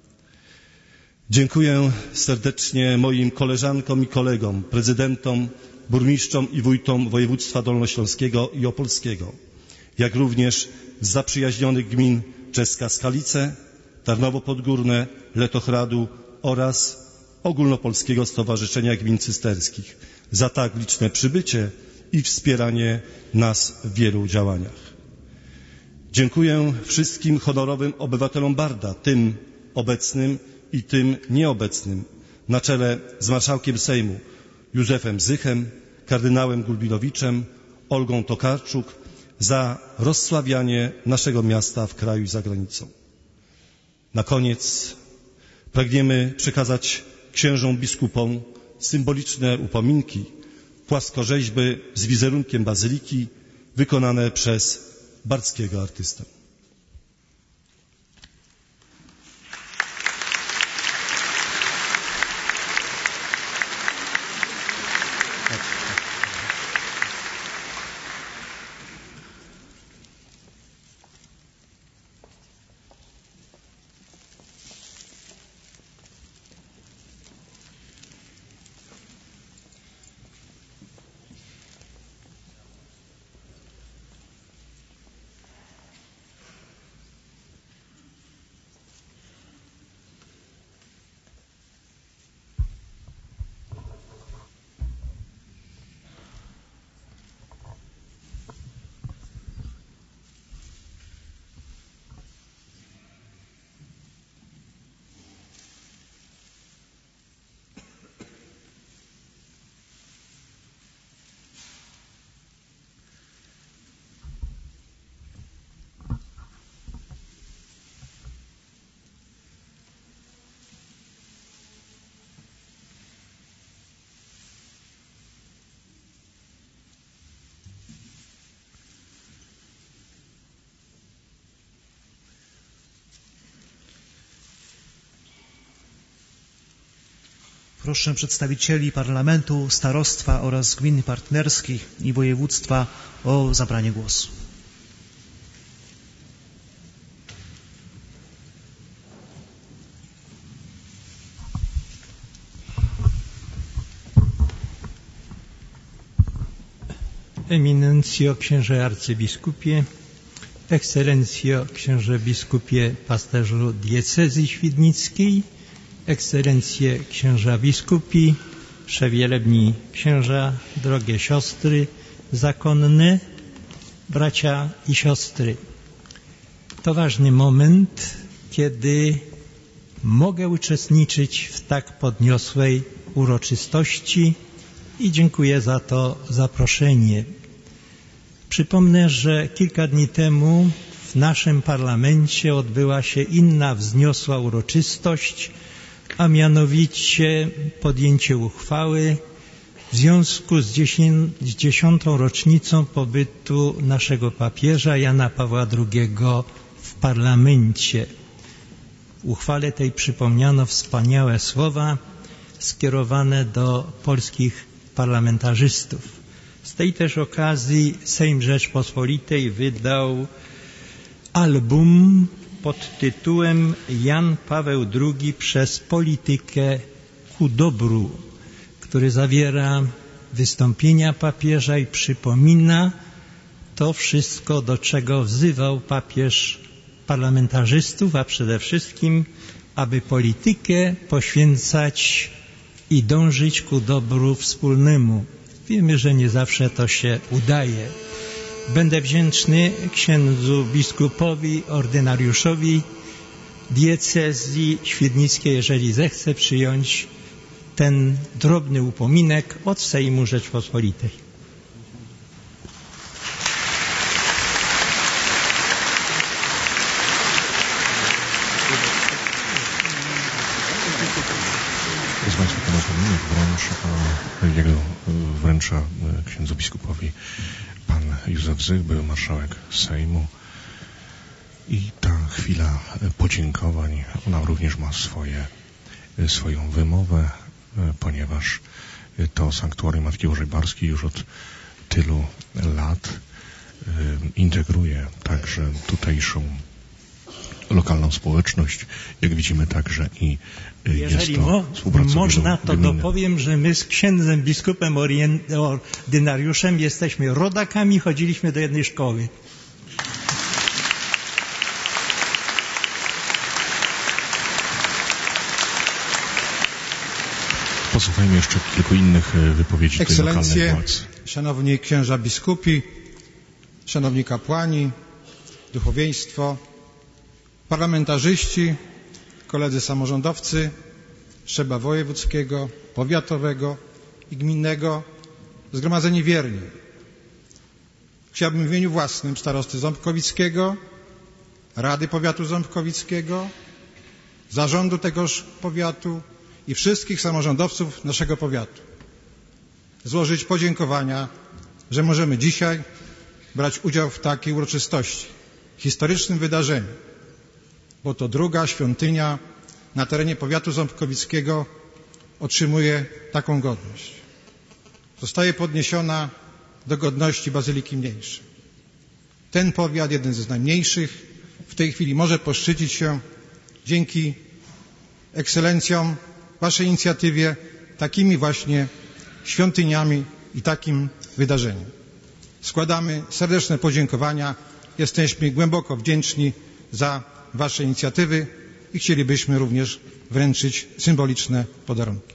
Dziękuję serdecznie moim koleżankom i kolegom, prezydentom, burmistrzom i wójtom województwa dolnośląskiego i opolskiego, jak również z zaprzyjaźnionych gmin Czeska Skalice, Tarnowo Podgórne, Letochradu oraz Ogólnopolskiego Stowarzyszenia Gmin Cysterskich za tak liczne przybycie i wspieranie nas w wielu działaniach. Dziękuję wszystkim honorowym obywatelom Barda, tym obecnym i tym nieobecnym, na czele z marszałkiem Sejmu Józefem Zychem, kardynałem Gulbinowiczem, Olgą Tokarczuk za rozsławianie naszego miasta w kraju i za granicą. Na koniec pragniemy przekazać księżom biskupom symboliczne upominki, płaskorzeźby z wizerunkiem bazyliki wykonane przez bardzkiego artystę. Proszę przedstawicieli parlamentu, starostwa oraz gmin partnerskich i województwa o zabranie głosu. Eminencjo księże arcybiskupie, ekscelencjo księże biskupie pasterzu diecezji świdnickiej, ekscelencje księża biskupi, przewielebni księża, drogie siostry zakonne, bracia i siostry. To ważny moment, kiedy mogę uczestniczyć w tak podniosłej uroczystości i dziękuję za to zaproszenie. Przypomnę, że kilka dni temu w naszym parlamencie odbyła się inna wzniosła uroczystość, a mianowicie podjęcie uchwały w związku z 10. rocznicą pobytu naszego papieża Jana Pawła II w parlamencie. W uchwale tej przypomniano wspaniałe słowa skierowane do polskich parlamentarzystów. Z tej też okazji Sejm Rzeczpospolitej wydał album pod tytułem Jan Paweł II przez politykę ku dobru, który zawiera wystąpienia papieża i przypomina to wszystko, do czego wzywał papież parlamentarzystów, a przede wszystkim, aby politykę poświęcać i dążyć ku dobru wspólnemu. Wiemy, że nie zawsze to się udaje. Będę wdzięczny księdzu biskupowi, ordynariuszowi diecezji świdnickiej, jeżeli zechce przyjąć ten drobny upominek od Sejmu Rzeczpospolitej. Z Państwa ten upominek wręcza księdzu biskupowi pan Józef Zych, były marszałek Sejmu. I ta chwila podziękowań, ona również ma swoją wymowę, ponieważ to sanktuarium Matki Bożej Barskiej już od tylu lat integruje także tutejszą lokalną społeczność. Jak widzimy także i jeżeli jest to współpraca można, to dopowiem, że my z księdzem biskupem ordynariuszem jesteśmy rodakami, chodziliśmy do jednej szkoły. Posłuchajmy jeszcze kilku innych wypowiedzi tej lokalnej władzy. Szanowni księża biskupi, szanowni kapłani, duchowieństwo, parlamentarzyści, koledzy samorządowcy szczebla wojewódzkiego, powiatowego i gminnego, zgromadzeni wierni. Chciałbym w imieniu własnym starosty Ząbkowickiego, Rady Powiatu Ząbkowickiego, zarządu tegoż powiatu i wszystkich samorządowców naszego powiatu złożyć podziękowania, że możemy dzisiaj brać udział w takiej uroczystości, historycznym wydarzeniu, bo to druga świątynia na terenie powiatu ząbkowickiego otrzymuje taką godność. Zostaje podniesiona do godności Bazyliki Mniejszej. Ten powiat, jeden z najmniejszych, w tej chwili może poszczycić się dzięki ekscelencjom, Waszej inicjatywie, takimi właśnie świątyniami i takim wydarzeniem. Składamy serdeczne podziękowania. Jesteśmy głęboko wdzięczni za Wasze inicjatywy i chcielibyśmy również wręczyć symboliczne podarunki.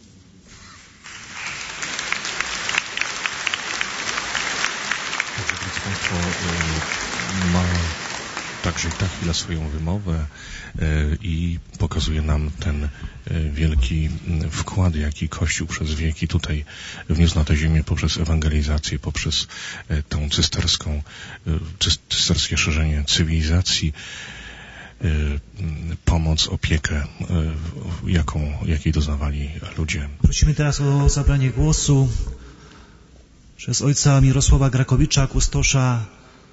Drodzy Państwo, ma także i ta chwila swoją wymowę i pokazuje nam ten wielki wkład, jaki Kościół przez wieki tutaj wniósł na tę ziemię poprzez ewangelizację, poprzez tą cysterskie szerzenie cywilizacji, pomoc, opiekę, jakiej doznawali ludzie. Prosimy teraz o zabranie głosu przez ojca Mirosława Grakowicza, kustosza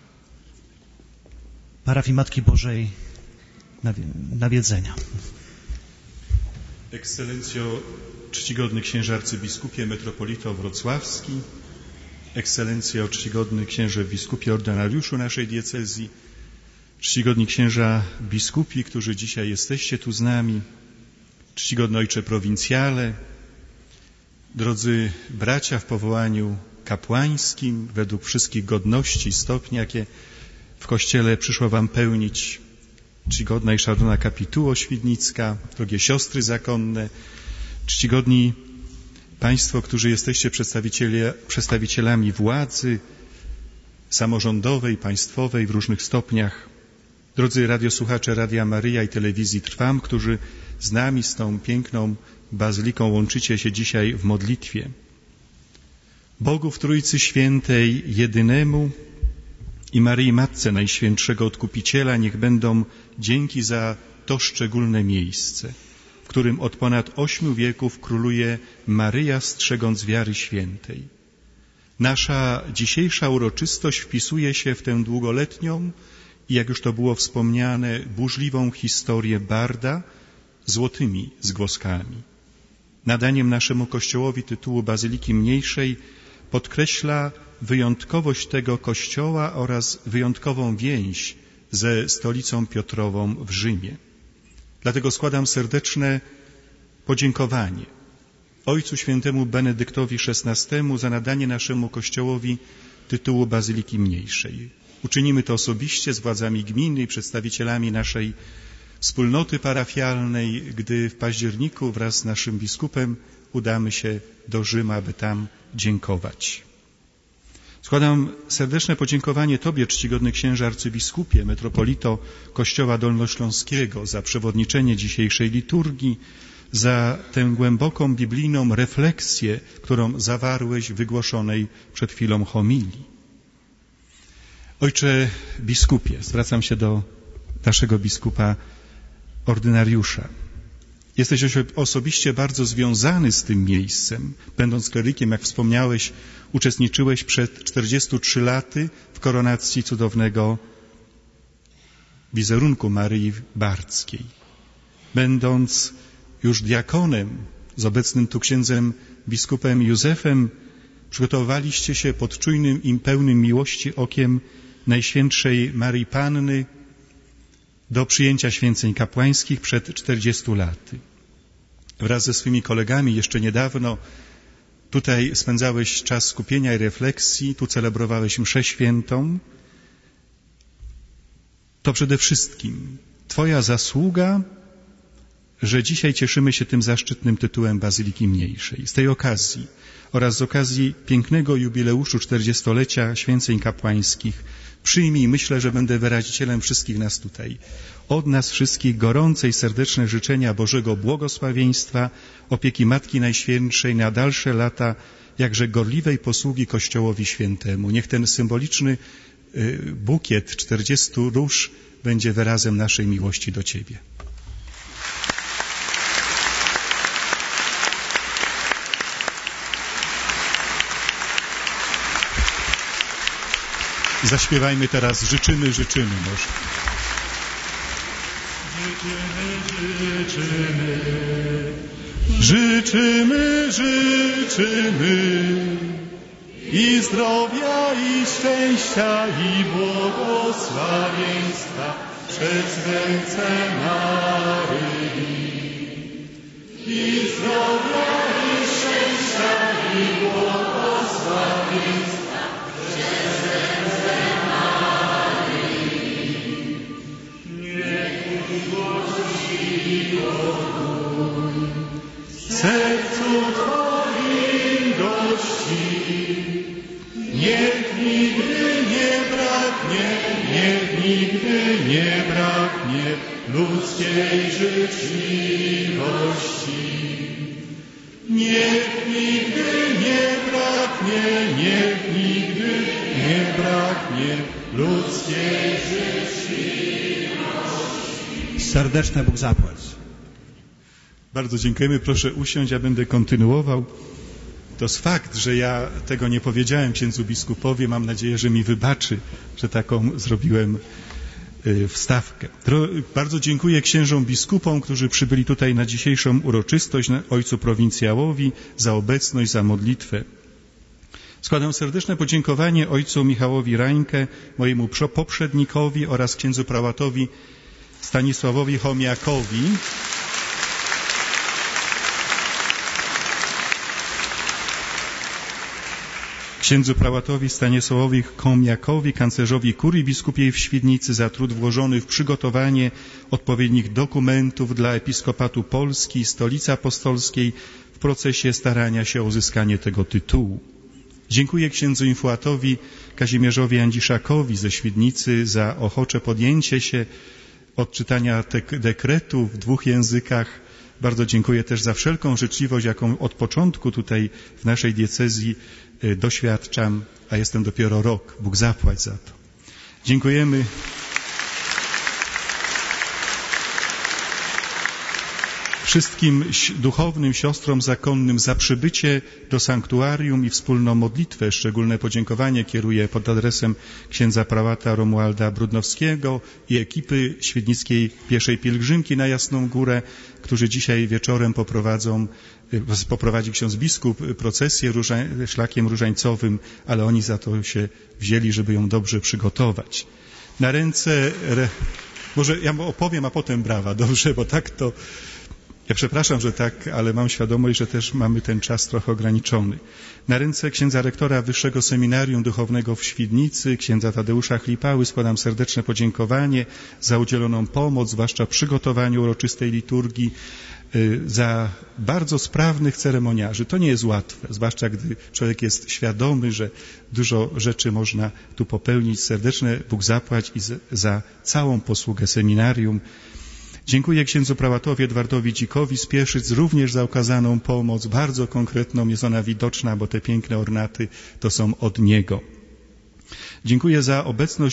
parafii Matki Bożej Nawiedzenia. Ekscelencjo czcigodny księże arcybiskupie, metropolito wrocławski, ekscelencjo, czcigodny księże biskupie ordynariuszu naszej diecezji, czcigodni księża biskupi, którzy dzisiaj jesteście tu z nami, czcigodny ojcze prowincjale, drodzy bracia w powołaniu kapłańskim, według wszystkich godności i stopni, jakie w Kościele przyszło wam pełnić, czcigodna i szanowna kapituło świdnicka, drogie siostry zakonne, czcigodni państwo, którzy jesteście przedstawicielami władzy samorządowej, państwowej w różnych stopniach, drodzy radiosłuchacze Radia Maryja i Telewizji Trwam, którzy z nami, z tą piękną bazyliką łączycie się dzisiaj w modlitwie. Bogu w Trójcy Świętej, jedynemu, i Maryi Matce Najświętszego Odkupiciela niech będą dzięki za to szczególne miejsce, w którym od ponad 8 wieków króluje Maryja, strzegąc wiary świętej. Nasza dzisiejsza uroczystość wpisuje się w tę długoletnią i, jak już to było wspomniane, burzliwą historię Barda złotymi zgłoskami. Nadaniem naszemu Kościołowi tytułu Bazyliki Mniejszej podkreśla wyjątkowość tego kościoła oraz wyjątkową więź ze stolicą Piotrową w Rzymie. Dlatego składam serdeczne podziękowanie Ojcu Świętemu Benedyktowi XVI za nadanie naszemu Kościołowi tytułu Bazyliki Mniejszej. Uczynimy to osobiście z władzami gminy i przedstawicielami naszej wspólnoty parafialnej, gdy w październiku wraz z naszym biskupem udamy się do Rzymu, aby tam dziękować. Składam serdeczne podziękowanie Tobie, czcigodny księże arcybiskupie, metropolito Kościoła Dolnośląskiego, za przewodniczenie dzisiejszej liturgii, za tę głęboką biblijną refleksję, którą zawarłeś w wygłoszonej przed chwilą homilii. Ojcze biskupie, zwracam się do naszego biskupa ordynariusza. Jesteś osobiście bardzo związany z tym miejscem. Będąc klerykiem, jak wspomniałeś, uczestniczyłeś przed 43 laty w koronacji cudownego wizerunku Maryi Bardzkiej. Będąc już diakonem z obecnym tu księdzem biskupem Józefem, przygotowaliście się pod czujnym i pełnym miłości okiem Najświętszej Maryi Panny do przyjęcia święceń kapłańskich przed 40 laty. Wraz ze swymi kolegami jeszcze niedawno tutaj spędzałeś czas skupienia i refleksji, tu celebrowałeś mszę świętą. To przede wszystkim Twoja zasługa, że dzisiaj cieszymy się tym zaszczytnym tytułem Bazyliki Mniejszej. Z tej okazji oraz z okazji pięknego jubileuszu 40-lecia święceń kapłańskich przyjmij, myślę, że będę wyrazicielem wszystkich nas tutaj, od nas wszystkich gorące i serdeczne życzenia Bożego błogosławieństwa, opieki Matki Najświętszej na dalsze lata, jakże gorliwej posługi Kościołowi Świętemu. Niech ten symboliczny bukiet 40 róż będzie wyrazem naszej miłości do Ciebie. Zaśpiewajmy teraz Życzymy może. Życzymy i zdrowia, i szczęścia, i błogosławieństwa przez ręce Maryi. I zdrowia, i szczęścia, i błogosławieństwa przez ręce Maryi. Niech ugłosi pokój w sercu Twoim gości. Niech nigdy nie braknie ludzkiej życzliwości. Niech nigdy nie braknie ludzkiej życzliwości. Serdeczne Bóg zapłać. Bardzo dziękujemy. Proszę usiąść, ja będę kontynuował. To jest fakt, że ja tego nie powiedziałem księdzu biskupowi. Mam nadzieję, że mi wybaczy, że taką zrobiłem wstawkę. Bardzo dziękuję księżom biskupom, którzy przybyli tutaj na dzisiejszą uroczystość, ojcu prowincjałowi za obecność, za modlitwę. Składam serdeczne podziękowanie ojcu Michałowi Rańkę, mojemu poprzednikowi oraz księdzu prałatowi Stanisławowi Chomiakowi. Księdzu prałatowi Stanisławowi Chomiakowi, kanclerzowi kurii biskupiej w Świdnicy za trud włożony w przygotowanie odpowiednich dokumentów dla Episkopatu Polski i Stolicy Apostolskiej w procesie starania się o uzyskanie tego tytułu. Dziękuję księdzu infuatowi Kazimierzowi Andziszakowi ze Świdnicy za ochocze podjęcie się odczytania dekretu w 2 językach. Bardzo dziękuję też za wszelką życzliwość, jaką od początku tutaj w naszej diecezji doświadczam, a jestem dopiero rok. Bóg zapłać za to. Dziękujemy. Wszystkim duchownym siostrom zakonnym za przybycie do sanktuarium i wspólną modlitwę. Szczególne podziękowanie kieruję pod adresem księdza prałata Romualda Brudnowskiego i ekipy świdnickiej pieszej pielgrzymki na Jasną Górę, którzy dzisiaj wieczorem poprowadzi ksiądz biskup procesję szlakiem różańcowym, ale oni za to się wzięli, żeby ją dobrze przygotować. Na ręce, może ja opowiem, a potem brawa, dobrze, bo tak to... Ja przepraszam, że tak, ale mam świadomość, że też mamy ten czas trochę ograniczony. Na ręce księdza rektora Wyższego Seminarium Duchownego w Świdnicy, księdza Tadeusza Chlipały, składam serdeczne podziękowanie za udzieloną pomoc, zwłaszcza w przygotowaniu uroczystej liturgii, za bardzo sprawnych ceremoniarzy. To nie jest łatwe, zwłaszcza gdy człowiek jest świadomy, że dużo rzeczy można tu popełnić. Serdeczne Bóg zapłać i za całą posługę seminarium. Dziękuję księdzu prałatowi Edwardowi Dzikowi z Pieszyc również za okazaną pomoc. Bardzo konkretną, jest ona widoczna, bo te piękne ornaty to są od niego. Dziękuję za obecność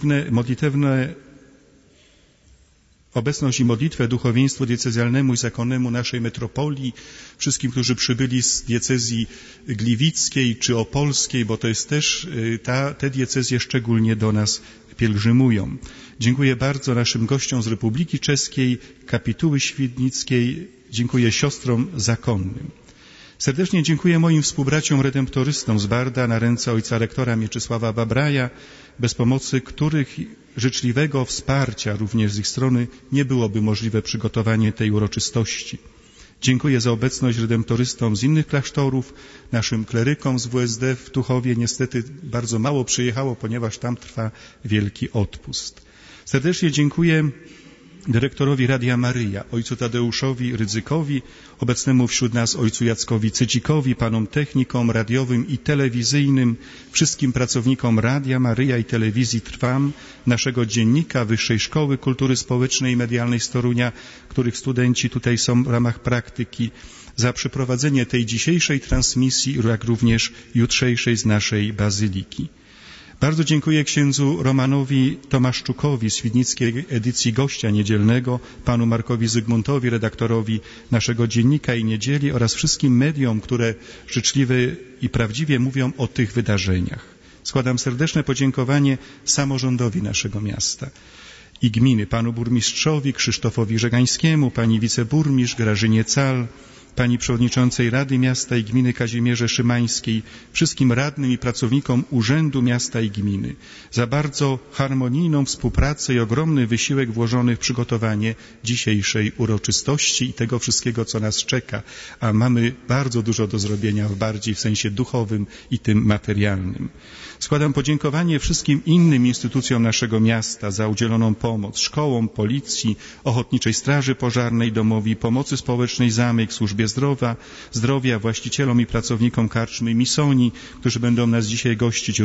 i modlitwę duchowieństwu diecezjalnemu i zakonnemu naszej metropolii, wszystkim, którzy przybyli z diecezji gliwickiej czy opolskiej, bo to jest też, te diecezje szczególnie do nas pielgrzymują. Dziękuję bardzo naszym gościom z Republiki Czeskiej, kapituły świdnickiej. Dziękuję siostrom zakonnym. Serdecznie dziękuję moim współbraciom redemptorystom z Barda na ręce ojca rektora Mieczysława Babraja, bez pomocy których życzliwego wsparcia również z ich strony nie byłoby możliwe przygotowanie tej uroczystości. Dziękuję za obecność redemptorystom z innych klasztorów, naszym klerykom z WSD w Tuchowie. Niestety bardzo mało przyjechało, ponieważ tam trwa wielki odpust. Serdecznie dziękuję dyrektorowi Radia Maryja, ojcu Tadeuszowi Rydzykowi, obecnemu wśród nas ojcu Jackowi Cycikowi, panom technikom radiowym i telewizyjnym, wszystkim pracownikom Radia Maryja i telewizji Trwam, naszego dziennika Wyższej Szkoły Kultury Społecznej i Medialnej z Torunia, których studenci tutaj są w ramach praktyki, za przeprowadzenie tej dzisiejszej transmisji, jak również jutrzejszej z naszej bazyliki. Bardzo dziękuję księdzu Romanowi Tomaszczukowi z świdnickiej edycji Gościa Niedzielnego, panu Markowi Zygmuntowi, redaktorowi naszego dziennika i niedzieli oraz wszystkim mediom, które życzliwie i prawdziwie mówią o tych wydarzeniach. Składam serdeczne podziękowanie samorządowi naszego miasta i gminy, panu burmistrzowi Krzysztofowi Żegańskiemu, pani wiceburmistrz Grażynie Cal, pani przewodniczącej Rady Miasta i Gminy Kazimierze Szymańskiej, wszystkim radnym i pracownikom Urzędu Miasta i Gminy za bardzo harmonijną współpracę i ogromny wysiłek włożony w przygotowanie dzisiejszej uroczystości i tego wszystkiego, co nas czeka, a mamy bardzo dużo do zrobienia bardziej w sensie duchowym i tym materialnym. Składam podziękowanie wszystkim innym instytucjom naszego miasta za udzieloną pomoc, szkołom, policji, Ochotniczej Straży Pożarnej, Domowi Pomocy Społecznej Zamek, Służbie Zdrowia, właścicielom i pracownikom karczmy Misoni, którzy będą nas dzisiaj gościć,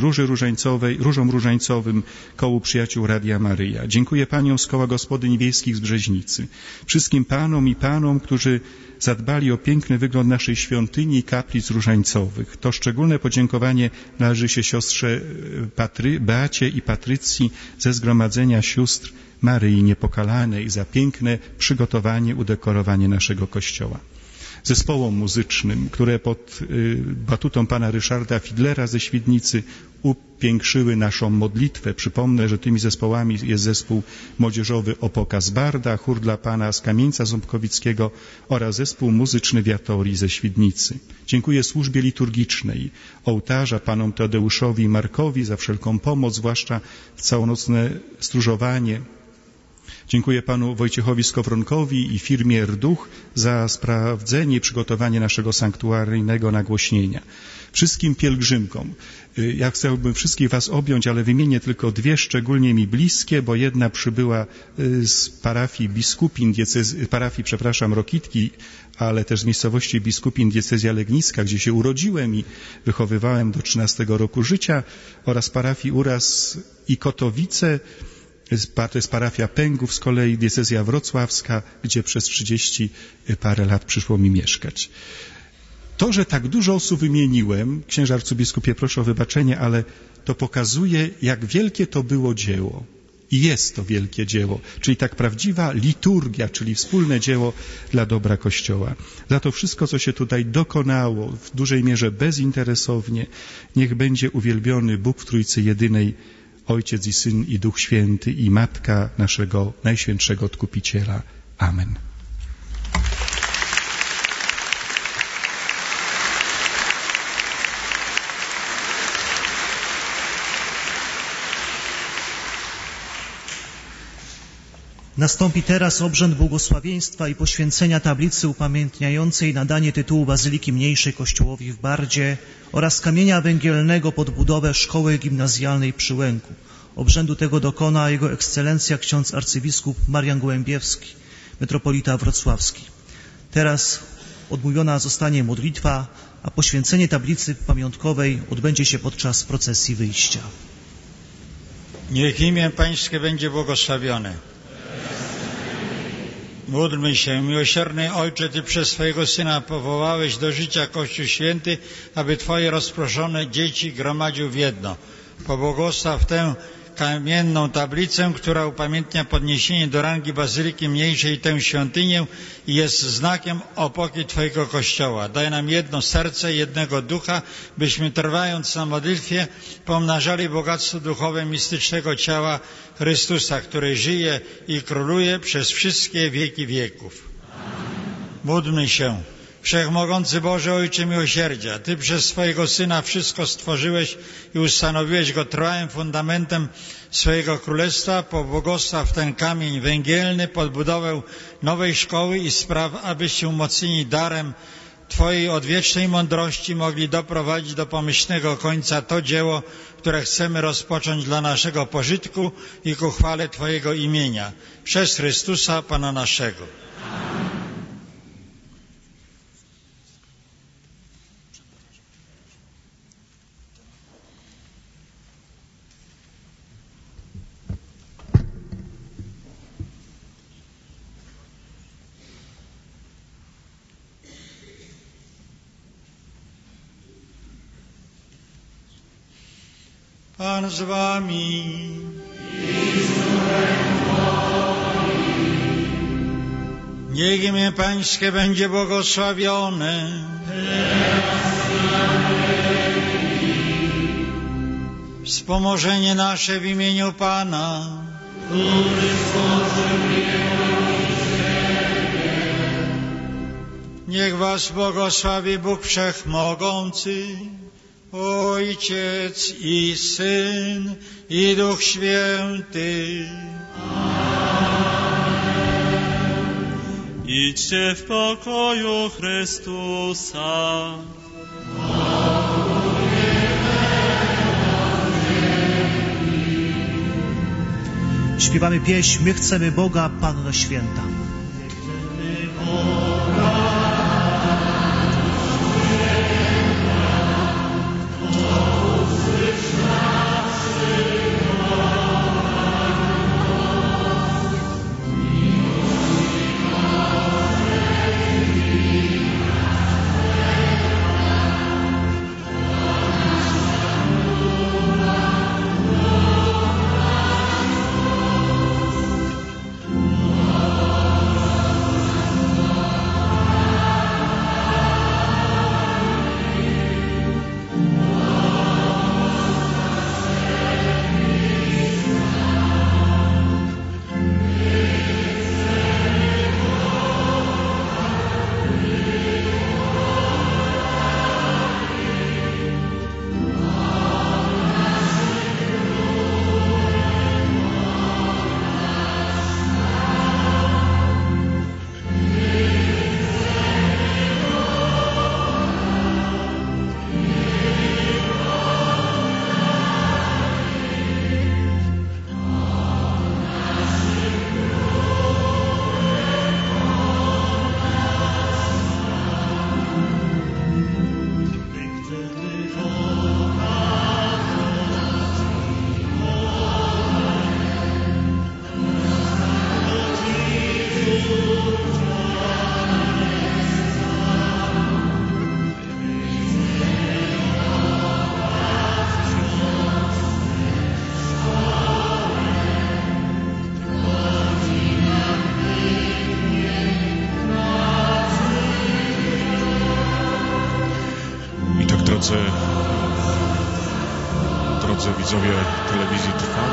Różom Różańcowym, Kołu Przyjaciół Radia Maryja. Dziękuję paniom z Koła Gospodyń Wiejskich z Brzeźnicy, wszystkim panom i panom, którzy zadbali o piękny wygląd naszej świątyni i kaplic różańcowych. To szczególne podziękowanie należy się siostrze Beacie i Patrycji ze Zgromadzenia Sióstr Maryi Niepokalanej za piękne przygotowanie, udekorowanie naszego kościoła. Zespołom muzycznym, które pod batutą pana Ryszarda Fidlera ze Świdnicy upiększyły naszą modlitwę. Przypomnę, że tymi zespołami jest zespół młodzieżowy Opoka z Barda, chór dla Pana z Kamieńca Ząbkowickiego oraz zespół muzyczny Wiatorii ze Świdnicy. Dziękuję służbie liturgicznej ołtarza, panom Tadeuszowi i Markowi za wszelką pomoc, zwłaszcza w całonocne stróżowanie. Dziękuję panu Wojciechowi Skowronkowi i firmie Rduch za sprawdzenie i przygotowanie naszego sanktuaryjnego nagłośnienia. Wszystkim pielgrzymkom. Ja chciałbym wszystkich was objąć, ale wymienię tylko dwie szczególnie mi bliskie, bo jedna przybyła z parafii Biskupin, Rokitki, ale też z miejscowości Biskupin diecezja legnicka, gdzie się urodziłem i wychowywałem do 13 roku życia, oraz parafii Uraz i Kotowice. To jest parafia Pęgów, z kolei diecezja wrocławska, gdzie przez 30 parę lat przyszło mi mieszkać. To, że tak dużo osób wymieniłem, księże arcybiskupie, proszę o wybaczenie, ale to pokazuje, jak wielkie to było dzieło. I jest to wielkie dzieło, czyli tak prawdziwa liturgia, czyli wspólne dzieło dla dobra Kościoła. Za to wszystko, co się tutaj dokonało, w dużej mierze bezinteresownie, niech będzie uwielbiony Bóg w Trójcy Jedynej, Ojciec i Syn i Duch Święty i Matka naszego Najświętszego Odkupiciela. Amen. Nastąpi teraz obrzęd błogosławieństwa i poświęcenia tablicy upamiętniającej nadanie tytułu Bazyliki Mniejszej Kościołowi w Bardzie oraz kamienia węgielnego pod budowę szkoły gimnazjalnej przy Łęku. Obrzędu tego dokona Jego Ekscelencja ksiądz arcybiskup Marian Gołębiewski, metropolita wrocławski. Teraz odmówiona zostanie modlitwa, a poświęcenie tablicy pamiątkowej odbędzie się podczas procesji wyjścia. Niech imię Pańskie będzie błogosławione. Módlmy się, miłosierny Ojcze, Ty przez swojego Syna powołałeś do życia Kościół Święty, aby Twoje rozproszone dzieci gromadził w jedno. Pobłogosław tę kamienną tablicę, która upamiętnia podniesienie do rangi Bazyliki Mniejszej tę świątynię i jest znakiem opoki Twojego Kościoła. Daj nam jedno serce, jednego ducha, byśmy trwając na modlitwie pomnażali bogactwo duchowe mistycznego ciała Chrystusa, który żyje i króluje przez wszystkie wieki wieków. Módlmy się. Wszechmogący Boże, Ojcze miłosierdzia, Ty przez swojego Syna wszystko stworzyłeś i ustanowiłeś Go trwałym fundamentem swojego Królestwa. Pobłogosław ten kamień węgielny pod budowę nowej szkoły i spraw, abyście umocnieni darem Twojej odwiecznej mądrości mogli doprowadzić do pomyślnego końca to dzieło, które chcemy rozpocząć dla naszego pożytku i ku chwale Twojego imienia. Przez Chrystusa Pana naszego. Pan z wami. Niech imię Pańskie będzie błogosławione. Wspomożenie nasze w imieniu Pana. Niech was błogosławi Bóg Wszechmogący, Ojciec i Syn i Duch Święty. Idźcie w pokoju Chrystusa. Śpiewamy pieśń My chcemy Boga, Panno Święta. Oh Drodzy widzowie telewizji Trwam,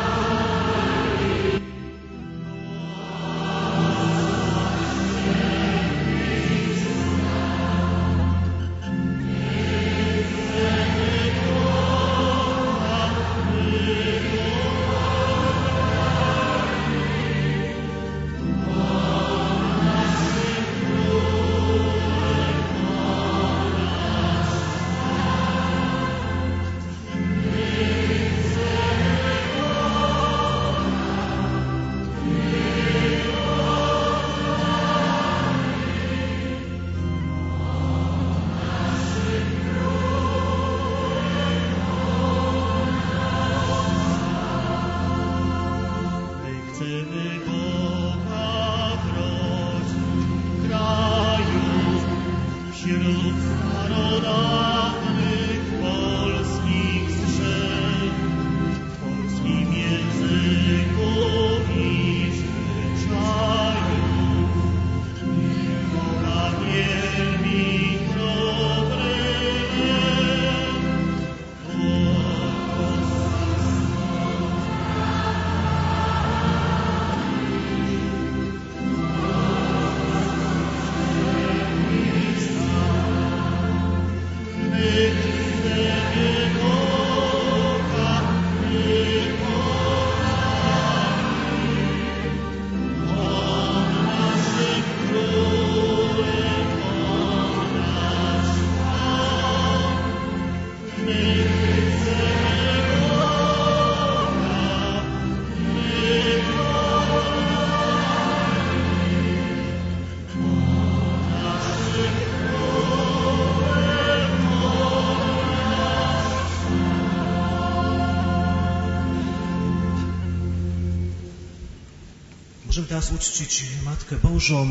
Możemy teraz uczcić Matkę Bożą,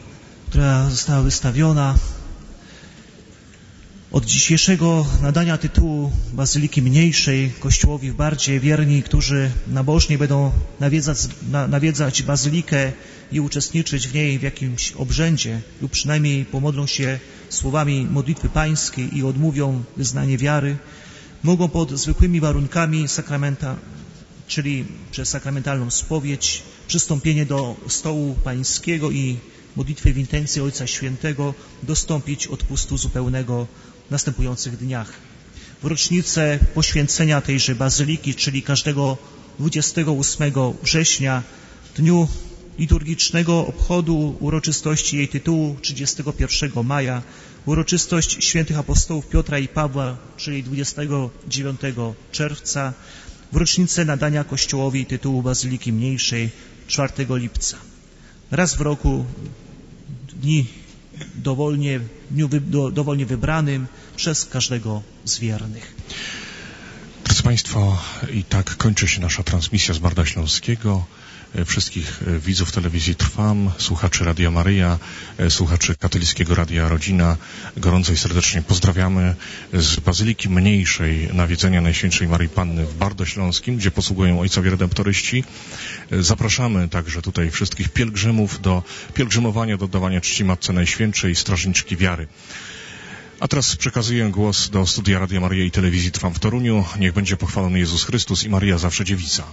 która została wystawiona. Od dzisiejszego nadania tytułu Bazyliki Mniejszej Kościołowi bardziej wierni, którzy nabożnie będą nawiedzać bazylikę i uczestniczyć w niej w jakimś obrzędzie lub przynajmniej pomodlą się słowami modlitwy pańskiej i odmówią wyznanie wiary, mogą pod zwykłymi warunkami sakramenta, czyli przez sakramentalną spowiedź, przystąpienie do stołu pańskiego i modlitwy w intencji Ojca Świętego dostąpić odpustu zupełnego w następujących dniach. W rocznicę poświęcenia tejże bazyliki, czyli każdego 28 września, w dniu liturgicznego obchodu uroczystości jej tytułu 31 maja, uroczystość świętych apostołów Piotra i Pawła, czyli 29 czerwca, w rocznicę nadania Kościołowi tytułu Bazyliki Mniejszej 4 lipca. Raz w roku, dniu dowolnie wybranym przez każdego z wiernych. Drodzy Państwo, i tak kończy się nasza transmisja z Barda Śląskiego. Wszystkich widzów telewizji Trwam, słuchaczy Radia Maryja, słuchaczy katolickiego Radia Rodzina gorąco i serdecznie pozdrawiamy z Bazyliki Mniejszej Nawiedzenia Najświętszej Maryi Panny w Bardośląskim, gdzie posługują ojcowie redemptoryści. Zapraszamy także tutaj wszystkich pielgrzymów do pielgrzymowania, do oddawania czci Matce Najświętszej, strażniczki wiary. A teraz przekazuję głos do studia Radia Maryja i telewizji Trwam w Toruniu. Niech będzie pochwalony Jezus Chrystus i Maryja Zawsze Dziewica.